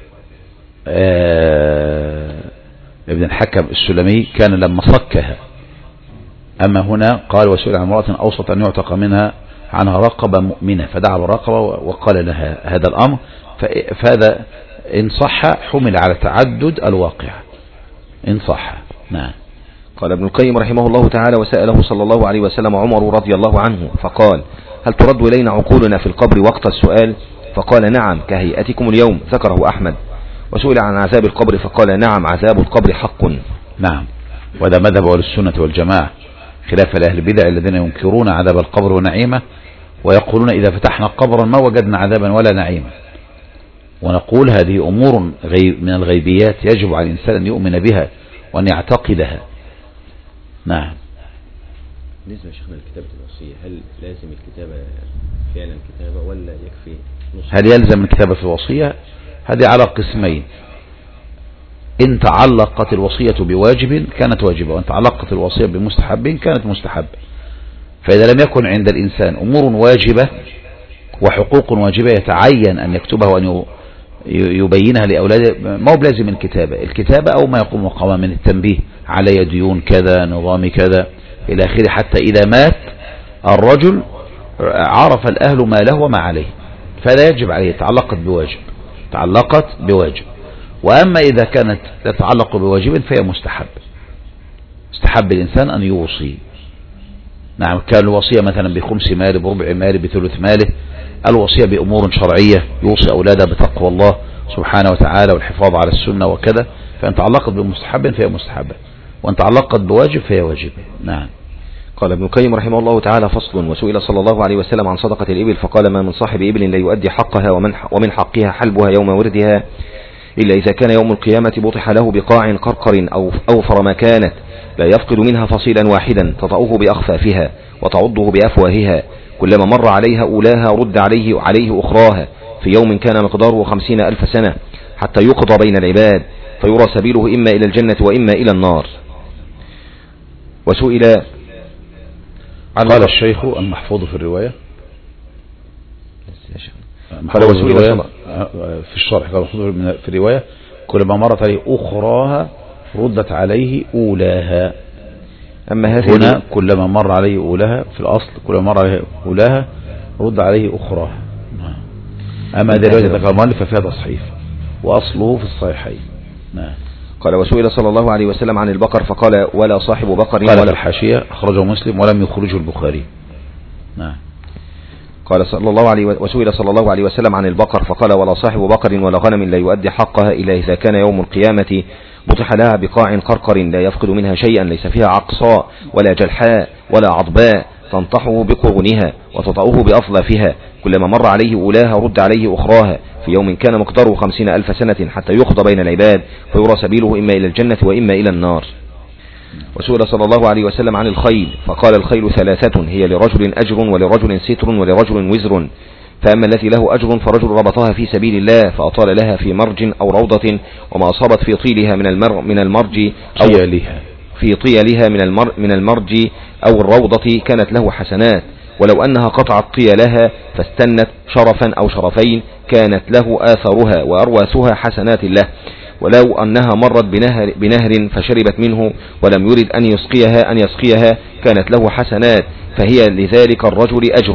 ابن الحكم السلمي كان لما صكها، أما هنا قال وسئل عن امرأة أوصت أن يعتق منها عنها رقبة مؤمنة فدعا بالرقبة وقال لها هذا الأمر، فهذا إن صح حمل على تعدد الواقع إن صح. نعم. قال ابن القيم رحمه الله تعالى وسأله صلى الله عليه وسلم عمر رضي الله عنه فقال هل ترد إلينا عقولنا في القبر وقت السؤال؟ فقال نعم كهيئتكم اليوم. ذكره أحمد. وسئل عن عذاب القبر فقال نعم عذاب القبر حق. نعم. وهذا مذهب أهل السنة والجماعة خلاف الأهل البدع الذين ينكرون عذاب القبر ونعيمه ويقولون إذا فتحنا قبرا ما وجدنا عذابا ولا نعيما. ونقول هذه أمور غيب من الغيبيات يجب على الإنسان أن يؤمن بها وأن يعتقدها. نعم. بالنسبة لشيخنا لكتابة الوصية هل لازم الكتابة فعلا كتابة ولا يكفي نص؟ هل يلزم الكتابة في الوصية؟ هذه على قسمين. إن تعلقت الوصية بواجب كانت واجبة، وإن تعلقت الوصية بمستحب كانت مستحبة. فإذا لم يكن عند الإنسان أمور واجبة وحقوق واجبة يتعين أن يكتبها وأن يبينها لأولاده ما هو بلازم الكتابة. الكتابة أو ما يقوم مقام من التنبيه على ديون كذا نظام كذا إلى آخره، حتى إذا مات الرجل عرف الأهل ما له وما عليه، فهذا يجب عليه. تعلقت بواجب تعلقت بواجب. وأما إذا كانت تتعلق بواجب فهي مستحب. استحب الإنسان أن يوصي. نعم. كان الوصية مثلا بخمس ماله بربع ماله بثلث ماله. الوصية بأمور شرعية يوصي أولاده بتقوى الله سبحانه وتعالى والحفاظ على السنة وكذا، فإن تعلقت بمستحب فهي مستحبة، وإن تعلقت بواجب فهي واجب. نعم. قال ابن القيم رحمه الله تعالى فصل. وسئل صلى الله عليه وسلم عن صدقة الإبل فقال ما من صاحب إبل لا يؤدي حقها ومن ومن حقها حلبها يوم وردها إلا إذا كان يوم القيامة بطح له بقاع قرقر أو أوفر ما كانت لا يفقد منها فصيلا واحدا تطأه بأخفافها وتعضه بأفواهها كلما مر عليها أولاها رد عليه عليه أخراها في يوم كان مقداره خمسين ألف سنة حتى يقضى بين العباد فيرى سبيله إما إلى الجنة وإما إلى النار. وسئل قال الشيخ المحفوظ في الرواية قال وسئل في الشرح قال في الرواية كلما مرت عليه أخراها ردت عليه أولاها. أما هذه هنا كلما مر عليه أولاها في الأصل كلما مر عليه أولاها رد عليه أخراها. أما هذه الرواية ذكر المؤلف ففيها تصحيف وأصله في الصحيحين. نعم. قال وسئل صلى الله عليه وسلم عن البقر فقال ولا صاحب بقر قال ولا الحاشية أخرجه مسلم ولم يخرجه البخاري. نعم. قال صلى الله عليه وسئل صلى الله عليه وسلم عن البقر فقال ولا صاحب بقر ولا غنم لا يؤدي حقها إلا إذا كان يوم القيامة بطح لها بقاع قرقر لا يفقد منها شيئا ليس فيها عقصاء ولا جلحاء ولا عضباء تنطحه بقرونها وتطأه بأظلافها كلما مر عليه أولاها رد عليه أخراها في يوم كان مقداره خمسين ألف سنة حتى يقضى بين العباد فيرى سبيله إما إلى الجنة وإما إلى النار. وسئل صلى الله عليه وسلم عن الخيل فقال الخيل ثلاثة هي لرجل أجر ولرجل ستر ولرجل وزر فأما التي له أجر فرجل ربطها في سبيل الله فأطال لها في مرج أو روضة وما أصابت في طيلها من المر من المرج أو طيالها في طيالها من المر من المرج أو الروضة كانت له حسنات ولو أنها قطعت طيالها فاستنت شرفا أو شرفين كانت له آثارها وأرواثها حسنات له ولو أنها مرت بنهر, بنهر فشربت منه ولم يرد أن يسقيها أن يسقيها كانت له حسنات فهي لذلك الرجل أجر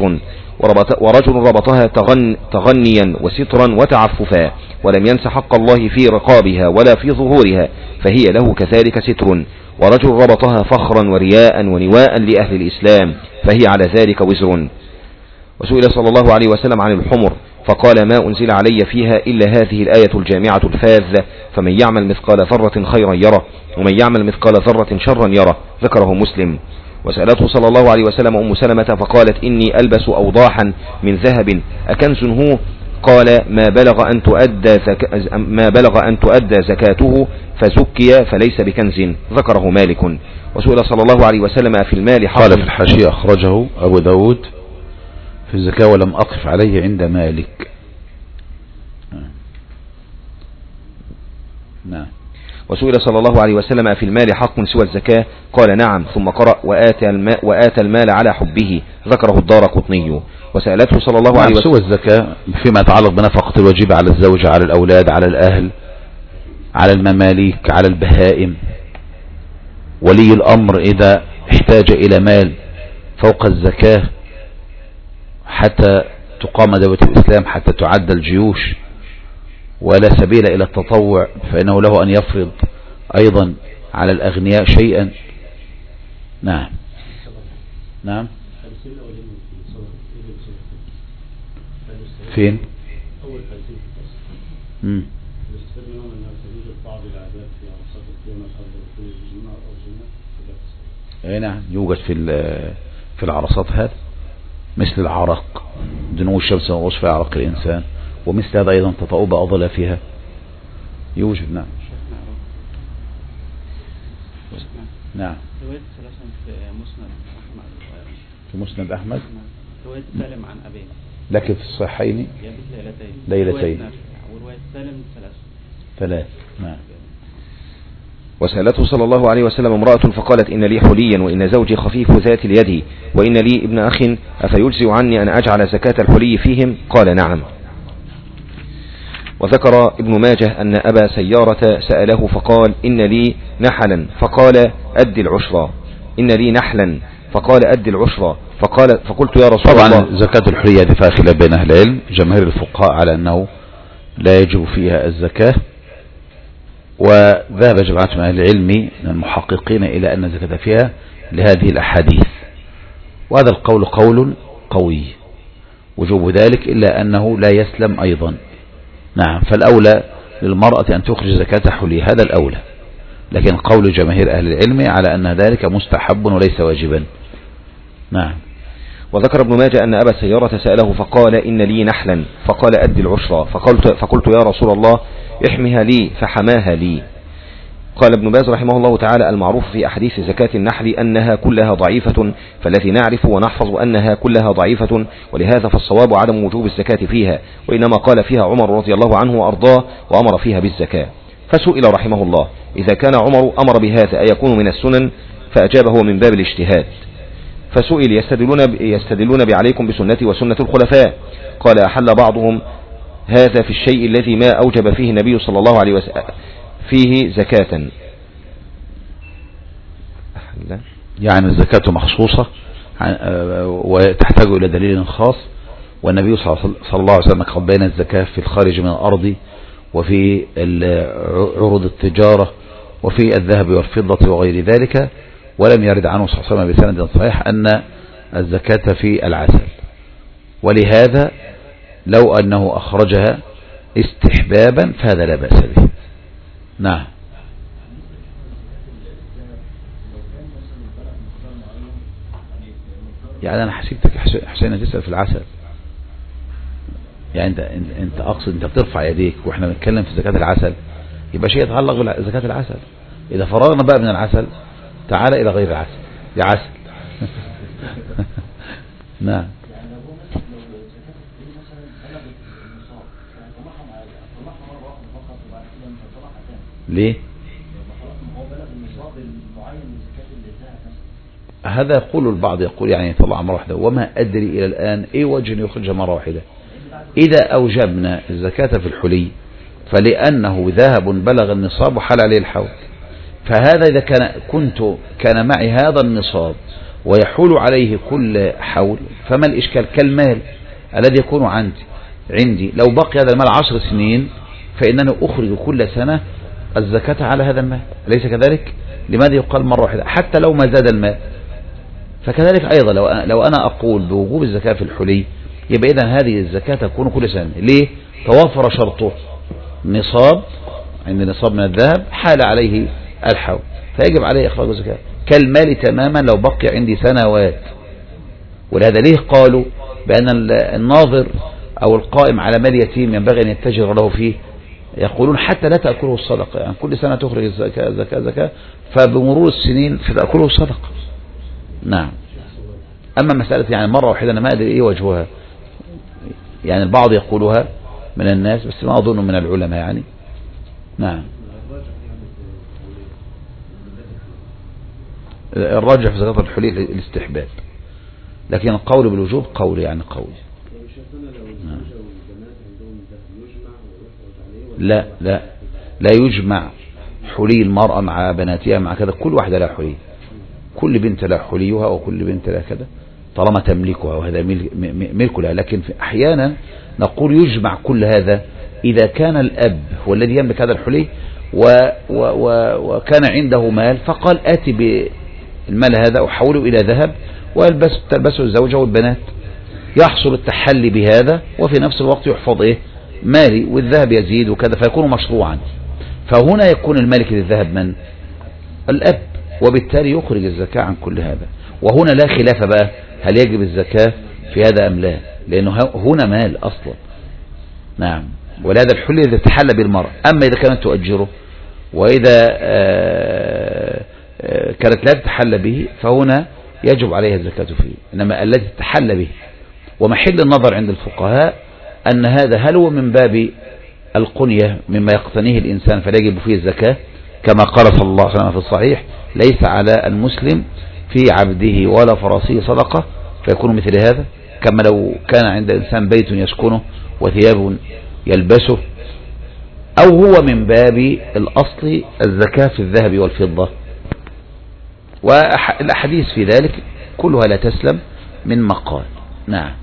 وربط ورجل ربطها تغن تغنيا وسترا وتعففا ولم ينس حق الله في رقابها ولا في ظهورها فهي له كذلك ستر. ورجل ربطها فخرا ورياء ونواء لأهل الإسلام فهي على ذلك وزر. وسئل صلى الله عليه وسلم عن الحمر فقال ما أنزل علي فيها إلا هذه الآية الجامعة الفاذة فمن يعمل مثقال ذرة خيرا يره ومن يعمل مثقال ذرة شرا يره، ذكره مسلم. وسألته صلى الله عليه وسلم أم سلمة فقالت إني ألبس أوضاحا من ذهب أكنز هو؟ قال ما بلغ أن تؤدى زك... ما بلغ أن تؤدى زكاته فزكي فليس بكنز، ذكره مالك. وسئل صلى الله عليه وسلم في المال حق. قال في الحاشية أخرجه أبو داود في الزكاة ولم أقف عليه عند مالك. نعم. وسئل صلى الله عليه وسلم في المال حق سوى الزكاة قال نعم، ثم قرأ وآتى المال, وآتى المال على حبه، ذكره الدارقطني. وسألته صلى الله عليه وسلم سوى الزكاة فيما يتعلق بنفقة الواجب على الزوجة على الأولاد على الأهل على المماليك على البهائم. ولي الأمر إذا احتاج إلى مال فوق الزكاة حتى تقام دولة الإسلام حتى تعد الجيوش ولا سبيل إلى التطوع فإنه له أن يفرض أيضا على الأغنياء شيئا. نعم نعم. فين؟ أول حديث امم الاستفادة منهم أنها توجد بعض العادات في عرصات القيامة قبل دخول الجمعة أو الجمعة. أي نعم يوجد في في العرصات هذا مثل العرق دنو الشمس ووصف عرق الإنسان، ومثل هذا أيضا تطأب أظلافها يوجد. نعم نعم. رواية ثلاثة في مسند أحمد في مسند أحمد رواية سالم عن أبيه لكن في الصحيحين ليلتين ليلتين ورواية سالم ثلاث ثلاث. نعم. وسألته صلى الله عليه وسلم امرأة فقالت إن لي حليا وإن زوجي خفيف ذات اليد وإن لي ابن أخ أفيجزئ عني أن أجعل زكاة الحلي فيهم؟ قال نعم. وذكر ابن ماجه أن أبا سيارة سأله فقال إن لي نحلا فقال أد العشرة، إن لي نحلا فقال أد العشرة، فقال فقلت يا رسول طبعا الله. طبعا زكاة الحلي هذه فيها خلاف بين أهل العلم، جماهير الفقهاء على أنه لا يجب فيها الزكاة، وذهب جماعة من أهل العلم من المحققين إلى أن الزكاة فيها لهذه الأحاديث، وهذا القول قول قوي وجوب ذلك إلا أنه لا يسلم أيضا. نعم. فالأولى للمرأة أن تخرج زكاة حلي، هذا الأولى، لكن قول جماهير أهل العلم على أن ذلك مستحب وليس واجبا. نعم. وذكر ابن ماجه أن أبا سيارة سأله فقال إن لي نحلا فقال أد العشرة، فقلت, فقلت يا رسول الله احمها لي، فحماها لي. قال ابن باز رحمه الله تعالى المعروف في أحاديث زكاة النحل أنها كلها ضعيفة، فالذي نعرف ونحفظ أنها كلها ضعيفة، ولهذا فالصواب عدم وجوب الزكاة فيها، وإنما قال فيها عمر رضي الله عنه وأرضاه وأمر فيها بالزكاة. فسئل رحمه الله إذا كان عمر أمر بهذا أيكون من السنن؟ فأجاب هو من باب الاجتهاد. فسئل يستدلون, يستدلون بعليكم بسنتي وسنة الخلفاء، قال أحل بعضهم هذا في الشيء الذي ما أوجب فيه النبي صلى الله عليه وسلم فيه زكاة. يعني الزكاة مخصوصة وتحتاج إلى دليل خاص، والنبي صلى الله عليه وسلم قد بين الزكاة في الخارج من الأرض وفي عروض التجارة وفي الذهب والفضة وغير ذلك، ولم يرد عنه صلى الله عليه وسلم بسند صحيح أن الزكاة في العسل، ولهذا لو أنه أخرجها استحبابا فهذا لا بأس به. نعم. يعني أنا حسيبتك حسين تسأل في العسل، يعني أنت, أنت أقصد أنت بترفع يديك وإحنا بنتكلم في زكاة العسل، يبقى شيء يتعلق بزكاة العسل. إذا فرغنا بقى من العسل تعال إلى غير العسل يا عسل. نعم. ليه؟ هذا يقول البعض، يقول يعني طلع مرة واحدة، وما أدري إلى الآن أي وجه يخرج مرة واحدة. إذا أوجبنا الزكاة في الحلي فلأنه ذهب بلغ النصاب وحل عليه الحول، فهذا إذا كان كنت كان معي هذا النصاب ويحول عليه كل حول، فما الإشكال؟ كالمال الذي يكون عندي عندي لو بقي هذا المال عشر سنين فإنني أخرج كل سنة الزكاة على هذا المال، أليس كذلك؟ لماذا يقال مرة واحدة حتى لو ما زاد المال؟ فكذلك أيضا لو لو أنا أقول بوجوب الزكاة في الحلي، يبقى إذن هذه الزكاة تكون كل سنة. ليه؟ توفر شرطه، نصاب، عند نصاب من الذهب حال عليه الحول فيجب عليه إخراج الزكاة كالمال تماما لو بقي عندي سنوات. ولهذا ليه قالوا بأن الناظر أو القائم على مال يتيم ينبغي أن يتجر له فيه؟ يقولون حتى لا تأكله الصدقة، يعني كل سنة تخرج الزكاة زكاة زكاة، فبمرور السنين فتأكله الصدقة. نعم. أما مسألة يعني مرة واحدة أنا ما أدري إيه وجهها، يعني البعض يقولها من الناس بس ما أظن من العلماء يعني. نعم. الراجح في زكاة الحلي الاستحباب، لكن القول بالوجوب قول يعني قوي. لا لا لا يجمع حلي المرأة مع بناتها مع كذا، كل واحدة لها حلي، كل بنت لها حليها وكل بنت لها كذا طالما تملكها وهذا ملك لها. لكن أحيانا نقول يجمع كل هذا إذا كان الأب هو الذي يملك هذا الحلي و و و وكان عنده مال فقال آتي بالمال هذا أحوله إلى ذهب ويلبس تلبسه الزوجة والبنات، يحصل التحلي بهذا وفي نفس الوقت يحفظ إيه مالي والذهب يزيد وكذا فيكون مشروعا. فهنا يكون المالك للذهب من؟ الأب، وبالتالي يخرج الزكاة عن كل هذا. وهنا لا خلاف بقى هل يجب الزكاة في هذا أم لا، لأنه هنا مال أصلا. نعم. ولهذا الحلي الذي تحلى بالمرأة. أما إذا كانت تؤجره وإذا كانت لا تتحلى به فهنا يجب عليها الزكاة فيه. إنما التي تتحلى به، ومحل النظر عند الفقهاء أن هذا هل هو من باب القنية مما يقتنيه الإنسان فلا يجب فيه الزكاة، كما قال صلى الله عليه وسلم في الصحيح ليس على المسلم في عبده ولا فرسه صدقة، فيكون مثل هذا. كما لو كان عند الإنسان بيت يسكنه وثياب يلبسه، أو هو من باب الأصل الزكاة في الذهب والفضة. والأحاديث في ذلك كلها لا تسلم من مقال. نعم.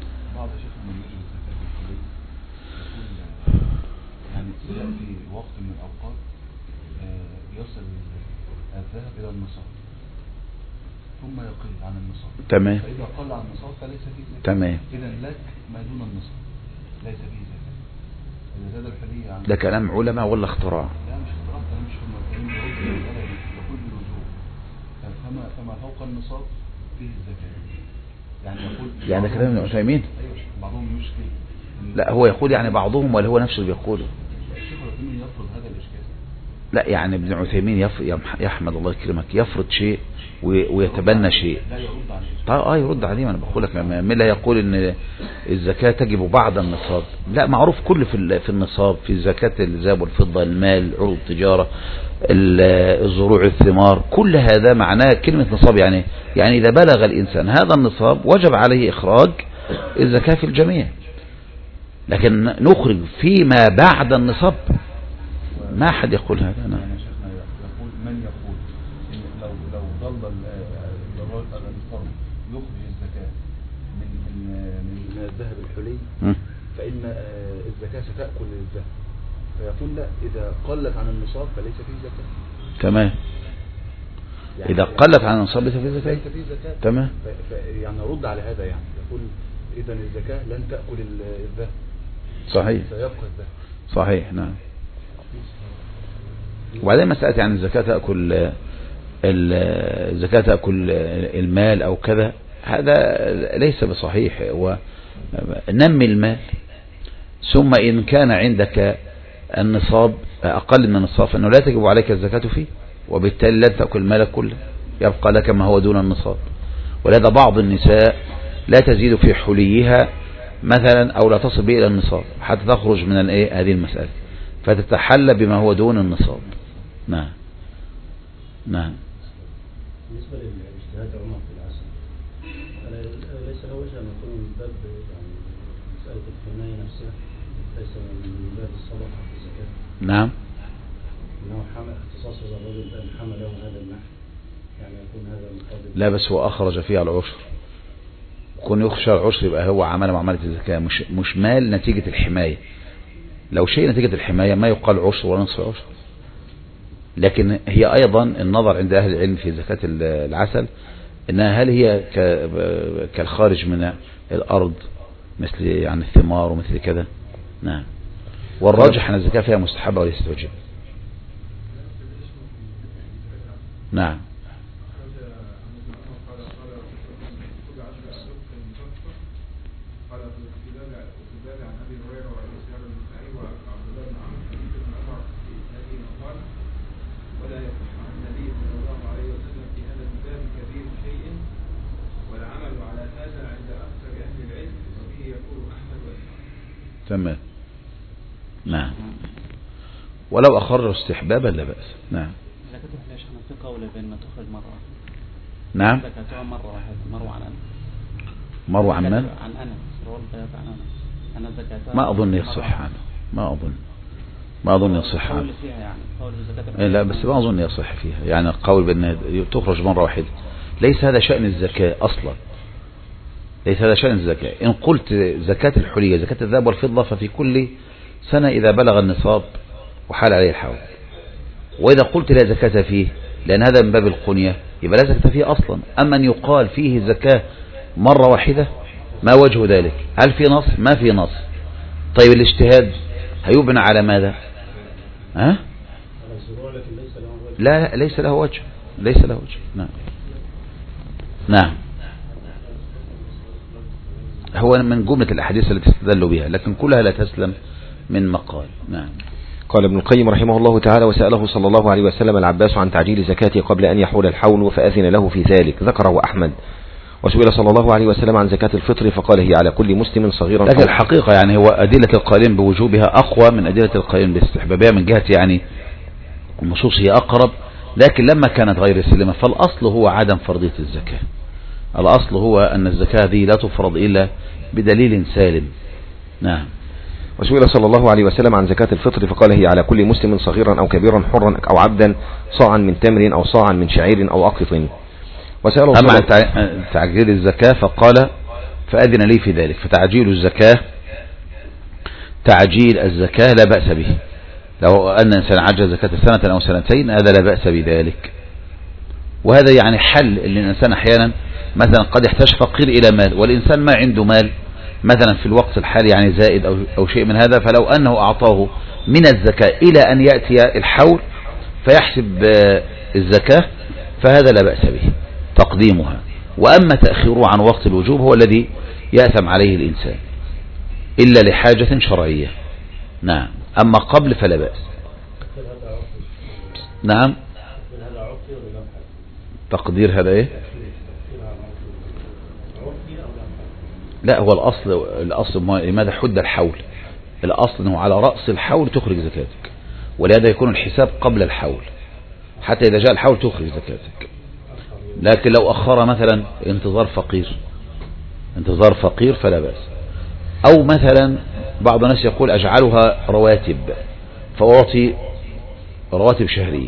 ثم يقل عن النصاب. تمام. فإذا قل عن النصاب فليس فيه زكاة. تمام. إذا لك ما دون النصاب ليس فيه زكاة. إذا زاد الحلي عن ده كلام علماء ولا اختراع؟ لا مش اختراع، كلام مش هم الكلام يقول بالوجوب. فما فما فوق النصاب فيه الزكاة. يعني يقول يعني ده كلام ابن عثيمين؟ أيوة بعضهم يشكل. لا هو يقول يعني بعضهم ولا هو نفسه اللي بيقوله؟ الشيخ عثيمين يرفض هذا الإشكال. لا يعني ابن عثيمين يف... يحمد الله يكرمك يفرض شيء ويتبنى شيء. طيب اه يرد عليه. ما انا بقول لك من لا يقول ان الزكاة تجب بعد النصاب. لا معروف كل في في النصاب، في زكاة الذهب والفضة، المال، عروض التجارة، الزروع، الثمار، كل هذا معناه كلمة نصاب يعني يعني إذا بلغ الإنسان هذا النصاب وجب عليه إخراج الزكاة في الجميع. لكن نخرج فيما بعد النصاب ما حد يقول هذا. نعم. يقول من يقول لو لو ظل الفرد يخرج الزكاة من من من الذهب الحلي فإن الزكاة ستأكل الذهب، فيقول لا إذا قلت عن النصاب فليس فيه زكاة. تمام. يعني إذا قلت عن النصاب ليس فيه زكاة. ليس فيه زكاة. تمام. يعني رد على هذا، يعني يقول إذا الزكاة لن تأكل الذهب. صحيح. سيبقى الذهب. صحيح. نعم. وبعدين مسألة يعني الزكاة تأكل الزكاة تأكل المال أو كذا، هذا ليس بصحيح. ونمي المال، ثم إن كان عندك النصاب أقل من النصاب فإنه لا تجب عليك الزكاة فيه، وبالتالي لا تأكل مالك كله، يبقى لك ما هو دون النصاب. ولهذا بعض النساء لا تزيد في حليها مثلا أو لا تصل به إلى النصاب حتى تخرج من الايه هذه المسألة، فتتحلى بما هو دون النصاب. نعم. نعم. بالنسبة للاجتهاد عمر في العسل، ليس له وجه أن يكون من باب يعني مسألة الحماية نفسها، ليس من باب الصدقة في الزكاة. نعم. إنه حمل اختصاص الرجل بأن حمله هذا النحل يعني يكون هذا مقابل. لا بس هو أخرج فيها العشر، كون يخشى العشر يبقى هو عمل معاملة الزكاة، مش مش مال نتيجة الحماية. لو شيء نتيجة الحماية ما يقال عشر ولا نصف عشر. لكن هي أيضا النظر عند أهل العلم في زكاة العسل إنها هل هي كالخارج من الأرض مثل يعني الثمار ومثل كذا. نعم. والراجح أن الزكاة فيها مستحبة وليست واجبة. نعم. تمام. نعم. ولو أخرج استحبابا لا بأس. نعم. زكاة ليش احنا في قول بأن تخرج مرة. نعم. زكاتها مرة واحدة مروة عن أنس. مروة عن من؟ عن أنس. روى البياض عن أنس. أنا زكاتها. ما أظن يصح عنه. ما أظن. ما أظن يصح عنه. قول فيها يعني. قول زكاة. لا بس ما أظن يصح فيها. يعني القول بأن تخرج مرة واحدة. ليس هذا شأن الزكاة أصلا. ليس هذا شأن الزكاة. إن قلت زكاة الحلية زكاة الذهب والفضة ففي كل سنة إذا بلغ النصاب وحال عليه الحول. وإذا قلت لا زكاة فيه لأن هذا من باب القنية يبقى لا زكاة فيه أصلا. أما أن يقال فيه زكاة مرة واحدة ما وجه ذلك؟ هل في نص؟ ما في نص. طيب الاجتهاد هيبنى على ماذا؟ ها؟ لا ليس له وجه. ليس له وجه. نعم. نعم. هو من جملة الأحاديث التي استدلوا بها لكن كلها لا تسلم من مقال. نعم. قال ابن القيم رحمه الله تعالى وسأله صلى الله عليه وسلم العباس عن تعجيل زكاته قبل أن يحول الحول فأذن له في ذلك، ذكره أحمد. وسئل صلى الله عليه وسلم عن زكاة الفطر فقال هي على كل مسلم صغيرا. لكن الحقيقة يعني هو أدلة القائلين بوجوبها أقوى من أدلة القائلين باستحبابها من جهة يعني النصوص هي أقرب. لكن لما كانت غير سلمة فالأصل هو عدم فرضية الزكاة. الأصل هو أن الزكاة دي لا تفرض إلا بدليل سالم. نعم. وسئل صلى الله عليه وسلم عن زكاة الفطر فقال هي على كل مسلم صغيرا أو كبيرا حرا أو عبدا صاعا من تمر أو صاعا من شعير أو أقط. وسأل أما عن تعجيل الزكاة فقال فأذن لي في ذلك. فتعجيل الزكاة تعجيل الزكاة لا بأس به. لو أن إنسان عجل زكاة سنة أو سنتين هذا لا بأس بذلك. وهذا يعني حل اللي الإنسان أحيانا مثلا قد يحتاج فقير إلى مال والإنسان ما عنده مال مثلا في الوقت الحالي يعني زائد أو, أو شيء من هذا، فلو أنه أعطاه من الزكاة إلى أن يأتي الحول فيحسب الزكاة فهذا لا بأس به تقديمها. وأما تأخيره عن وقت الوجوب هو الذي يأثم عليه الإنسان إلا لحاجة شرعية. نعم. أما قبل فلا بأس. نعم. تقدير هذا إيه؟ لا هو الأصل الأصل لماذا حد الحول؟ الأصل أنه على رأس الحول تخرج زكاتك، ولهذا يكون الحساب قبل الحول حتى إذا جاء الحول تخرج زكاتك. لكن لو أخر مثلا انتظار فقير انتظار فقير فلا بأس. أو مثلا بعض الناس يقول أجعلها رواتب فأعطي رواتب شهرية،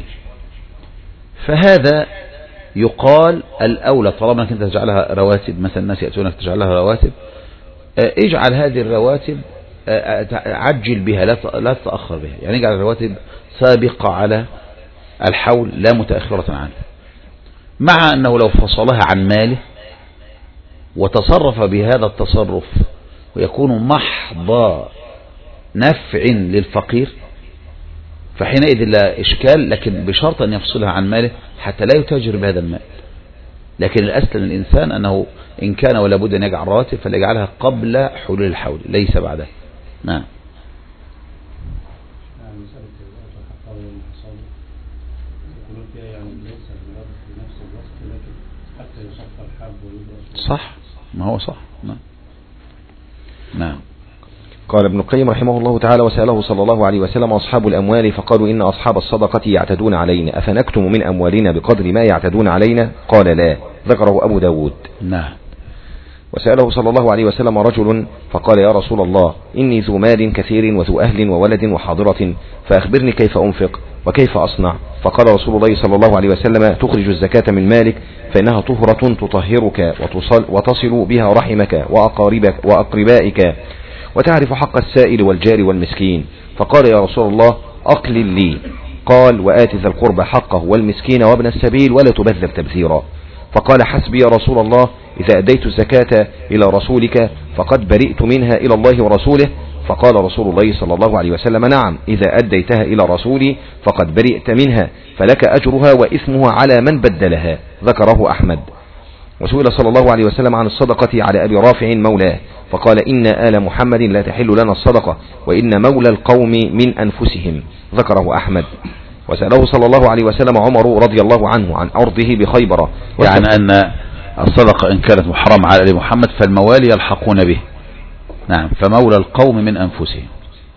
فهذا يقال الأولى طالما أنك تجعلها رواتب مثلا الناس يأتونك تجعلها رواتب اجعل هذه الرواتب عجل بها لا تتأخر بها. يعني اجعل الرواتب سابقة على الحول لا متأخرة عنه، مع أنه لو فصلها عن ماله وتصرف بهذا التصرف ويكون محض نفع للفقير فحينئذ لا إشكال، لكن بشرط أن يفصلها عن ماله حتى لا يتاجر بهذا المال. لكن الأسلم للإنسان أنه إن كان ولا بد أن يجعل رواتب فليجعلها قبل حلول الحول ليس بعدها. نعم. صح ما هو صح. نعم. نعم. قال ابن القيم رحمه الله تعالى وسأله صلى الله عليه وسلم أصحاب الأموال فقالوا إن أصحاب الصدقة يعتدون علينا أفنكتم من أموالنا بقدر ما يعتدون علينا؟ قال لا، ذكره أبو داود. نعم. وسأله صلى الله عليه وسلم رجل فقال يا رسول الله إني ذو مال كثير وذو أهل وولد وحاضرة فأخبرني كيف أنفق وكيف أصنع. فقال رسول الله صلى الله عليه وسلم تخرج الزكاة من مالك فإنها طهرة تطهرك وتصل, وتصل بها رحمك وأقاربك وأقربائك وتعرف حق السائل والجار والمسكين. فقال يا رسول الله أقلل لي. قال وآت ذا القربى حقه والمسكين وابن السبيل ولا تبذر تبذيرا. فقال حسبي يا رسول الله إذا أديت الزكاة إلى رسولك فقد برئت منها إلى الله ورسوله. فقال رسول الله صلى الله عليه وسلم نعم إذا أديتها إلى رسولي فقد برئت منها فلك أجرها وإثمها على من بدلها. ذكره أحمد. وسئل صلى الله عليه وسلم عن الصدقة على أبي رافع مولاه فقال إن آل محمد لا تحل لنا الصدقة وإن مولى القوم من أنفسهم. ذكره أحمد. وسأله صلى الله عليه وسلم عمر رضي الله عنه عن أرضه بخيبر يعني أن الصدقة إن كانت محرمة على آل محمد فالموالي يلحقون به. نعم فمولى القوم من أنفسهم.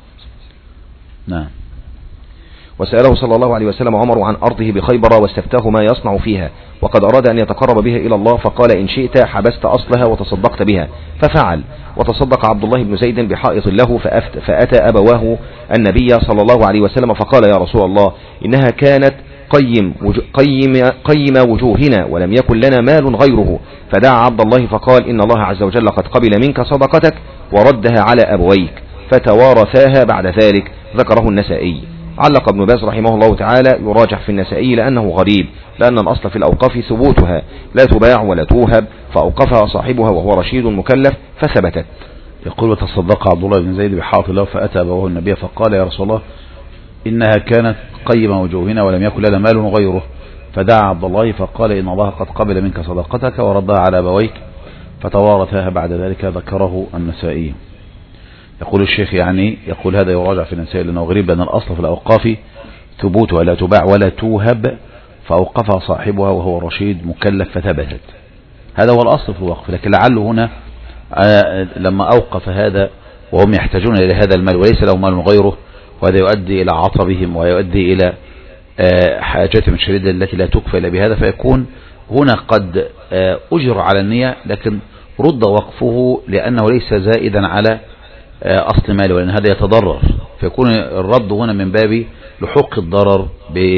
نعم. وسأله صلى الله عليه وسلم عمر عن أرضه بخيبر واستفتاه ما يصنع فيها وقد أراد أن يتقرب بها إلى الله فقال إن شئت حبست أصلها وتصدقت بها ففعل. وتصدق عبد الله بن زيد بحائط له فأتى أبواه النبي صلى الله عليه وسلم فقال يا رسول الله إنها كانت قيم, قيم, قيم وجوهنا ولم يكن لنا مال غيره. فدعا عبد الله فقال إن الله عز وجل قد قبل منك صدقتك وردها على أبويك فتوارثاها بعد ذلك. ذكره النسائي. علق ابن باز رحمه الله تعالى يراجع في النسائي لأنه غريب لأن الأصل في الأوقاف ثبوتها لا تباع ولا توهب فأوقفها صاحبها وهو رشيد مكلف فثبتت. يقول وتصدق عبد الله بن زيد بحائط له فأتى أبواه النبي فقال يا رسول الله إنها كانت قيم وجوهنا ولم يكن لنا مال غيره. فدعا عبد الله فقال إن الله قد قبل منك صدقتك وردها على أبويك فتوارثاها بعد ذلك. ذكره النسائي. يقول الشيخ يعني يقول هذا يراجع في النسائي لأنه غريب لأن الأصل في الأوقاف ثبوتها لا تباع ولا توهب فأوقفها صاحبها وهو رشيد مكلف فثبتت. هذا هو الأصل في الوقف. لكن لعله هنا لما أوقف هذا وهم يحتاجون إلى هذا المال وليس له مال غيره وهذا يؤدي إلى عطبهم ويؤدي إلى حاجاتهم الشديدة التي لا تكفى إلا بهذا فيكون هنا قد أجر على النية لكن رد وقفه لأنه ليس زائدا على أصل ماله لأن هذا يتضرر فيكون الرد هنا من باب لحوق الضرر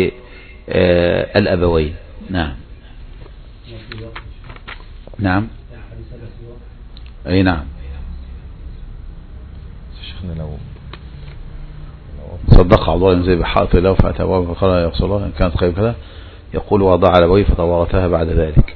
بالأبوين. نعم. نعم. أي نعم. شيخنا لو صدق عبد الله بن زيد بحائط له فأتى أبوه فقال يا رسول الله إن كانت خير كذا يقول وضع على أبويه فتوارثها بعد ذلك.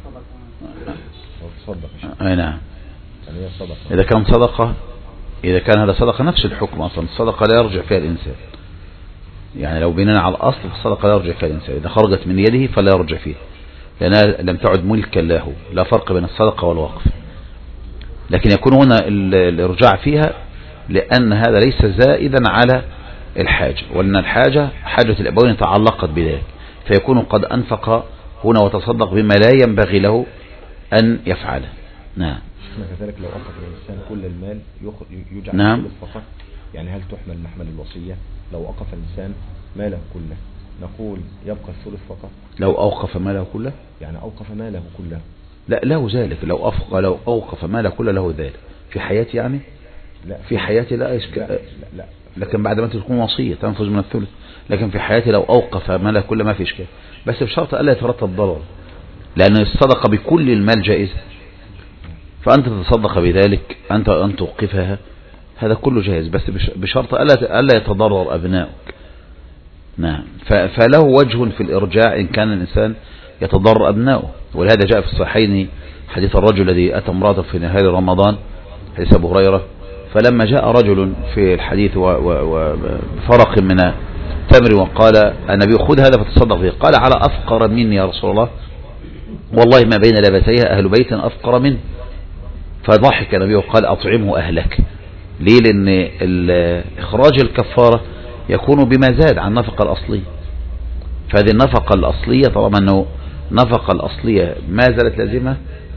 أي نعم. إذا كان صدقة إذا كان هذا صدقة نفس الحكم أصلا الصدقة لا يرجع فيها الإنسان يعني لو بنينا على الأصل الصدقة لا يرجع فيها الإنسان إذا خرجت من يده فلا يرجع فيها لأنها لم تعد ملكا له لا فرق بين الصدقة والوقف. لكن يكون هنا الإرجاع فيها لأن هذا ليس زائدا على الحاجة وأن الحاجة حاجة الأبوين تعلقت بذلك فيكون قد أنفق هنا وتصدق بما لا ينبغي له أن يفعله. نعم. كذلك لو أوقف الإنسان كل المال يجعل نعم. فقط يعني هل تحمل محمل الوصية لو أوقف الإنسان ماله كله نقول يبقى الثلث فقط لو أوقف ماله كله يعني أوقف ماله كله لا له ذلك لو أوقف لو أوقف ماله كله له ذلك في حياتي يعني لا في حياتي لا, لا, لا, لا لكن بعد ما تكون وصية تنفذ من الثلث لكن في حياتي لو أوقف ماله كله ما في إشكال بس بشرط ألا يترتب ضرر لأن الصدقة بكل المال جائزة فأنت تتصدق بذلك أنت أن توقفها هذا كله جائز بس بشرط ألا ألا يتضرر أبنائك. نعم. فله وجه في الإرجاع إن كان الإنسان يتضرر أبنائه ولهذا جاء في الصحيحين حديث الرجل الذي أتى امراته في نهاية رمضان حديث أبو هريرة فلما جاء رجل في الحديث وفرق من تمر وقال النبي خذ هذا فتصدق به قال على أفقر مني يا رسول الله والله ما بين لبتيها أهل بيت أفقر منه فضحك النبي وقال أطعمه أهلك. ليه؟ لأن إخراج الكفارة يكون بما زاد عن النفقة الأصلية فهذه النفقة الأصلية طالما أنه نفقة الأصلية ما زالت لازمة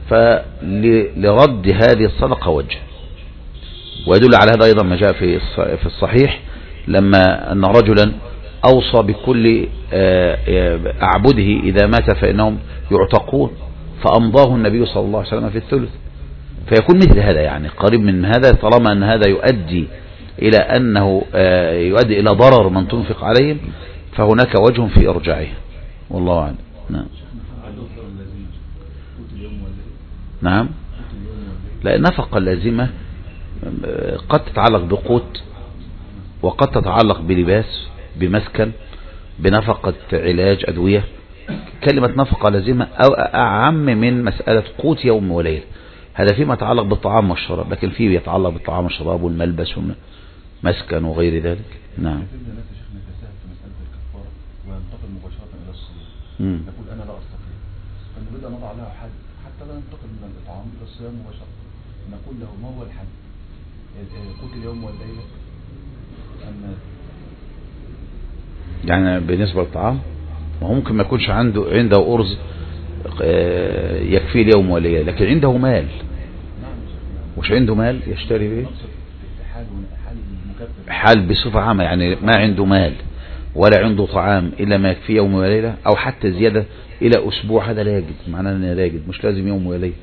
فلرد هذه الصدقة وجه. ويدل على هذا أيضا ما جاء في الصحيح لما أن رجلا أوصى بكل أعبده إذا مات فإنهم يعتقون فأمضاه النبي صلى الله عليه وسلم في الثلث فيكون مثل هذا يعني قريب من هذا، طالما أن هذا يؤدي إلى أنه يؤدي إلى ضرر من تنفق عليهم فهناك وجه في إرجاعه، والله أعلم. نعم. نعم. لا، النفقة اللازمة قد تتعلق بقوت، وقد تتعلق بلباس، بمسكن، بنفقة علاج، أدوية. كلمة نفقة لازمة أو أعم من مسألة قوت يوم وليلة، هذا فيما يتعلق بالطعام والشراب، لكن فيه يتعلق بالطعام والشراب والملبس والمسكن وغير ذلك. نعم. يقول أنا لا أستطيع، فنريد أن نضع له حد حتى لا ننتقل من الإطعام إلى الصيام مباشرة. نقول له ما هو الحد؟ قوت اليوم والليلة أم يعني بالنسبة للطعام وهو ممكن ما يكونش عنده عنده أرز يكفي اليوم والليلة، لكن عنده مال، وش عنده مال يشتري به حال بصفة عامة، يعني ما عنده مال ولا عنده طعام إلا ما يكفي يوم وليلة أو حتى زيادة إلى أسبوع، هذا لا يجد، معناه أنه لا يجد، مش لازم يوم وليلة.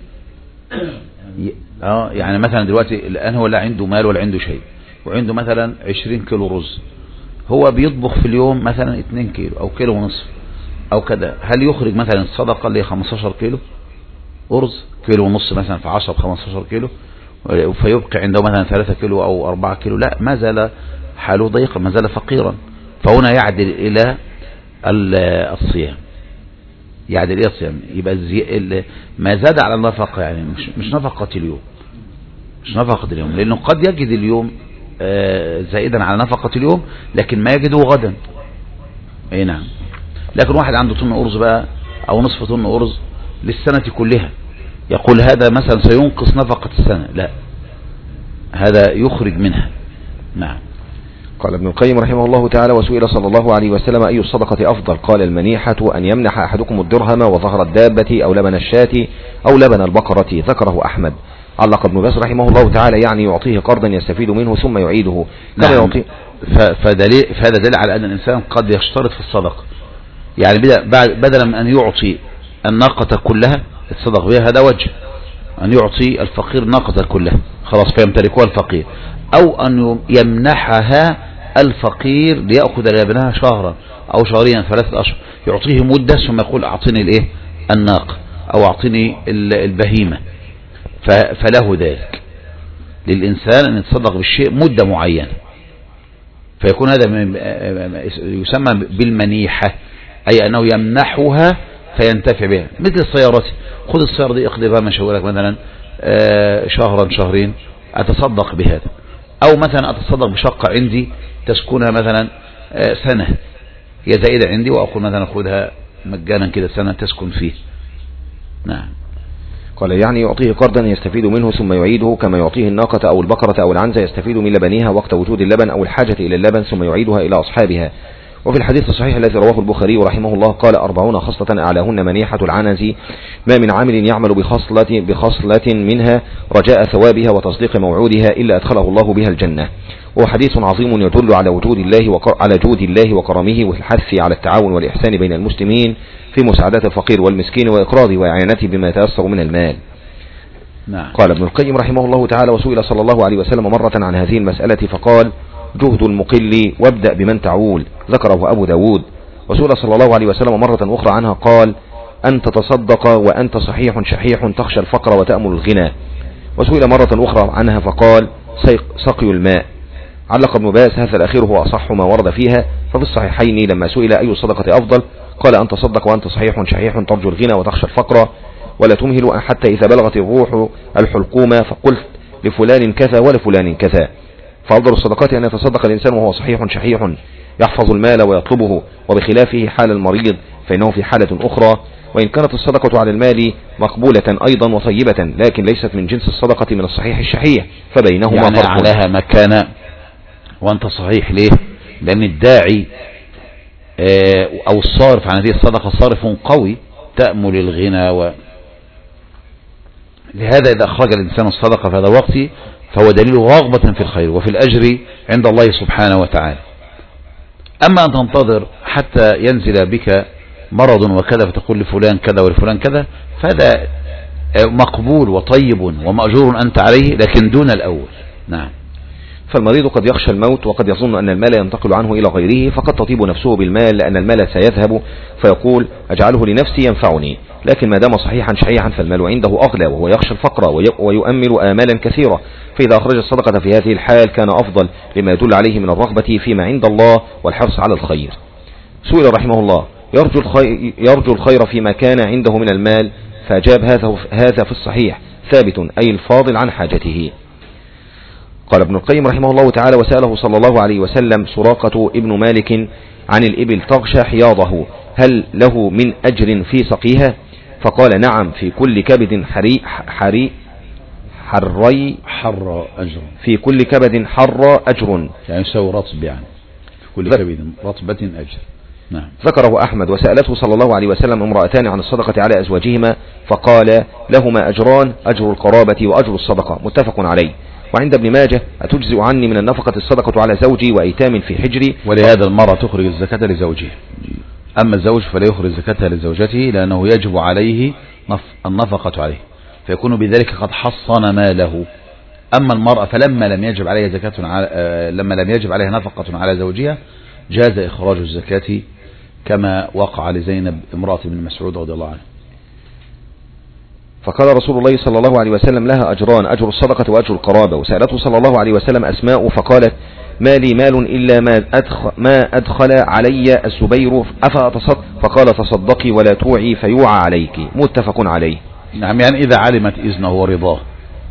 اه يعني مثلا دلوقتي الآن هو لا عنده مال ولا عنده شيء، وعنده مثلا عشرين كيلو رز، هو بيطبخ في اليوم مثلا اتنين كيلو أو كيلو ونصف أو كذا، هل يخرج مثلا الصدقة اللي خمستاشر كيلو أرز، كيلو ونص مثلا في عشرة بخمستاشر كيلو، فيبقى عنده مثلا ثلاثة كيلو أو أربعة كيلو؟ لا، ما زال حاله ضيقا، ما زال فقيرا، فهنا يعدل إلى الصيام، يعدل إلى الصيام، يبقى ما زاد على النفقة، يعني مش, مش نفقة اليوم، مش نفقة اليوم، لأنه قد يجد اليوم زائدا على نفقة اليوم لكن ما يجده غدا. اي نعم. لكن واحد عنده طن أرز بقى أو نصف طن أرز للسنة كلها، يقول هذا مثلا سينقص نفقة السنة، لا، هذا يخرج منها. نعم. قال ابن القيم رحمه الله تعالى: وسئل صلى الله عليه وسلم أي الصدقة أفضل؟ قال: المنيحة، أن يمنح أحدكم الدرهم وظهر الدابة أو لبن الشاة أو لبن البقرة. ذكره أحمد. علق ابن باز رحمه الله تعالى: يعني يعطيه قرضا يستفيد منه ثم يعيده كما نعم. يعطي. فدليل فهذا دليل على أن الإنسان قد يشترط في الصدقة، يعني بدلا من أن يعطي الناقة كلها الصدق بها، هذا وجه أن يعطي الفقير الناقة كلها خلاص فيمتلكها الفقير، أو أن يمنحها الفقير ليأخذ لبنها شهرا أو شهرين ثلاثة أشهر، يعطيه مدة ثم يقول أعطيني الإيه الناقة أو أعطيني البهيمة، فله ذلك للإنسان أن يتصدق بالشيء مدة معينة، فيكون هذا يسمى بالمنيحة، أي أنه يمنحها فينتفع بها، مثل السيارة، خذ السيارة دي اقضي مشاورك مثلا شهرا شهرين أتصدق بهذا، أو مثلا أتصدق بشقة عندي تسكنها مثلا سنة، هي زائدة عندي وأقول مثلا أخذها مجانا كده سنة تسكن فيه. نعم. قال: يعني يعطيه قرضا يستفيد منه ثم يعيده كما يعطيه الناقة أو البقرة أو العنزة يستفيد من لبنها وقت وجود اللبن أو الحاجة إلى اللبن ثم يعيدها إلى أصحابها. وفي الحديث الصحيح الذي رواه البخاري رحمه الله قال: أربعون خصلة أعلاهن منيحة العنز، ما من عامل يعمل بخصلة, بخصلة منها رجاء ثوابها وتصديق موعودها إلا أدخله الله بها الجنة. وحديث عظيم يدل على وجود الله وكر... على جود الله وكرمه والحث على التعاون والإحسان بين المسلمين في مساعدة الفقير والمسكين وإقراضه وإعانته بما يتيسر من المال. نعم. قال ابن القيم رحمه الله تعالى: وسئل صلى الله عليه وسلم مرة عن هذه المسألة فقال: جهد المقل وابدأ بمن تعول. ذكره أبو داود. وسئل صلى الله عليه وسلم مرة أخرى عنها قال: أن تتصدق وأنت صحيح شحيح تخشى الفقر وتأمل الغنى. وسئل مرة أخرى عنها فقال: سقي الماء. علق ابن باز: هذا الأخير هو أصح ما ورد فيها، ففي الصحيحين لما سئل أي الصدقة أفضل قال: أن تصدق وأنت صحيح شحيح ترجو الغنى وتخشى الفقر ولا تمهل حتى إذا بلغت الروح الحلقوم فقلت لفلان كذا ولفلان كذا. فأفضل الصدقات أن يتصدق الإنسان وهو صحيح شحيح يحفظ المال ويطلبه، وبخلافه حال المريض فإنه في حالة أخرى. وإن كانت الصدقة على المال مقبولة أيضا وطيبة لكن ليست من جنس الصدقة من الصحيح الشحيح، فبينهما يعني فرق. عليها مكانة وأنت صحيح. ليه؟ لأن الداعي أو الصارف عن هذه الصدقة صارف قوي تأمل الغنى، و لهذا إذا أخرج الإنسان الصدقة في هذا الوقت فهو دليل رغبة في الخير وفي الأجر عند الله سبحانه وتعالى. أما أن تنتظر حتى ينزل بك مرض وكذا فتقول لفلان كذا ولفلان كذا، فهذا مقبول وطيب ومأجور أنت عليه، لكن دون الأول. نعم. فالمريض قد يخشى الموت وقد يظن أن المال ينتقل عنه إلى غيره، فقد تطيب نفسه بالمال لأن المال سيذهب، فيقول أجعله لنفسي ينفعني، لكن ما دام صحيحا شحيحا فالمال عنده أغلى، وهو يخشى الفقر ويؤمل آمالا كثيرة، فإذا أخرج الصدقة في هذه الحال كان أفضل لما يدل عليه من الرغبة فيما عند الله والحرص على الخير. سئل رحمه الله يرجو الخير, يرجو الخير فيما كان عنده من المال، فأجاب هذا هذا في الصحيح ثابت أي الفاضل عن حاجته. قال ابن القيم رحمه الله تعالى وسأله صلى الله عليه وسلم سراقة ابن مالك عن الإبل تغشى حياضه هل له من أجر في سقيها؟ فقال نعم في كل كبد حري حري حري حر أجر في كل كبد حر أجر، يعني يساوي رطب، يعني في كل كبد رطبة أجر. نعم. ذكره أحمد. وسألته صلى الله عليه وسلم امرأتان عن الصدقة على أزواجهما فقال لهما أجران أجر القرابة وأجر الصدقة، متفق عليه. وعند ابن ماجه أتجزئ عني من النفقة الصدقة على زوجي وأيتام في حجري، ولهذا المرأة تخرج الزكاة لزوجها، أما الزوج فلا يخرج زكاتها لزوجته لأنه يجب عليه النفقة عليه، فيكون بذلك قد حصن ماله. أما المرأة فلما لم يجب عليها زكاة على لما لم يجب عليها نفقة على زوجها جاز إخراج الزكاة كما وقع لزينب امرأة ابن مسعود رضي الله عنه. فقال رسول الله صلى الله عليه وسلم لها أجران أجر الصدقة وأجر القرابة. وسألته صلى الله عليه وسلم أسماء فقالت ما لي مال إلا ما أدخل, ما أدخل علي الزبير أفأتصدق؟ فقال تصدقي ولا توعي فيوعى عليك، متفق عليه. نعم، يعني إذا علمت إذنه ورضاه.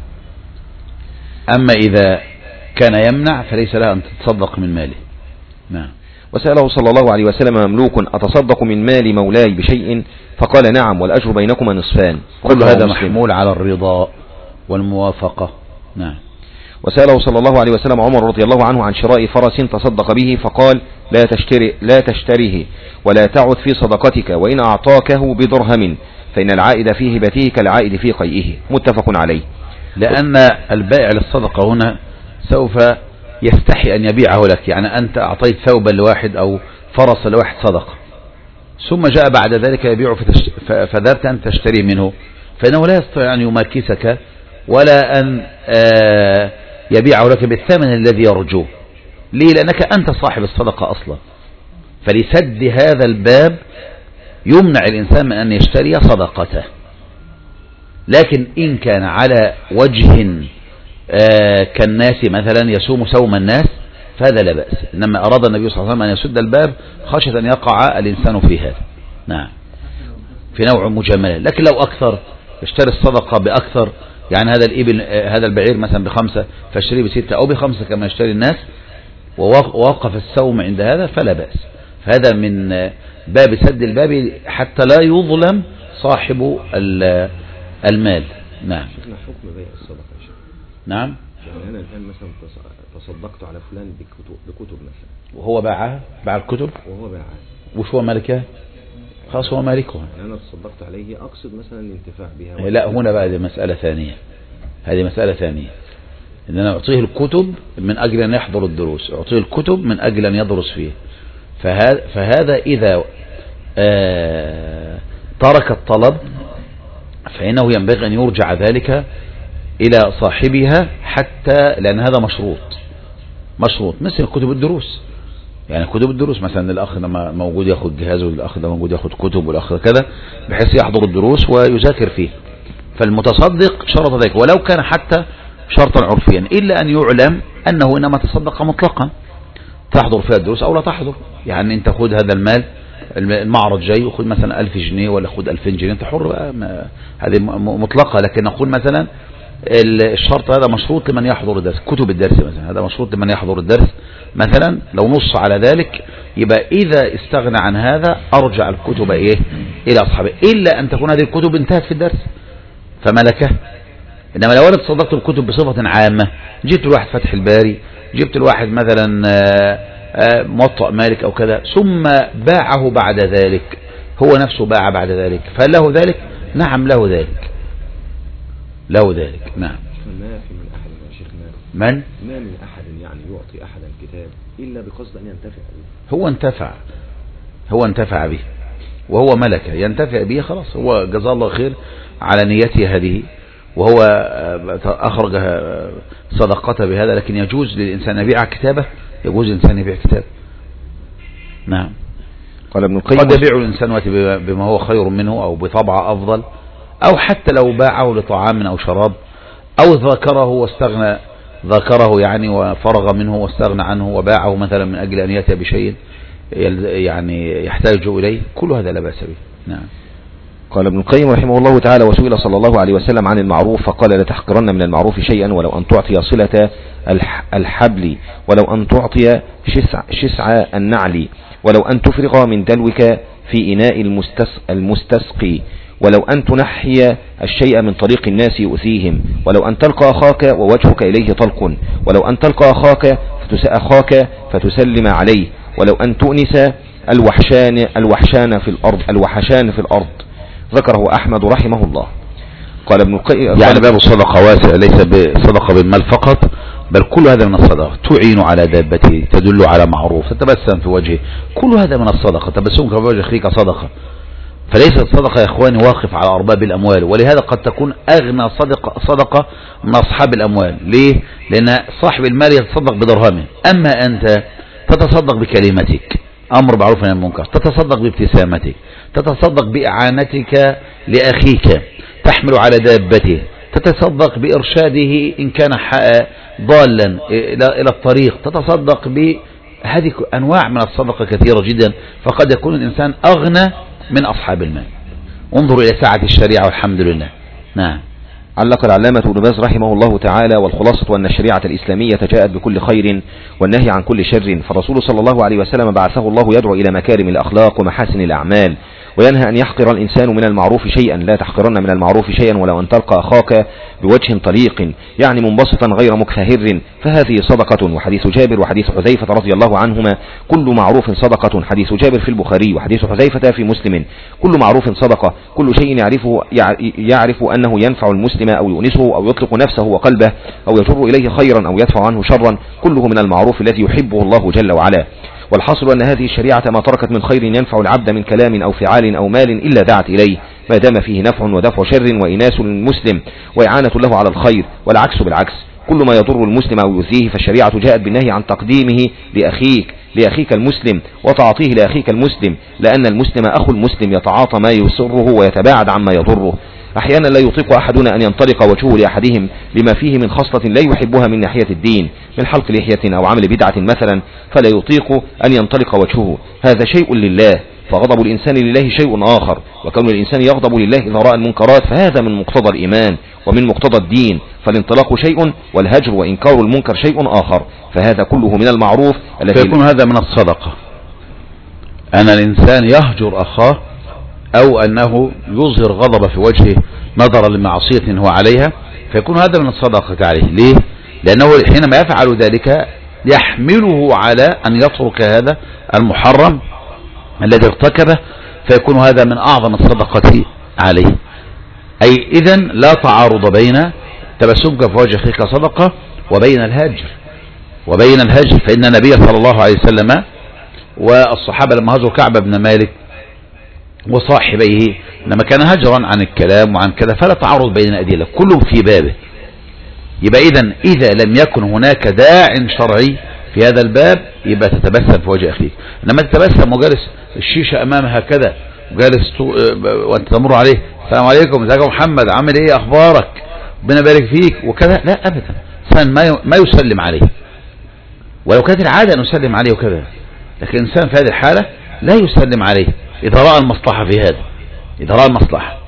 أما إذا كان يمنع فليس لها أن تتصدق من ماله. نعم. وسأله صلى الله عليه وسلم مملوك أتصدق من مال مولاي بشيء؟ فقال نعم والأجر بينكما نصفان. كل هذا محمول على الرضا والموافقة. نعم. وسأله صلى الله عليه وسلم عمر رضي الله عنه عن شراء فرس تصدق به فقال لا تشتري لا تشتريه ولا تعد في صدقتك وإن أعطاكه بدرهم فإن العائد في هبته كالعائد في قيئه، متفق عليه. لأن البائع للصدقة هنا سوف يستحي أن يبيعه لك، يعني أنت أعطيت ثوبا لواحد أو فرس لواحد صدقة ثم جاء بعد ذلك يبيعه فذهبت أن تشتري منه، فإنه لا يستطيع أن يماكسك ولا أن يبيعه لك بالثمن الذي يرجوه. ليه؟ لأنك أنت صاحب الصدقة أصلا. فلسد هذا الباب يمنع الإنسان من أن يشتري صدقته. لكن إن كان على وجه كالناس مثلا يسوم سوم الناس فهذا لا بأس، إنما أراد النبي صلى الله عليه وسلم أن يسد الباب خشية أن يقع الإنسان في هذا. نعم، في نوع مجاملة. لكن لو أكثر اشتري الصدقة بأكثر، يعني هذا الإبل هذا البعير مثلا بخمسة فاشتري بستة أو بخمسة كما يشتري الناس ووقف السوم عند هذا فلا بأس. فهذا من باب سد الباب حتى لا يظلم صاحب المال. نعم. شفنا حكم بيع الصدقة يا شيخ. نعم. يعني أنا الآن مثلا تصدقت على فلان بكتب, بكتب مثلا وهو باعها، باع الكتب وهو باعها، وش هو مالكها؟ خلاص هو مالكها. أنا تصدقت عليه أقصد مثلا الانتفاع بها. لا، هنا بقى دي مسألة ثانية. هذه مسألة ثانية، إن أنا أعطيه الكتب من أجل أن يحضر الدروس، أعطيه الكتب من أجل أن يدرس فيه. فهذا, فهذا إذا آه ترك الطلب فإنه ينبغي أن يرجع ذلك إلى صاحبها، حتى لأن هذا مشروط مشروط مثل كتب الدروس. يعني كتب الدروس مثلا الأخ لما موجود يأخذ جهازه والأخ ده موجود يأخذ كتب والأخ كذا، بحيث يحضر الدروس ويذاكر فيه. فالمتصدق شرط ذلك ولو كان حتى شرطا عرفيا، إلا أن يعلم أنه إنما تصدق مطلقا تحضر فيها الدروس أو لا تحضر. يعني أنت خذ هذا المال، المعرض جاي وخذ مثلا ألف جنيه ولا خذ ألفين جنيه، أنت حر بقى، هذه مطلقة. لكن نقول مثلا الشرط هذا مشروط لمن يحضر الدرس، كتب الدرس مثلا هذا مشروط لمن يحضر الدرس مثلا. لو نص على ذلك يبقى إذا استغنى عن هذا أرجع الكتب إيه إلى أصحابه، إلا أن تكون هذه الكتب انتهت في الدرس فملكه. إنما لو أنا تصدقت الكتب بصفة عامة، جبت الواحد فتح الباري، جبت الواحد مثلا موطأ مالك أو كذا، ثم باعه بعد ذلك، هو نفسه باع بعد ذلك، فهل له ذلك؟ نعم له ذلك، له ذلك. نعم. ما في من أحد يا شيخنا من؟ ما من أحد يعني يعطي أحدا الكتاب إلا بقصد أن ينتفع به. هو انتفع هو انتفع به وهو ملكة ينتفع به خلاص، هو جزاه الله خير على نيته هذه، وهو أخرج صدقته بهذا. لكن يجوز للإنسان يبيع كتابه، يجوز للإنسان يبيع كتابه. نعم. قال ابن القيم قد يبيع الإنسان بما هو خير منه أو بطبع أفضل، أو حتى لو باعه لطعام أو شراب، أو ذكره واستغنى ذكره يعني وفرغ منه واستغنى عنه وباعه مثلا من أجل أن يأتي بشيء يعني يحتاج إليه، كل هذا لا بأس به. نعم. قال ابن القيم رحمه الله تعالى: وسئل صلى الله عليه وسلم عن المعروف فقال: لا تحقرن من المعروف شيئا ولو أن تعطي صلة الحبل، ولو أن تعطي شسع, شسع النعل، ولو أن تفرغ من دلوك في إناء المستسقي، ولو أن تنحي الشيء من طريق الناس يؤذيهم، ولو أن تلقى أخاك ووجهك إليه طلق، ولو أن تلقى أخاك أخاك فتسلم عليه، ولو أن تؤنس الوحشان الوحشان في الأرض الوحشان في الأرض. ذكره أحمد رحمه الله. قال ابن القيم يعني باب الصدقة واسع، ليس بصدقة بالمال فقط، بل كل هذا من الصدقة. تعين على دابته، تدل على معروف، تتبسم في وجهه، كل هذا من الصدقة. تبسمك في وجه أخيك صدقة. فليست صدقة يا إخواني واقف على أرباب الأموال، ولهذا قد تكون أغنى صدقة, صدقة من أصحاب الأموال. ليه؟ لأن صاحب المال يتصدق بدرهمه، أما أنت تتصدق بكلمتك، أمر معروف عن المنكر، تتصدق بابتسامتك، تتصدق بإعانتك لأخيك، تحمل على دابته، تتصدق بإرشاده إن كان ضالا إلى الطريق، تتصدق بهذه أنواع من الصدقة كثيرة جدا. فقد يكون الإنسان أغنى من أصحاب المال. انظر إلى ساعة الشريعة والحمد لله. نعم. علق العلامة ابن باز رحمه الله تعالى: والخلاصة أن الشريعة الإسلامية جاءت بكل خير والنهي عن كل شر، فالرسول صلى الله عليه وسلم بعثه الله يدعو إلى مكارم الأخلاق ومحاسن الأعمال، وينهى أن يحقر الإنسان من المعروف شيئا. لا تحقرن من المعروف شيئا ولو أن تلقى أخاك بوجه طليق، يعني منبسطا غير مكفهر، فهذه صدقة. وحديث جابر وحديث حذيفة رضي الله عنهما: كل معروف صدقة. حديث جابر في البخاري وحديث حذيفة في مسلم: كل معروف صدقة. كل شيء يعرفه يعرف أنه ينفع المسلم أو يؤنسه أو يطلق نفسه وقلبه أو يجر إليه خيرا أو يدفع عنه شرا، كله من المعروف الذي يحبه الله جل وعلا. والحاصل أن هذه الشريعة ما تركت من خير ينفع العبد من كلام أو فعال أو مال إلا دعت إليه، ما دام فيه نفع ودفع شر وإناس للمسلم وإعانة له على الخير، والعكس بالعكس. كل ما يضر المسلم أو يؤذيه فالشريعة جاءت بالنهي عن تقديمه لأخيك لأخيك المسلم وتعاطيه لأخيك المسلم، لأن المسلم أخو المسلم يتعاطى ما يسره ويتباعد عما يضره. أحيانا لا يطيق أحدنا أن ينطلق وجهه لأحدهم لما فيه من خصلة لا يحبها من ناحية الدين، من حلق لحية أو عمل بدعة مثلا، فلا يطيق أن ينطلق وجهه. هذا شيء لله، فغضب الإنسان لله شيء آخر، وكون الإنسان يغضب لله إذا رأى المنكرات فهذا من مقتضى الإيمان ومن مقتضى الدين. فالانطلاق شيء والهجر وإنكار المنكر شيء آخر، فهذا كله من المعروف الذي فيكون هذا من الصدقة، أن الإنسان يهجر أخاه أو أنه يظهر غضب في وجهه نظرا لمعصية هو عليها، فيكون هذا من الصدقة عليه. ليه؟ لأنه حينما يفعل ذلك يحمله على أن يترك هذا المحرم الذي ارتكبه، فيكون هذا من أعظم الصدقة عليه. أي إذن لا تعارض بين تبسمك في وجه أخيك صدقة وبين الهجر وبين الهجر فإن النبي صلى الله عليه وسلم والصحابة لما هجروا كعب بن مالك وصاحبيه لما كان هجرا عن الكلام وعن كذا، فلا تعارض بين الأدلة، كلهم في بابه. يبقى إذن إذا لم يكن هناك داع شرعي في هذا الباب يبقى تتبسم في وجه أخيك. لما تتبسم وجالس الشيشة أمامها هكذا وجالس وأنت تمر عليه: السلام عليكم، ازيك يا محمد، عامل ايه، أخبارك، ربنا يبارك فيك وكذا، لا أبدا، إنسان ما يسلم عليه، ولو كانت العادة أن يسلم عليه وكذا، لكن إنسان في هذه الحالة لا يسلم عليه إذا رأى المصلحة في هذا، إذا رأى المصلحة.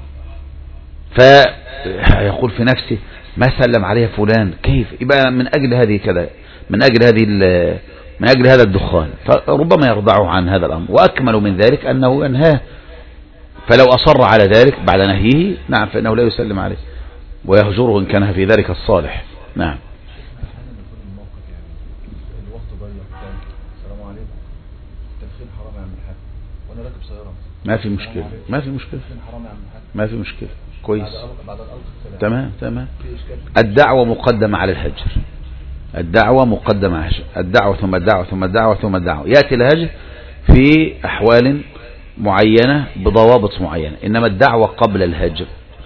فيقول في نفسه: ما سلم عليه فلان، كيف؟ يبقى من أجل هذه كذا، من أجل هذه من أجل هذا الدخان، فربما يرضعه عن هذا الأمر. وأكمل من ذلك أنه ينهاه، فلو أصر على ذلك بعد نهيه نعم فإنه لا يسلم عليه ويهجره إن كان في ذلك الصالح. نعم. ما في مشكلة، ما في مشكلة، ما في مشكلة، كويس، تمام تمام. الدعوة مقدمة على الهجر، الدعوة مقدمة على الهجر، الدعوة ثم الدعوة ثم الدعوة ثم الدعوة. يأتي الهجر في أحوال معينة بضوابط معينة، إنما الدعوة قبل الهجر،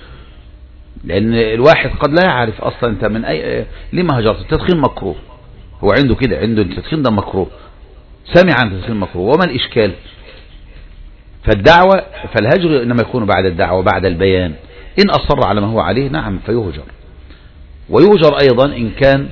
لأن الواحد قد لا يعرف أصلا أنت من أي لما هجرت. التدخين مكروه، هو عنده كده، عنده التدخين ده مكروه، سمع عن التدخين مكروه، وما الإشكال؟ فالدعوة فالهجر إنما يكون بعد الدعوة بعد البيان. إن أصر على ما هو عليه نعم فيهجر، ويهجر أيضا إن كان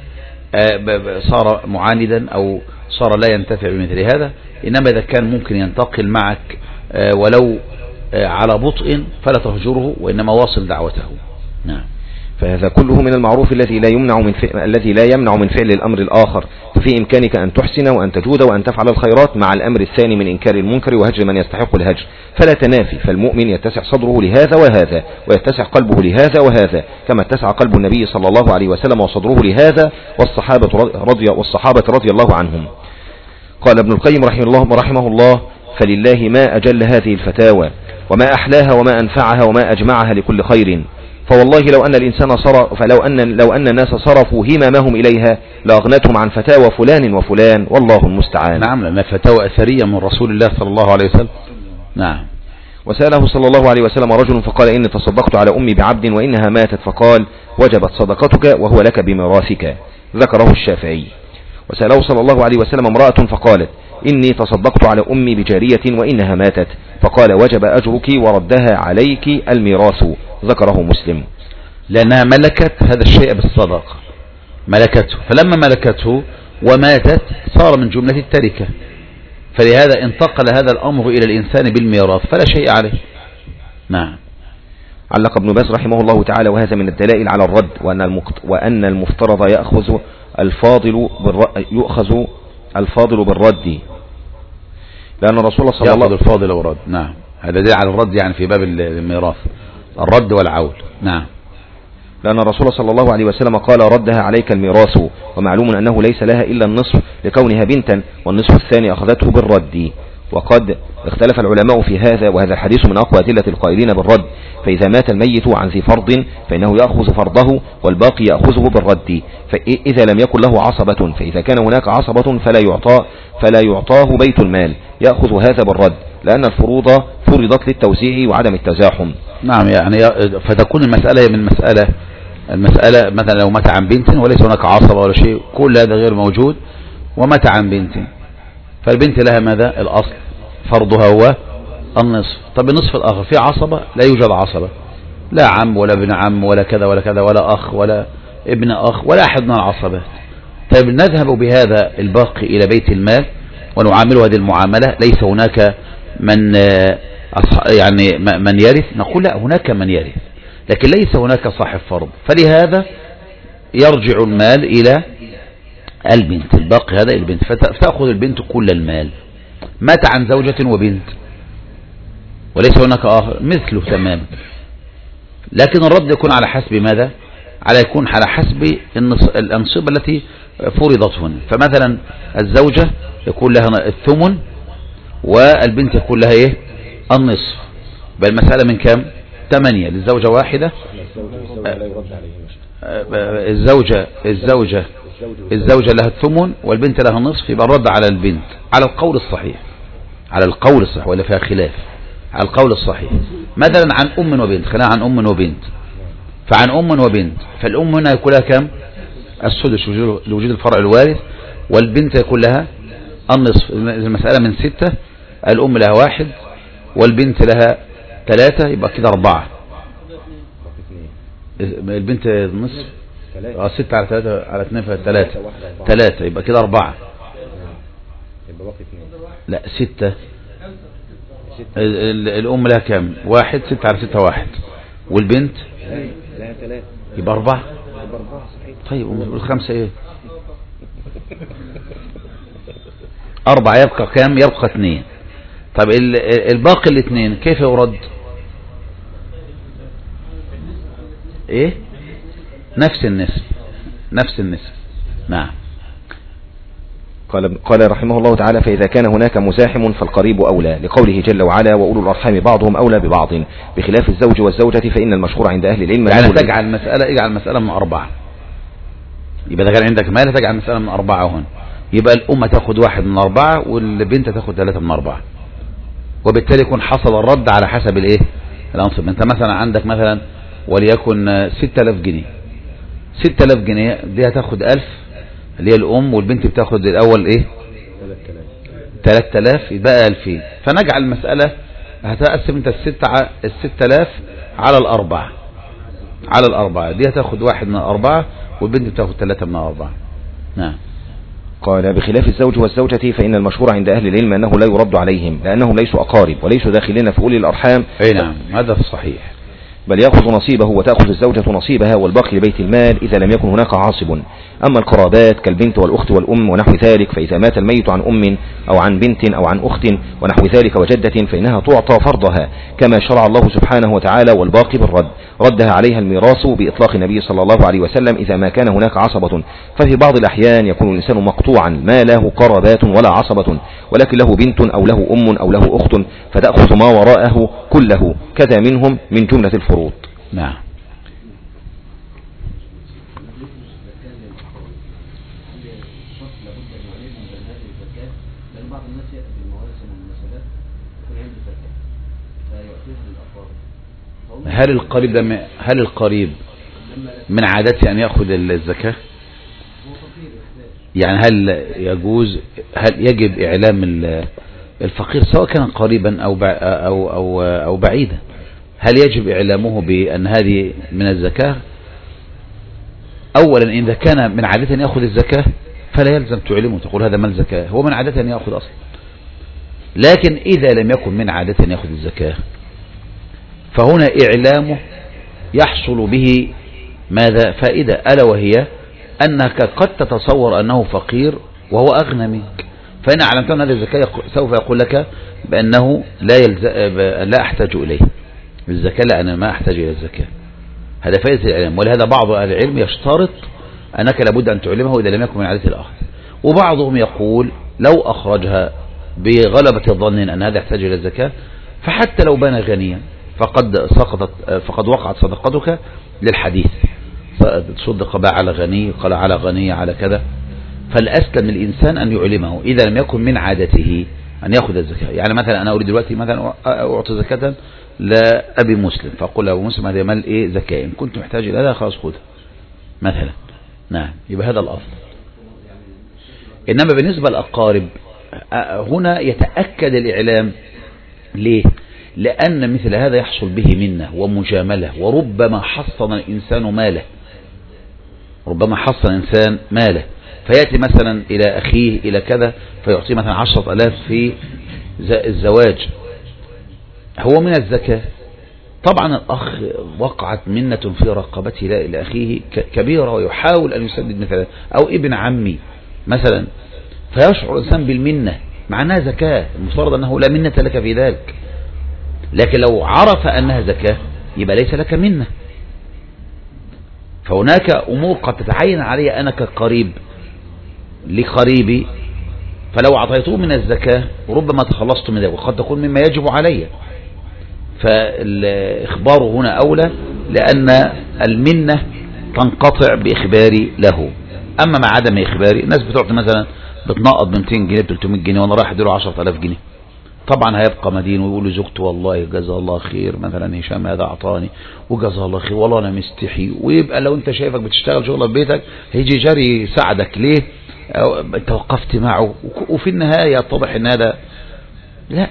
صار معاندا أو صار لا ينتفع بمثل هذا. إنما إذا كان ممكن ينتقل معك ولو على بطء فلا تهجره، وإنما واصل دعوته. نعم. فهذا كله من المعروف الذي لا يمنع من فعل الذي لا يمنع من فعل الأمر الآخر، ففي إمكانك أن تحسن وأن تجود وأن تفعل الخيرات مع الأمر الثاني من إنكار المنكر وهجر من يستحق الهجر، فلا تنافي. فالمؤمن يتسع صدره لهذا وهذا، ويتسع قلبه لهذا وهذا، كما اتسع قلب النبي صلى الله عليه وسلم وصدره لهذا والصحابة رضي والصحابة رضي الله عنهم. قال ابن القيم رحمه الله رحمه الله: فلله ما أجل هذه الفتاوى وما أحلاها وما أنفعها وما أجمعها لكل خير. فوالله لو أن الإنسان صرف فلو أن لو أن الناس صرفوا هممهم إليها لأغنتهم عن فتاوى فلان وفلان، والله المستعان. نعم، لأن فتاوى أثرية من رسول الله صلى الله عليه وسلم. نعم. وسأله صلى الله عليه وسلم رجل فقال: إني تصدقت على أمي بعبد وإنها ماتت، فقال: وجبت صدقتك وهو لك بميراثك، ذكره الشافعي. وسأله صلى الله عليه وسلم امرأة فقالت: إني تصدقت على أمي بجارية وإنها ماتت، فقال: وجب أجرك وردها عليك الميراث، ذكره مسلم. لأنها ملكت هذا الشيء بالصدقة، ملكته، فلما ملكته وماتت صار من جملة التركة، فلهذا انتقل هذا الأمر إلى الإنسان بالميراث فلا شيء عليه. نعم. علق ابن باز رحمه الله تعالى: وهذا من الدلائل على الرد، وأن المفترض يأخذ الفاضل يؤخذ الفاضل بالرد، لأن الرسول صلى الله عليه وسلم الفاضل والرد. نعم، هذا دليل على الرد يعني في باب الميراث، الرد والعول. نعم. لأن الرسول صلى الله عليه وسلم قال: ردها عليك الميراث، ومعلوم أنه ليس لها إلا النصف لكونها بنتا، والنصف الثاني أخذته بالرد. وقد اختلف العلماء في هذا، وهذا الحديث من أقوى أدلة القائلين بالرد. فإذا مات الميت عن ذي فرض فإنه يأخذ فرضه والباقي يأخذه بالرد، فإذا لم يكن له عصبة، فإذا كان هناك عصبة فلا يعطى فلا يعطاه بيت المال، يأخذ هذا بالرد، لأن الفروض فرضت للتوزيع وعدم التزاحم. نعم، يعني فتكون المسألة من مسألة المسألة مثلا لو مات عن بنت وليس هناك عصبة ولا شيء، كل هذا غير موجود، ومات عن بنت، فالبنت لها ماذا؟ الأصل فرضها هو النصف. طب النصف الآخر في عصبة؟ لا يوجد عصبة، لا عم ولا ابن عم ولا كذا ولا كذا ولا أخ ولا ابن أخ ولا أحد من العصبات. طيب نذهب بهذا الباقي إلى بيت المال ونعامله هذه المعاملة، ليس هناك من يعني من يرث؟ نقول لا، هناك من يرث لكن ليس هناك صاحب فرض، فلهذا يرجع المال إلى البنت، الباقي هذا البنت، فتأخذ البنت كل المال. مات عن زوجة وبنت وليس هناك آخر مثله تمام، لكن الرد يكون على حسب ماذا؟ على يكون على حسب الأنصبة التي فرضت هنا. فمثلا الزوجة يكون لها الثمن والبنت يكون لها ايه؟ النصف. بل المسألة من كم؟ ثمانية للزوجة واحدة. الزوجة الزوجة الزوجة لها الثمن والبنت لها النصف، يبقى الرد على البنت على القول الصحيح، على القول الصحيح ولا فيها خلاف، على القول الصحيح. مثلا عن أم وبنت، خلينا عن أم وبنت، فعن أم وبنت فالأم هنا يكون لها كم؟ السدس لوجود الفرع الوارث، والبنت يكون لها النصف. المسألة من ستة، الأم لها واحد والبنت لها ثلاثة، يبقى كده أربعة. البنت النصف اه ستة على ثلاثة على اثنين فثلاثة ثلاثة، يبقى كده أربعة. لا ستة. الأم لها كم؟ واحد. ستة على ستة واحد، والبنت يبقى أربعة. طيب والخمسة ايه؟ أربعة، يبقى كم؟ يبقى اثنين. طب الباقي الاثنين كيف يرد؟ ايه؟ نفس النسب، نفس النسب. نعم. قال قال رحمه الله تعالى: فإذا كان هناك مزاحم فالقريب أولى، لقوله جل وعلا: وأولو الأرحام بعضهم أولى ببعض، بخلاف الزوج والزوجة فإن المشهور عند أهل العلم يعني تجعل المسألة اجعل المسألة من أربعة. يبقى إذا كان عندك مال تجعل المسألة من أربعة هون، يبقى الأم تأخذ واحد من أربعة والبنت تأخذ ثلاثة من أربعة. وبالتالي يكون حصل الرد على حسب الايه الأنصب. انت مثلا عندك مثلا وليكن ستة آلاف جنيه، ستة آلاف جنيه دي هتاخد ألف اللي هي الأم، والبنت بتاخد الأول ايه ثلاثة آلاف، يبقى ألفين. فنجعل المسألة هتقسم انت الستة الستة آلاف على الأربعة، على الأربعة دي هتاخد واحد من الأربعة والبنت بتاخد ثلاثة من الأربعة. نعم. قال بخلاف الزوج والزوجة فإن المشهور عند أهل العلم أنه لا يرد عليهم لأنهم ليسوا أقارب وليسوا داخلين في أولي الأرحام. أي نعم هذا صحيح. بل يأخذ نصيبه وتأخذ الزوجة نصيبها والباقي لبيت المال إذا لم يكن هناك عاصب. أما القرابات كالبنت والأخت والأم ونحو ذلك فإذا مات الميت عن أم أو عن بنت أو عن أخت ونحو ذلك وجدة فإنها تعطى فرضها كما شرع الله سبحانه وتعالى، والباقي بالرد ردها عليها الميراث بإطلاق النبي صلى الله عليه وسلم إذا ما كان هناك عصبة. ففي بعض الأحيان يكون الإنسان مقطوعا ما له قرابات ولا عصبة ولكن له بنت أو له أم أو له أخت فتأخذ ما وراءه كله كذا منهم من جملة الفروض. نعم. هل القريب ده هل القريب من عادته أن يأخذ الزكاة؟ يعني هل يجوز هل يجب إعلام الفقير سواء كان قريبا أو أو أو أو بعيدا؟ هل يجب إعلامه بأن هذه من الزكاة؟ أولا إذا كان من عادته أن يأخذ الزكاة فلا يلزم تعلمه تقول هذا مال زكاة، هو من عادته أن يأخذ أصلا. لكن إذا لم يكن من عادته أن يأخذ الزكاة فهنا إعلامه يحصل به ماذا فائدة، ألا وهي أنك قد تتصور أنه فقير وهو أغنى منك، فإن أعلمت أن هذه الزكاة سوف يقول لك بأنه لا يلز... لا أحتاج إليه الزكاة، لا أنا ما أحتاج إلى الزكاة. هذا فائدة الإعلام، ولهذا بعض أهل العلم يشترط أنك لابد أن تعلمه إذا لم يكن من عادة الأخذ، وبعضهم يقول لو أخرجها بغلبة الظن أن هذا يحتاج إلى الزكاة فحتى لو بان غنيا فقد سقطت فقد وقعت صدقتك للحديث، صدق بقى على غني قال على غني على كذا. فالأسلم للإنسان أن يعلمه إذا لم يكن من عادته أن يأخذ الزكاة. يعني مثلا أنا أريد دلوقتي مثلا أعطي زكاة لأبي مسلم، فأقول له أبو مسلم هذا مال إيه زكاة، إن كنت محتاج إلى هذا خلاص خذها مثلا. نعم يبقى هذا الأصل. إنما بالنسبة للأقارب هنا يتأكد الإعلام. ليه؟ لأن مثل هذا يحصل به منة ومجاملة، وربما حصن الإنسان ماله ربما حصن الإنسان ماله فيأتي مثلا إلى أخيه إلى كذا فيعطيه مثلا عشرة ألاف في الزواج، هو من الزكاة. طبعا الأخ وقعت منة في رقبته لأخيه كبيرة ويحاول أن يسدد مثلا، أو ابن عمي مثلا، فيشعر الإنسان بالمنة مع أنها زكاة، المفترض أنه لا منة لك في ذلك، لكن لو عرف أنها زكاة يبقى ليس لك منة. فهناك أمور قد تتعين علي أنا كقريب لقريبي، فلو أعطيته من الزكاة ربما تخلصت من ذلك، وقد تكون مما يجب علي، فالإخبار هنا أولى لأن المنة تنقطع بإخباري له. أما مع عدم إخباري، الناس بتعطي مثلا بتنقض ب مئتين جنيه ب ثلاثمئة جنيه وأنا رايح أديله عشرة آلاف جنيه، طبعا هيبقى مدين ويقول لزوجته والله جزاه الله خير مثلا هشام هذا أعطاني وجزاه الله خير والله أنا مستحي، ويبقى لو أنت شايفك بتشتغل شغلة في بيتك هيجي جاري يساعدك ليه؟ أنت وقفت معه، وفي النهاية يتضح أن هذا لا.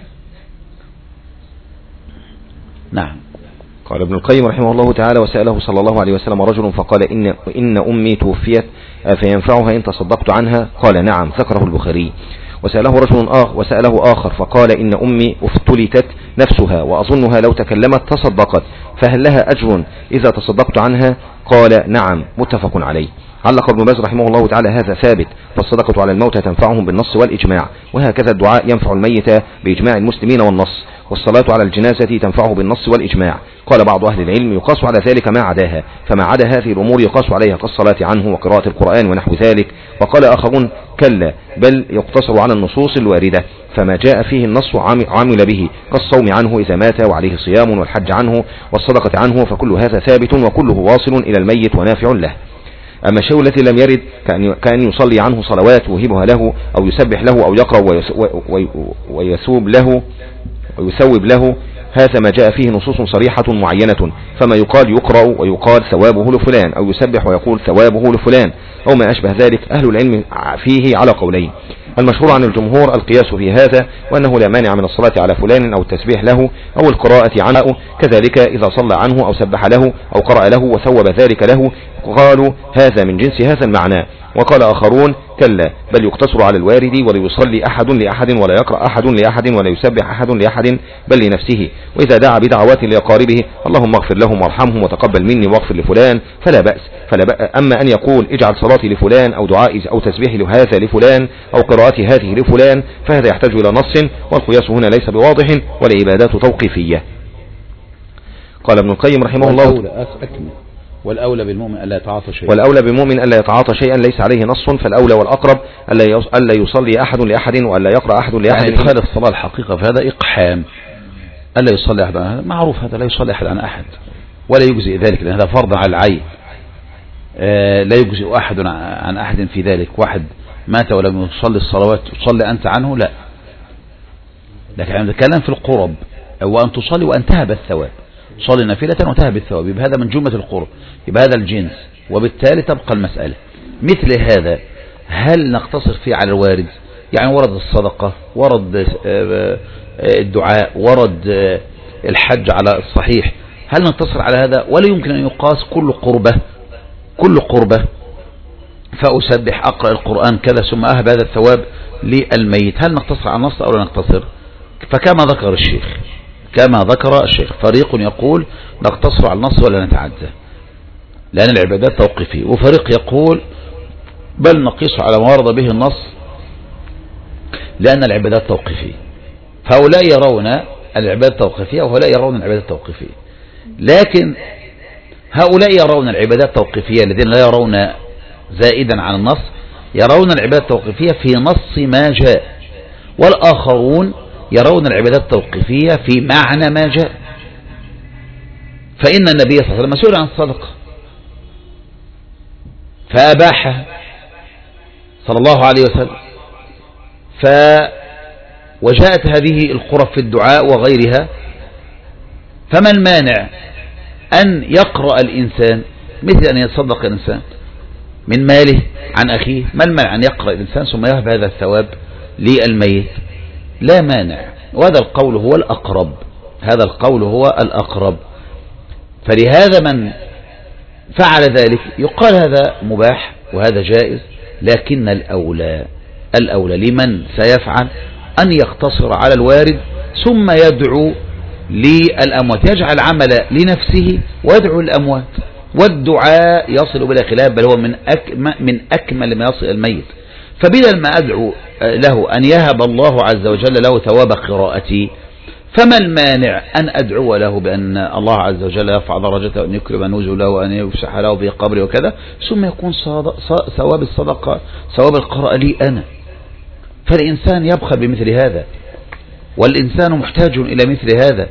نعم. قال ابن القيم رحمه الله تعالى وسأله صلى الله عليه وسلم رجل فقال إن, إن أمي توفيت فينفعها إن تصدقت عنها؟ قال نعم، ذكره البخاري. وسأله رجل آخر وسأله آخر فقال إن أمي افتلتت نفسها وأظنها لو تكلمت تصدقت فهل لها أجر إذا تصدقت عنها؟ قال نعم، متفق عليه. علق ابن باز رحمه الله تعالى هذا ثابت، فالصدقة على الموتى تنفعهم بالنص والإجماع، وهكذا الدعاء ينفع الميت بإجماع المسلمين والنص، والصلاة على الجنازة تنفعه بالنص والإجماع. قال بعض أهل العلم يقاس على ذلك ما عداها، فما عدا هذه الأمور يقاس عليها كالصلاة عنه وقراءة القرآن ونحو ذلك. وقال آخرون كلا، بل يقتصر على النصوص الواردة، فما جاء فيه النص عمل به كالصوم عنه إذا مات وعليه صيام، والحج عنه والصدقة عنه، فكل هذا ثابت وكله واصل إلى الميت ونافع له. أما الشيء التي لم يرد كأن يصلي عنه صلوات ويهبها له أو يسبح له أو يقرأ ويسوب له ويثوب له، هذا ما جاء فيه نصوص صريحة معينة، فما يقال يقرأ ويقال ثوابه لفلان، أو يسبح ويقول ثوابه لفلان، أو ما أشبه ذلك. أهل العلم فيه على قولين. المشهور عن الجمهور القياس في هذا، وأنه لا مانع من الصلاة على فلان أو التسبيح له أو القراءة عنه، كذلك إذا صلى عنه أو سبح له أو قرأ له وثوب ذلك له، قالوا هذا من جنس هذا المعنى. وقال آخرون كلا، بل يقتصر على الوارد، ولا يصلي أحد لأحد، ولا يقرأ أحد لأحد، ولا يسبح أحد لأحد، بل لنفسه. وإذا دعا بدعوات لأقاربه اللهم اغفر لهم وارحمهم وتقبل مني واغفر لفلان فلا بأس. فلا بأس. أما أن يقول اجعل صلاتي لفلان أو دعائي أو تسبيحي هذا لفلان أو قراءتي هذه لفلان، فهذا يحتاج إلى نص، والقياس هنا ليس بواضح، والعبادات توقيفية. قال ابن القيم رحمه الله: والأولى بالمؤمن ألا يتعاطى شيئا والأولى بالمؤمن ألا يتعاطى شيئا ليس عليه نص، فالأولى والأقرب ألا يصلي أحد لأحد، وألا يقرأ أحد لأحد. يعني إدخال الصلاة الحقيقة فهذا إقحام. ألا يصلي أحد عن أحد، معروف هذا لا يصلي أحد عن أحد، ولا يجزئ ذلك، لأن هذا فرض على العين. آه لا يجزئ أحد عن أحد في ذلك. واحد مات ولم يصلي الصلوات تصلي أنت عنه؟ لا. لكن عندما نتكلم في القرب، وأن تصلي وأن تهب الثواب، صلي نافلة وتهب الثواب، يبقى هذا من جملة القرب، يبقى هذا الجنس، وبالتالي تبقى المسألة مثل هذا. هل نقتصر فيه على الوارد؟ يعني ورد الصدقة، ورد الدعاء، ورد الحج على الصحيح، هل نقتصر على هذا؟ ولا يمكن أن يقاس كل قربة كل قربة فأسبح أقرأ القرآن كذا ثم أهب هذا الثواب للميت. هل نقتصر على النص أو لا نقتصر؟ فكما ذكر الشيخ كما ذكر الشيخ فريق يقول نقتصر على النص ولا نتعدى لأن العبادات توقيفية، وفريق يقول بل نقيس على ما ورد به النص لأن العبادات توقيفية. فهؤلاء يرون العبادات التوقيفية وهؤلاء يرون العبادات التوقيفية. لكن هؤلاء يرون العبادات التوقيفية الذين لا يرون زائدا عن النص، يرون العبادات التوقيفية في نص ما جاء، والآخرون يرون العبادات التوقيفية في معنى ما جاء. فإن النبي صلى الله عليه وسلم مسؤول عن الصدقة فأباحها صلى الله عليه وسلم، ف وجاءت هذه القرب في الدعاء وغيرها، فما المانع أن يقرأ الإنسان مثل أن يتصدق الإنسان من ماله عن أخيه؟ ما المانع أن يقرأ الإنسان ثم يهب هذا الثواب للميت؟ لا مانع. وهذا القول هو الأقرب، هذا القول هو الأقرب. فلهذا من فعل ذلك يقال هذا مباح وهذا جائز، لكن الأولى الأولى لمن سيفعل أن يقتصر على الوارد ثم يدعو للأموات، يجعل عمل لنفسه ويدعو للأموات، والدعاء يصل بلا خلاف بل هو من أكمل, من أكمل ما يصل الميت. فبدل ما أدعو له أن يهب الله عز وجل له ثواب قراءتي، فما المانع أن أدعو له بأن الله عز وجل يرفع درجته وأن يكرم نزله وأن يفسح له في قبره وكذا، ثم يكون ثواب الصدقة ثواب القراءة لي أنا. فالإنسان يبخل بمثل هذا، والإنسان محتاج إلى مثل هذا،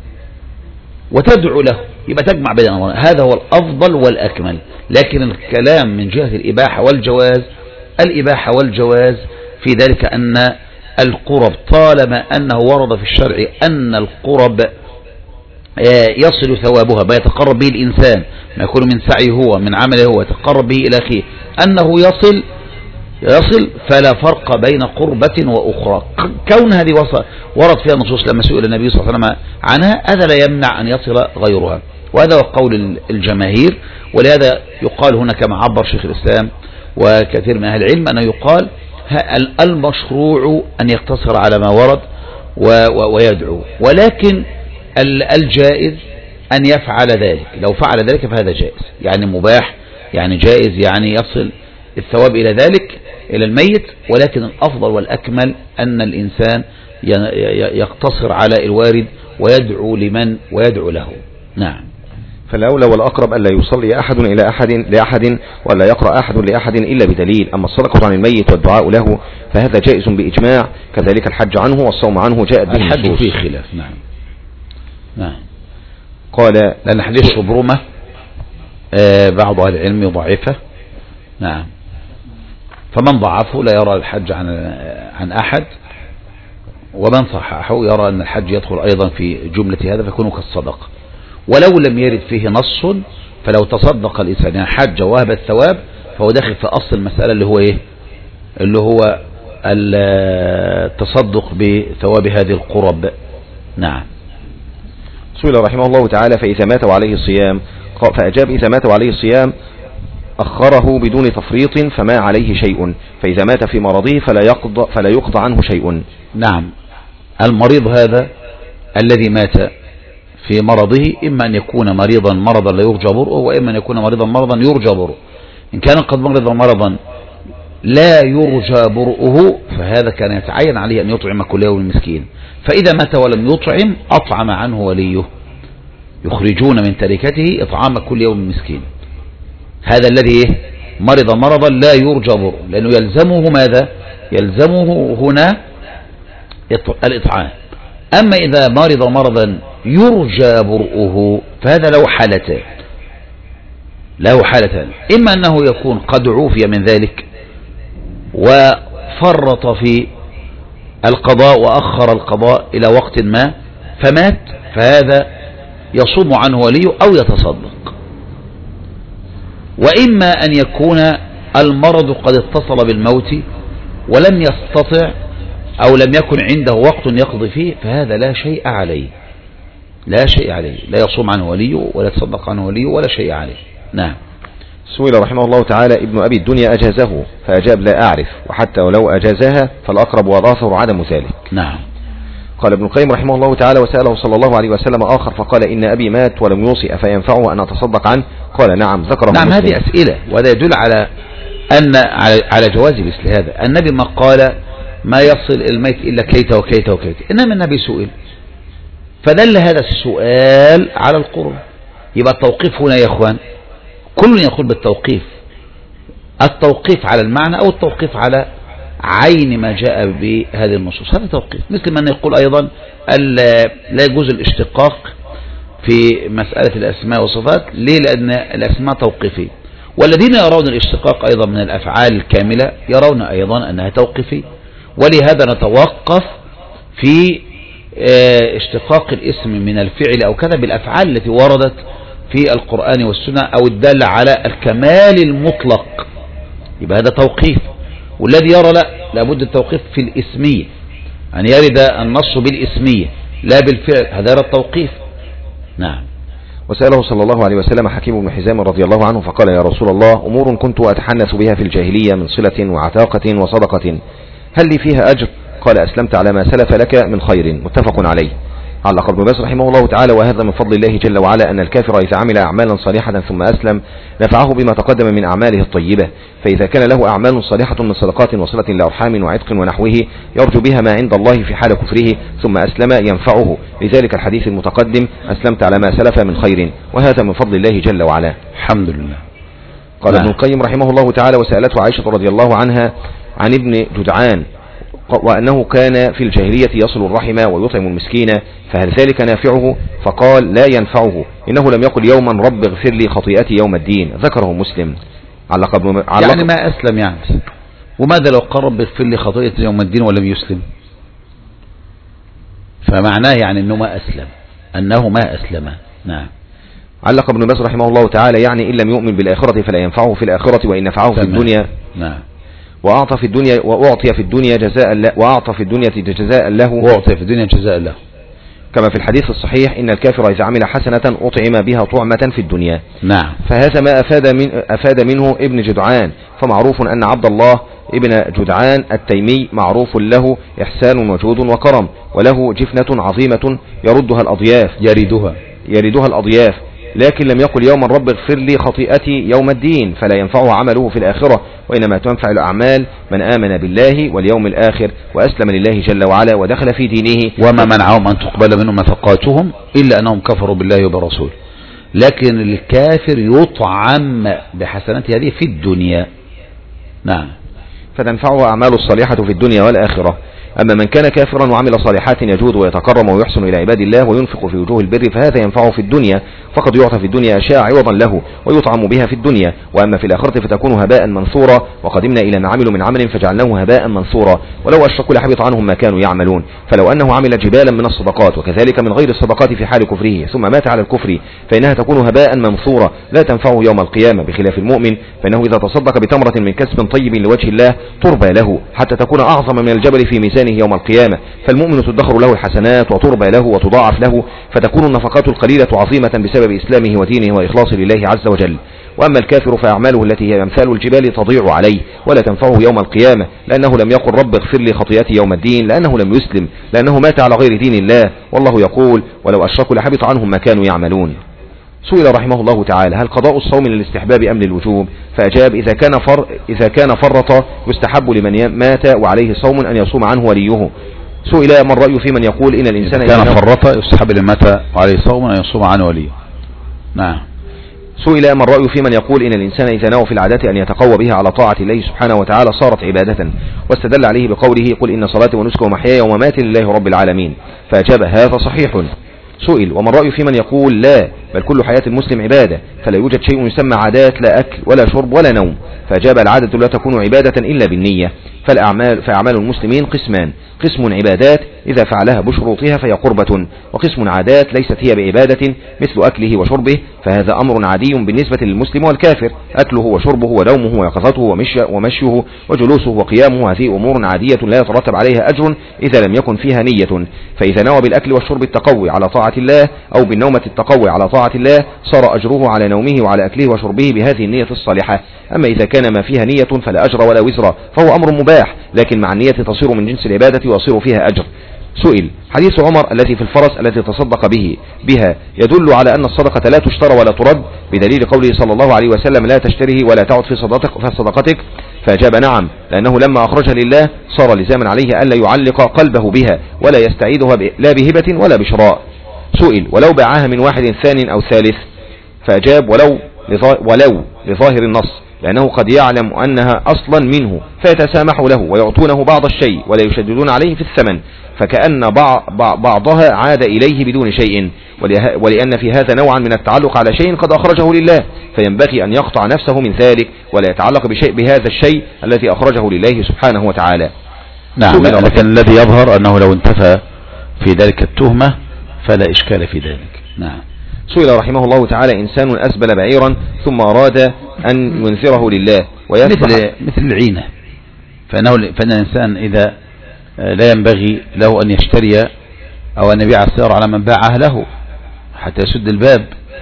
وتدعو له، يبقى تجمع بين الأمرين، هذا هو الأفضل والأكمل. لكن الكلام من جهة الإباحة والجواز، الإباحة والجواز في ذلك أن القرب طالما أنه ورد في الشرع أن القرب يصل ثوابها ما يتقرب به الإنسان، ما يكون من سعيه هو من عمله هو يتقرب به إلى أخيه أنه يصل يصل فلا فرق بين قربة وأخرى. كون هذه ورد فيها نصوص لما سئل النبي صلى الله عليه وسلم عنها، هذا لا يمنع أن يصل غيرها، وهذا هو قول الجماهير. ولهذا يقال هنا كما عبر شيخ الإسلام وكثير من أهل العلم أنه يقال المشروع أن يقتصر على ما ورد ويدعو، ولكن الجائز أن يفعل ذلك. لو فعل ذلك فهذا جائز، يعني مباح، يعني جائز، يعني يصل الثواب إلى ذلك إلى الميت. ولكن الأفضل والأكمل أن الإنسان يقتصر على الوارد ويدعو لمن ويدعو له. نعم. فالأولى والأقرب ألا يصلي أحد إلى أحد لأحد ولا يقرأ أحد لأحد إلا بدليل. أما الصدقة عن الميت والدعاء له فهذا جائز بإجماع، كذلك الحج عنه والصوم عنه جاءت به الحج فيه خلاف. نعم نعم. قال لأن حديث شبرمة آه بعض أهل العلم يضعفه. نعم. فمن ضعفه لا يرى الحج عن عن أحد، ومن صححه يرى أن الحج يدخل أيضا في جملة هذا فيكون كالصدقة، ولو لم يرد فيه نص فلو تصدق الإنسان يعني حج وهب الثواب فهو داخل في أصل المسألة اللي هو إيه اللي هو التصدق بثواب هذه القرب. نعم. سئل رحمه الله تعالى فإذا مات وعليه الصيام، فأجاب إذا مات وعليه الصيام أخره بدون تفريط فما عليه شيء، فإذا مات في مرضه فلا يقضى, فلا يقضى عنه شيء. نعم. المريض هذا الذي مات في مرضه إما أن يكون مريضا مرضا لا يرجى برؤه، وإما أن يكون مريضا مرضا يرجى برؤه. إن كان قد مرض مرضا لا يرجى برؤه فهذا كان يتعين عليه أن يطعم كل يوم المسكين، فإذا مات ولم يطعم أطعم عنه وليه، يخرجون من تركته إطعام كل يوم المسكين. هذا الذي مرض مرضا لا يرجى برؤه، لأنه يلزمه ماذا؟ يلزمه هنا الإطعام. أما إذا مرض مرضا يرجى برؤه فهذا له حالتان له حالتان إما أنه يكون قد عوفي من ذلك وفرط في القضاء وأخر القضاء إلى وقت ما فمات، فهذا يصوم عنه وليه أو يتصدق. وإما أن يكون المرض قد اتصل بالموت ولم يستطع أو لم يكن عنده وقت يقضي فيه فهذا لا شيء عليه لا شيء عليه لا يصوم عنه وليه ولا يتصدق عنه وليه ولا شيء عليه. نعم. سئل رحمه الله تعالى ابن أبي الدنيا أجازه فأجاب لا أعرف، وحتى ولو أجازها فالأقرب والآثر عدم ذلك. نعم. قال ابن القيم رحمه الله تعالى وسأله صلى الله عليه وسلم آخر فقال إن أبي مات ولم يوصي أفينفعه أن أتصدق عنه؟ قال نعم. ذكره نعم. مسلم. هذه أسئلة وهذا يدل على أن على جواز مثل هذا. النبي ما قال ما يصل الميت إلا كيت وكيت وكيت، إنما النبي سئل فدل هذا السؤال على القرب. يبقى التوقيف هنا يا إخوان كل يقول بالتوقيف، التوقيف على المعنى أو التوقيف على عين ما جاء بهذه النصوص، هذا توقيف. مثل ما يقول أيضا لا يجوز الاشتقاق في مسألة الأسماء والصفات. ليه؟ لأن الأسماء توقيفية، والذين يرون الاشتقاق أيضا من الأفعال الكاملة يرون أيضا أنها توقيفية، ولهذا نتوقف في اشتقاق الاسم من الفعل أو كذا بالأفعال التي وردت في القرآن والسنة أو الدالة على الكمال المطلق، يبقى هذا توقيف. والذي يرى لا لابد التوقيف في الاسمية، أن يرد النص بالاسمية لا بالفعل، هذا يرى التوقيف. نعم. وسأله صلى الله عليه وسلم حكيم بن حزام رضي الله عنه فقال يا رسول الله أمور كنت أتحنث بها في الجاهلية من صلة وعتاقة وصدقة هل لي فيها أجر؟ قال أسلمت على ما سلف لك من خير. متفق عليه. علق ابن باز رحمه الله تعالى وهذا من فضل الله جل وعلا أن الكافر إذا عمل أعمالا صالحة ثم أسلم نفعه بما تقدم من أعماله الطيبة، فإذا كان له أعمال صالحة من صدقات وصلة لأرحام وعتق ونحوه يرجو بها ما عند الله في حال كفره ثم أسلم ينفعه، لذلك الحديث المتقدم أسلمت على ما سلف من خير، وهذا من فضل الله جل وعلا. الحمد لله. قال ابن القيم رحمه الله تعالى وسألته عائشة رضي الله عنها عن ابن جدعان وأنه كان في الجاهلية يصل الرحم ويطعم المسكين فهل ذلك نافعه؟ فقال لا ينفعه، إنه لم يقل يوما رب اغفر لي خطيئتي يوم الدين. ذكره مسلم. علق ابن علق يعني ما أسلم يعني، وماذا لو قال رب اغفر لي خطيئتي يوم الدين ولم يسلم؟ فمعناه يعني أنه ما أسلم أنه ما أسلم. نعم. علق ابن باز رحمه الله تعالى يعني إن لم يؤمن بالآخرة فلا ينفعه في الآخرة وإن نفعه في الدنيا. نعم. وأعطى في الدنيا وأعطي في الدنيا جزاء له وأعطى في الدنيا جزاء له وأعطي في الدنيا جزاء له كما في الحديث الصحيح إن الكافر إذا عمل حسنة أطعم بها طعمة في الدنيا. نعم. فهذا ما أفاد, من أفاد منه ابن جدعان، فمعروف أن عبد الله ابن جدعان التيمي معروف له إحسان وجود وكرم، وله جفنة عظيمة يردها الأضياف يردها يردها الأضياف لكن لم يقل يوما رب اغفر لي خطيئتي يوم الدين، فلا ينفعه عمله في الآخرة، وإنما تنفع الأعمال من آمن بالله واليوم الآخر وأسلم لله جل وعلا ودخل في دينه. وما منعهم أن تقبل منهم نفقاتهم إلا أنهم كفروا بالله وبرسوله. لكن الكافر يطعم بحسنات هذه في الدنيا. نعم. فتنفعه أعمال الصالحة في الدنيا والآخرة. أما من كان كافرا وعمل صالحات يجود ويتكرم ويحسن إلى عباد الله وينفق في وجوه البر فهذا ينفعه في الدنيا، فقد يعطى في الدنيا أشياء عوضا له ويطعم بها في الدنيا، وأما في الآخرة فتكون هباء منثورا، وقدمنا إلى ما عملوا من عمل فجعلناه هباء منثورا، ولو أشركوا لحبط عنهم ما كانوا يعملون. فلو أنه عمل جبالا من الصدقات وكذلك من غير الصدقات في حال كفره ثم مات على الكفر فإنها تكون هباء منثورا لا تنفعه يوم القيامة، بخلاف المؤمن فإنه إذا تصدق بتمرة من كسب طيب لوجه الله تربى له حتى تكون أعظم من الجبل في ميزانه يوم القيامة، فالمؤمن تدخر له الحسنات وتربى له وتضاعف له، فتكون النفقات القليلة عظيمة بسبب إسلامه ودينه وإخلاصه لله عز وجل. وأما الكافر فأعماله التي هي أمثال الجبال تضيع عليه ولا تنفعه يوم القيامة، لأنه لم يقل رب اغفر لي خطيئتي يوم الدين، لأنه لم يسلم، لأنه مات على غير دين الله، والله يقول ولو أشركوا لحبط عنهم ما كانوا يعملون. سئل رحمه الله تعالى هل قضاء الصوم للاستحباب أم للوجوب؟ فأجاب إذا كان فر إذا كان فرط يستحب لمن مات وعليه صوم أن يصوم عنه وليه. سئل ما الرأي في من يقول إن الإنسان إذا كان فرط يستحب لمن مات وعليه صوم أن يصوم عنه وليه. نعم. سئل ما الرأي في من يقول إن الإنسان إذا نوى في العادات أن يتقوى بها على طاعة الله سبحانه وتعالى صارت عبادة، واستدل عليه بقوله قل إن صلاتي ونسكي ومحياي ومماتي لله رب العالمين، فأجاب هذا صحيح. سئل وما الرأي في من يقول لا بل كل حياة المسلم عبادة فلا يوجد شيء يسمى عادات لا أكل ولا شرب ولا نوم، فأجاب العادة لا تكون عبادة إلا بالنية، فالأعمال فأعمال المسلمين قسمان، قسم عبادات إذا فعلها بشروطها فهي قربة، وقسم عادات ليست هي بعبادة مثل أكله وشربه، فهذا أمر عادي بالنسبة للمسلم والكافر، أكله وشربه ونومه ويقظته ومشيه وجلوسه وقيامه، هذه أمور عادية لا يترتب عليها أجر إذا لم يكن فيها نية، فإذا نوى بالأكل والشرب التقوي على طاعة الله أو بالنومة التقوي على طاعة الله صار أجره على نومه وعلى أكله وشربه بهذه النية الصالحة. أما إذا كان ما فيها نية فلا أجر ولا وزر فهو أمر مباح، لكن مع النية تصير من جنس العبادة ويصير فيها أجر. سئل حديث عمر التي في الفرس التي تصدق به بها يدل على أن الصدقة لا تشترى ولا ترد بدليل قوله صلى الله عليه وسلم لا تشتره ولا تعد في صدقتك, في صدقتك فأجاب نعم، لأنه لما أخرجها لله صار لزاما عليه ألا يعلق قلبه بها ولا يستعيدها لا بهبة ولا بشراء. سئل ولو باعها من واحد ثاني أو ثالث، فأجاب ولو ولو لظاهر النص، لأنه قد يعلم أنها أصلا منه فيتسامح له ويعطونه بعض الشيء ولا يشددون عليه في الثمن، فكأن بعضها عاد إليه بدون شيء، ولأن في هذا نوعا من التعلق على شيء قد أخرجه لله، فينبغي أن يقطع نفسه من ذلك ولا يتعلق بشيء بهذا الشيء الذي أخرجه لله سبحانه وتعالى. نعم، لكن الذي يظهر أنه لو انتفى في ذلك التهمة فلا إشكال في ذلك. نعم. سئل رحمه الله تعالى إنسان أسبل بعيرا ثم أراد أن ينذره لله مثل, مثل العينة، فإنه فإن الإنسان إذا لا ينبغي له أن يشتري أو أن يبيع السيارة على من باعها له حتى يسد الباب،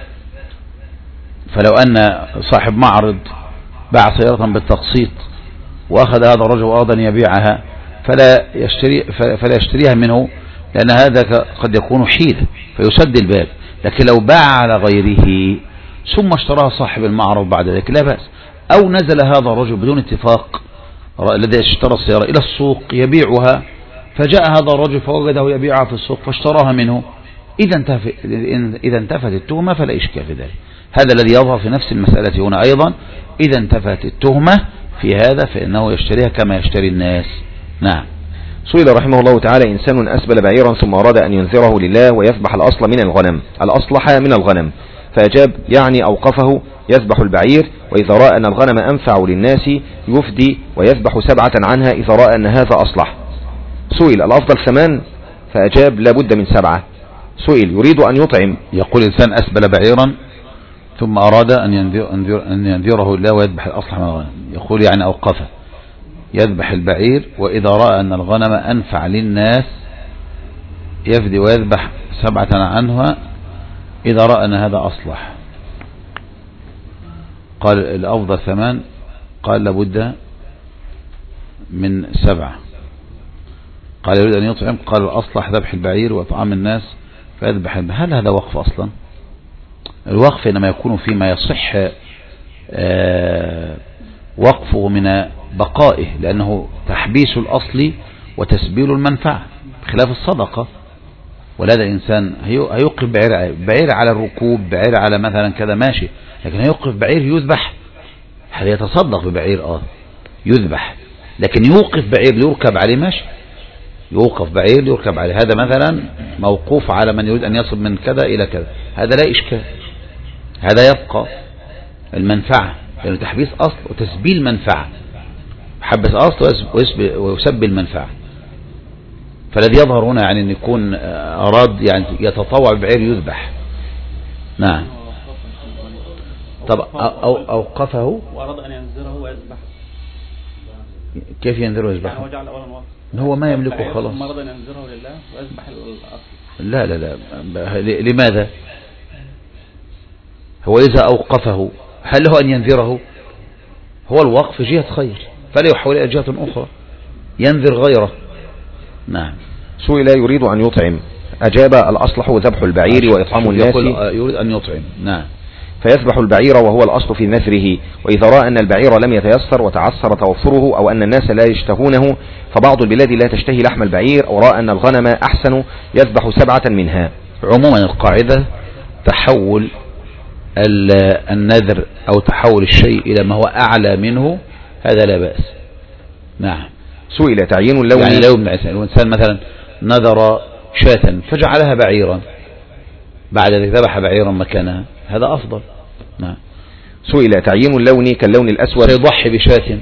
فلو أن صاحب معرض باع سيارة بالتقسيط وأخذ هذا الرجل وأراد أن يبيعها فلا يشتري فلا يشتريها منه، لأن هذا قد يكون حيلة فيسد الباب. لكن لو باع على غيره ثم اشتراها صاحب المعرض بعد ذلك لا بأس، أو نزل هذا الرجل بدون اتفاق الذي اشترى السيارة إلى السوق يبيعها، فجاء هذا الرجل فوجده يبيعها في السوق فاشتراها منه، إذا انتفت, إذا انتفت التهمة فلا إشكال في ذلك. هذا الذي يظهر في نفس المسألة هنا أيضا، إذا انتفت التهمة في هذا فإنه يشتريها كما يشتري الناس. نعم. سئل رحمه الله تعالى إنسان أسبل بعيرا ثم أراد أن ينذره لله ويذبح الأصل من الغنم الأصلح من الغنم، فأجاب يعني أوقفه يذبح البعير، وإذا رأى أن الغنم أنفع للناس يفدي ويذبح سبعة عنها إذا رأى أن هذا أصلح. سئل الأفضل ثمان، فأجاب لا بد من سبعة. سئل يريد أن يطعم، يقول إنسان أسبل بعيرا ثم أراد أن ينذر أن ينذره الله ويذبح الأصلح من الغنم، يقول يعني أوقفه يذبح البعير، وإذا رأى أن الغنم أنفع للناس يفدي ويذبح سبعة عنها إذا رأى أن هذا أصلح. قال الأفضل ثمان، قال لابد من سبعة. قال يريد أن يطعم، قال الأصلح ذبح البعير وإطعام الناس فيذبح البعير. هل هذا وقف أصلا؟ الوقف إنما يكون فيما يصح وقفه من بقائه، لأنه تحبيس الأصل وتسبيل المنفعة بخلاف الصدقة. ولهذا الإنسان هيوقف بعير, بعير على الركوب، بعير على مثلا كذا ماشي، لكن هيوقف بعير يذبح، هل يتصدق ببعير آه يذبح، لكن يوقف بعير ليركب عليه ماشي. يوقف بعير يركب عليه، هذا مثلا موقوف على من يريد أن يصل من كذا إلى كذا، هذا لا إشكال، هذا يبقى المنفعة، لأنه تحبيس أصل وتسبيل منفعة، حبس أصل ويسبي المنفعة. فالذي يظهر هنا يعني أن يكون أراد يعني يتطوع بعير يذبح. نعم. طب أو أوقفه وأراد أن ينذره ويذبح، كيف ينذره ويذبحه؟ يعني هو جعل أولا وقت هو ما يملكه خلاص. ثم أراد أن ينذره لله ويذبح الأصل. لا لا لا، لماذا؟ هو إذا أوقفه هل له أن ينذره؟ هو الوقف جهة خير فلا يحول إلى جهة أخرى ينذر غيره. نعم. سئل يريد أن يطعم، أجاب الأصلح ذبح البعير وإطعام الناس. يريد أن يطعم. نعم. فيذبح البعير وهو الأصل في نذره، وإذا رأى أن البعير لم يتيسر وتعسر توفره أو أن الناس لا يشتهونه، فبعض البلاد لا تشتهي لحم البعير، أو رأى أن الغنم أحسن يذبح سبعة منها. عموما القاعدة تحول النذر أو تحول الشيء إلى ما هو أعلى منه، هذا لا بأس. نعم. سئل تعيين اللون، يعني لو الإنسان مثلا نذر شاة فجعلها بعيرا بعد ذلك ذبح بعيرا مكانها، هذا أفضل. نعم. سئل تعيين اللون كاللون الأسود، سيضحي بشاة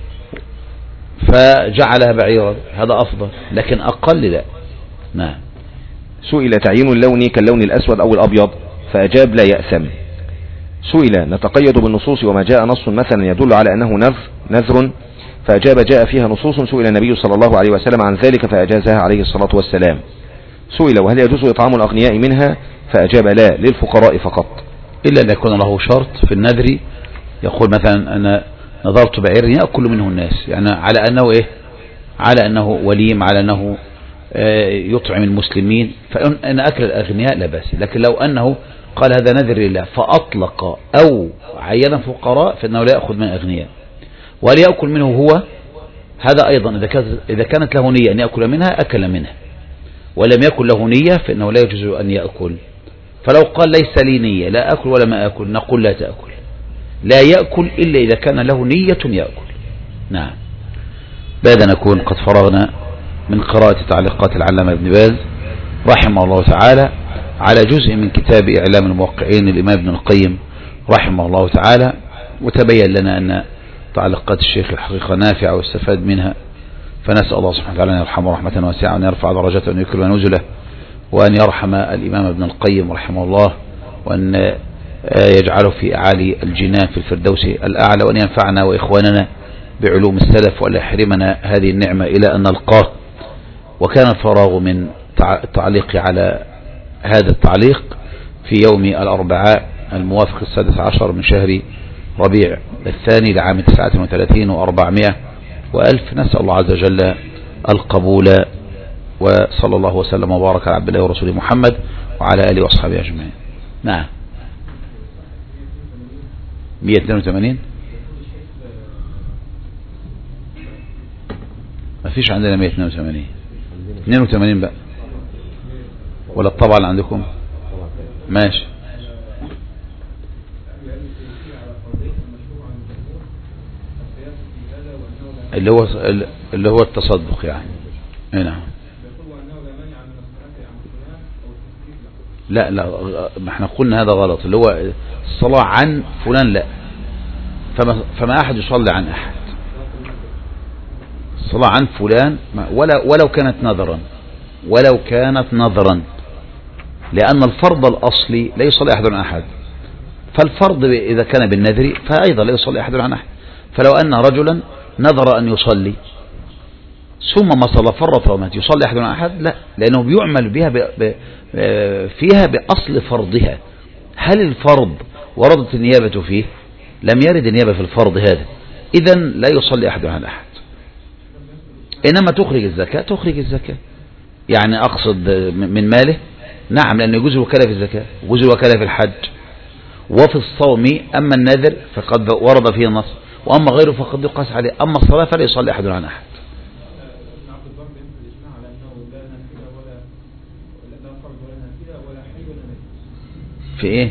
فجعلها بعيرا، هذا أفضل، لكن أقل لا. نعم. سئل تعيين اللون كاللون الأسود أو الأبيض، فأجاب لا يأثم. سئل نتقيد بالنصوص وما جاء نص مثلا يدل على أنه نذر نذر، فأجاب جاء فيها نصوص سئل النبي صلى الله عليه وسلم عن ذلك فأجازها عليه الصلاة والسلام. سئل وهل يجوز إطعام الأغنياء منها، فأجاب لا، للفقراء فقط، إلا أن يكون له شرط في النذر، يقول مثلا أنا نذرت بعير يأكل منه الناس، يعني على أنه إيه، على أنه وليم، على أنه يطعم المسلمين، فإن أكل الأغنياء لا بأس. لكن لو أنه قال هذا نذر لله فأطلق أو عين فقراء فإنه لا يأخذ من أغنياء، ولا يأكل منه هو، هذا أيضا إذا كانت, إذا كانت له نية أن يأكل منها أكل منها، ولم يكن له نية فإنه لا يجوز أن يأكل. فلو قال ليس لي نية لا أكل ولا ما أكل، نقول لا تأكل، لا يأكل إلا إذا كان له نية يأكل. نعم. بعد نكون قد فرغنا من قراءة تعليقات العلامة ابن باز رحمه الله تعالى على جزء من كتاب إعلام الموقعين للإمام ابن القيم رحمه الله تعالى، وتبين لنا أن تعليقات الشيخ الحقيقة نافعة واستفاد منها، فنسأل الله سبحانه وتعالى أن يرحمه رحمة واسعة وأن يرفع درجته وأن يكرم نزله وأن يرحم الإمام ابن القيم رحمه الله، وأن يجعله في أعالي الجنان في الفردوس الأعلى، وأن ينفعنا وإخواننا بعلوم السلف ولا يحرمنا هذه النعمة إلى أن نلقاه. وكان الفراغ من التعليق على هذا التعليق في يوم الأربعاء الموافق السادس عشر من شهر ربيع الثاني لعام تسعة وثلاثين وأربعمائة وألف. نسأل الله عز وجل القبول، وصلى الله وسلم وبارك على عبد الله ورسوله محمد وعلى آله وأصحابه أجمعين. نعم. مئة واثنين وثمانين ما فيش عندنا مئة واثنين وثمانين، اثنين وثمانين بقى ولا الطبعا عندكم؟ ماشي. اللي هو اللي هو التصدق يعني. نعم. لا لا، ما احنا قلنا هذا غلط، اللي هو الصلاة عن فلان لا، فما, فما أحد يصلي عن أحد. الصلاة عن فلان ولا ولو كانت نذرا، ولو كانت نذرا، لأن الفرض الأصلي لا يصلي أحد عن أحد، فالفرض إذا كان بالنذر فأيضا لا يصلي أحد عن أحد. فلو أن رجلا نذر أن يصلي ثم ما صلى فرط ومات، يصلي أحد عن أحد؟ لا، لأنه بيعمل بها ب... ب... فيها بأصل فرضها. هل الفرض وردت النيابة فيه؟ لم يرد النيابة في الفرض هذا، إذن لا يصلي أحد عن أحد. إنما تخرج الزكاة، تخرج الزكاة يعني أقصد من ماله. نعم، لأنه يجوز الوكالة في الزكاة ويجوز الوكالة في الحج وفي الصوم. أما النذر فقد ورد فيه النص، وأما غيره فقد يقاس عليه. أما الصلاة فلا يصلي أحد عن أحد. في إيه؟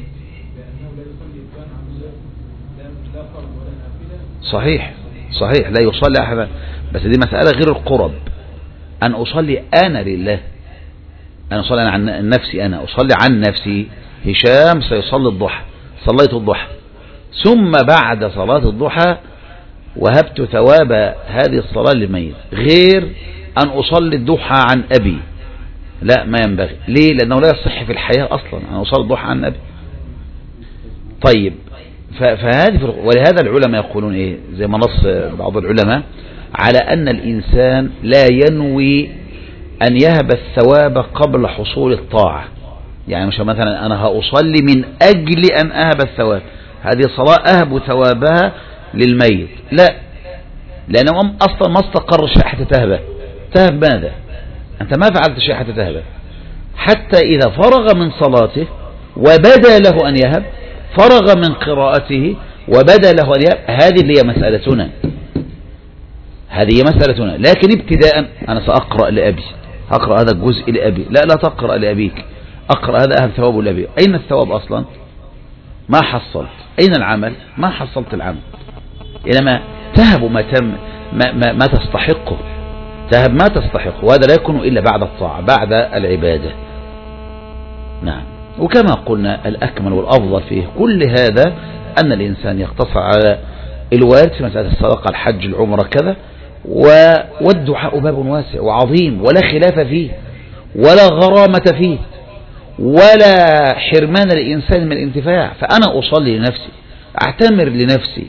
صحيح صحيح، لا يصلي أحد، بس دي مسألة غير القرب. أن أصلي أنا لله، أنا أصلي أنا عن نفسي، أنا أصلي عن نفسي. هشام سيصلي الضحى، صليت الضحى، ثم بعد صلاة الضحى وهبت ثواب هذه الصلاة للميت، غير أن أصلي الضحى عن أبي، لا ما ينبغي. ليه؟ لأنه لا يصح في الحياة أصلا أن أصلي الضحى عن أبي. طيب، فهذه ولهذا العلماء يقولون إيه، زي ما نص بعض العلماء على أن الإنسان لا ينوي أن يهب الثواب قبل حصول الطاعة. يعني مش مثلا أنا هأصلي من أجل أن أهب الثواب، هذه صلاة أهب ثوابها للميت، لا، لأنه أصلا ما استقر شيء حتى تهبه. تهب ماذا؟ أنت ما فعلت شيء حتى تهبه، حتى إذا فرغ من صلاته وبدا له أن يهب، فرغ من قراءته وبدا له أن يهب، هذه اللي هي مسألتنا، هذه هي مسألتنا. لكن ابتداء أنا سأقرأ لأبي، أقرأ هذا الجزء لأبي، لا لا تقرأ لأبيك، أقرأ هذا أهل ثواب لأبي. أين الثواب أصلا؟ ما حصلت. أين العمل؟ ما حصلت العمل. إنما تهب ما, تم ما, ما, ما تستحقه، تهب ما تستحقه، وهذا لا يكون إلا بعد الطاعة، بعد العبادة. نعم. وكما قلنا الأكمل والأفضل فيه كل هذا أن الإنسان يقتصر على الوارد في مسألة الصدقة، الحج، العمرة، كذا، والدعاء باب واسع وعظيم ولا خلاف فيه ولا غرامة فيه ولا حرمان الإنسان من الانتفاع. فأنا أصلي لنفسي، أعتمر لنفسي،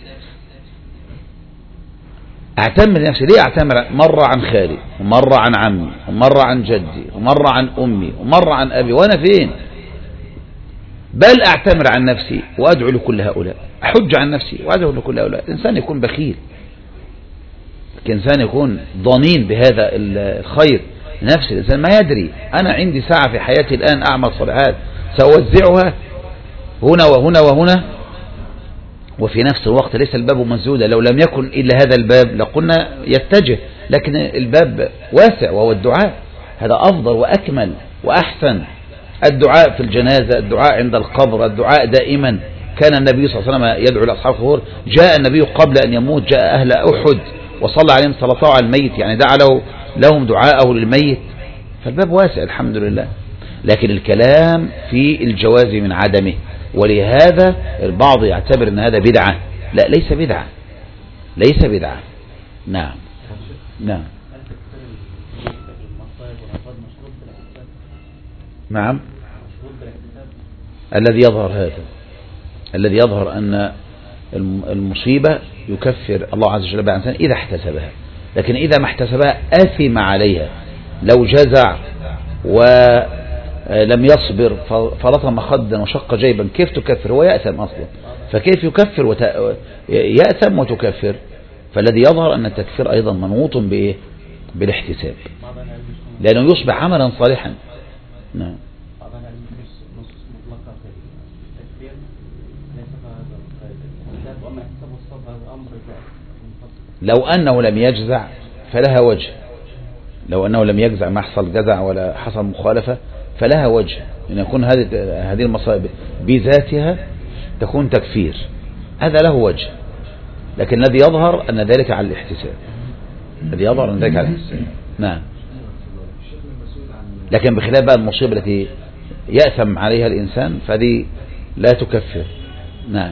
أعتمر لنفسي. ليه أعتمر؟ مرة عن خالي، ومرة عن عمي، ومرة عن جدي، ومرة عن أمي، ومرة عن أبي، وأنا فين؟ بل أعتمر عن نفسي وأدعو لكل هؤلاء، أحج عن نفسي وأدعو لكل هؤلاء. الإنسان يكون بخيل، الإنسان يكون ضنين بهذا الخير. نفس الإنسان ما يدري، أنا عندي ساعة في حياتي الآن أعمل صالحات سأوزعها هنا وهنا وهنا، وفي نفس الوقت ليس الباب مسدودا. لو لم يكن إلا هذا الباب لقلنا يتجه، لكن الباب واسع وهو الدعاء، هذا أفضل وأكمل وأحسن. الدعاء في الجنازة، الدعاء عند القبر، الدعاء دائما. كان النبي صلى الله عليه وسلم يدعو لأصحاب القبور. جاء النبي قبل أن يموت جاء أهل أحد وصلى عليهم صلاته على الميت، يعني دعا له لهم دعاءه للميت. فالباب واسع الحمد لله، لكن الكلام في الجواز من عدمه. ولهذا البعض يعتبر أن هذا بدعة. لا، ليس بدعة، ليس بدعة. نعم نعم نعم. الذي يظهر هذا، الذي يظهر أن المصيبة يكفر الله عز وجل بها إنسان إذا احتسبها، لكن إذا ما احتسبها أثم عليها. لو جزع ولم يصبر فلطم خدا وشق جيبا، كيف تكفر؟ هو يأثم أصلا، فكيف يكفر وت... يأثم وتكفر؟ فالذي يظهر أن التكفير أيضا منوط بإيه؟ بالاحتساب، لأنه يصبح عملا صالحا. نعم. لو أنه لم يجزع فلها وجه، لو أنه لم يجزع ما حصل جزع ولا حصل مخالفة فلها وجه أن يكون هذه هذه المصائب بذاتها تكون تكفير، هذا له وجه. لكن الذي يظهر أن ذلك على الاحتساب، الذي يظهر أن ذلك على الاحتساب. نعم. لكن بخلاف بقى المصيبة التي يأثم عليها الإنسان فدي لا تكفر. نعم.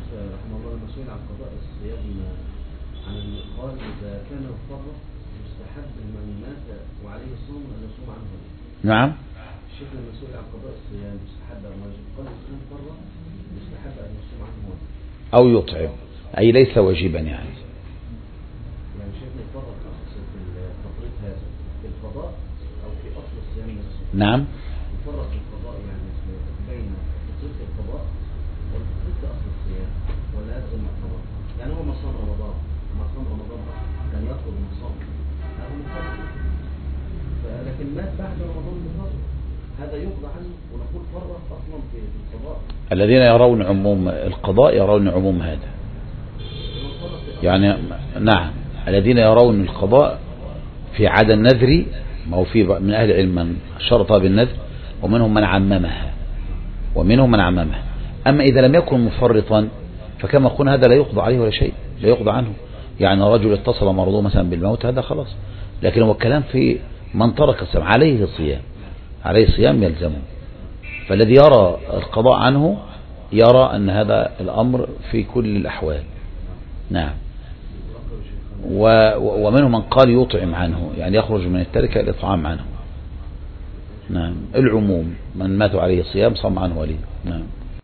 نعم. الشيخ المسؤول عن قضاء الصيام مستحب أو واجب؟ قال الإنسان فرّ مستحب أن يصوم عنه أو يطعم، أي ليس واجبا يعني. يعني شيخنا يفرق في التفريط هذا في القضاء أو في أصل الصيام نفسه؟ نعم. يفرق في القضاء يعني بين تفريط القضاء وتفريط أصل الصيام، ولا هذا المعتبر؟ يعني هو ما صام رمضان، ما صام رمضان كان يطلب من صام، هذا مفرط. لكن مات بعد رمضان بفضل، هذا يقضى عنه ونقول فرق اصلا في القضاء. الذين يرون عموم القضاء يرون عموم هذا، يعني نعم، الذين يرون القضاء في عدا النذر، ما هو في من أهل العلم من شرط بالنذر ومنهم من عممها ومنهم من عممها. أما إذا لم يكن مفرطا فكما قلنا هذا لا يقضى عليه ولا شيء، لا يقضى عنه. يعني رجل اتصل مرضه مثلا بالموت هذا خلاص، لكن هو الكلام في من ترك الصيام عليه صيام، عليه صيام يلزمه. فالذي يرى القضاء عنه يرى أن هذا الأمر في كل الأحوال. نعم. ومنهم من قال يطعم عنه، يعني يخرج من التركة الإطعام عنه. نعم. العموم من مات عليه صيام صام عنه وليه. نعم.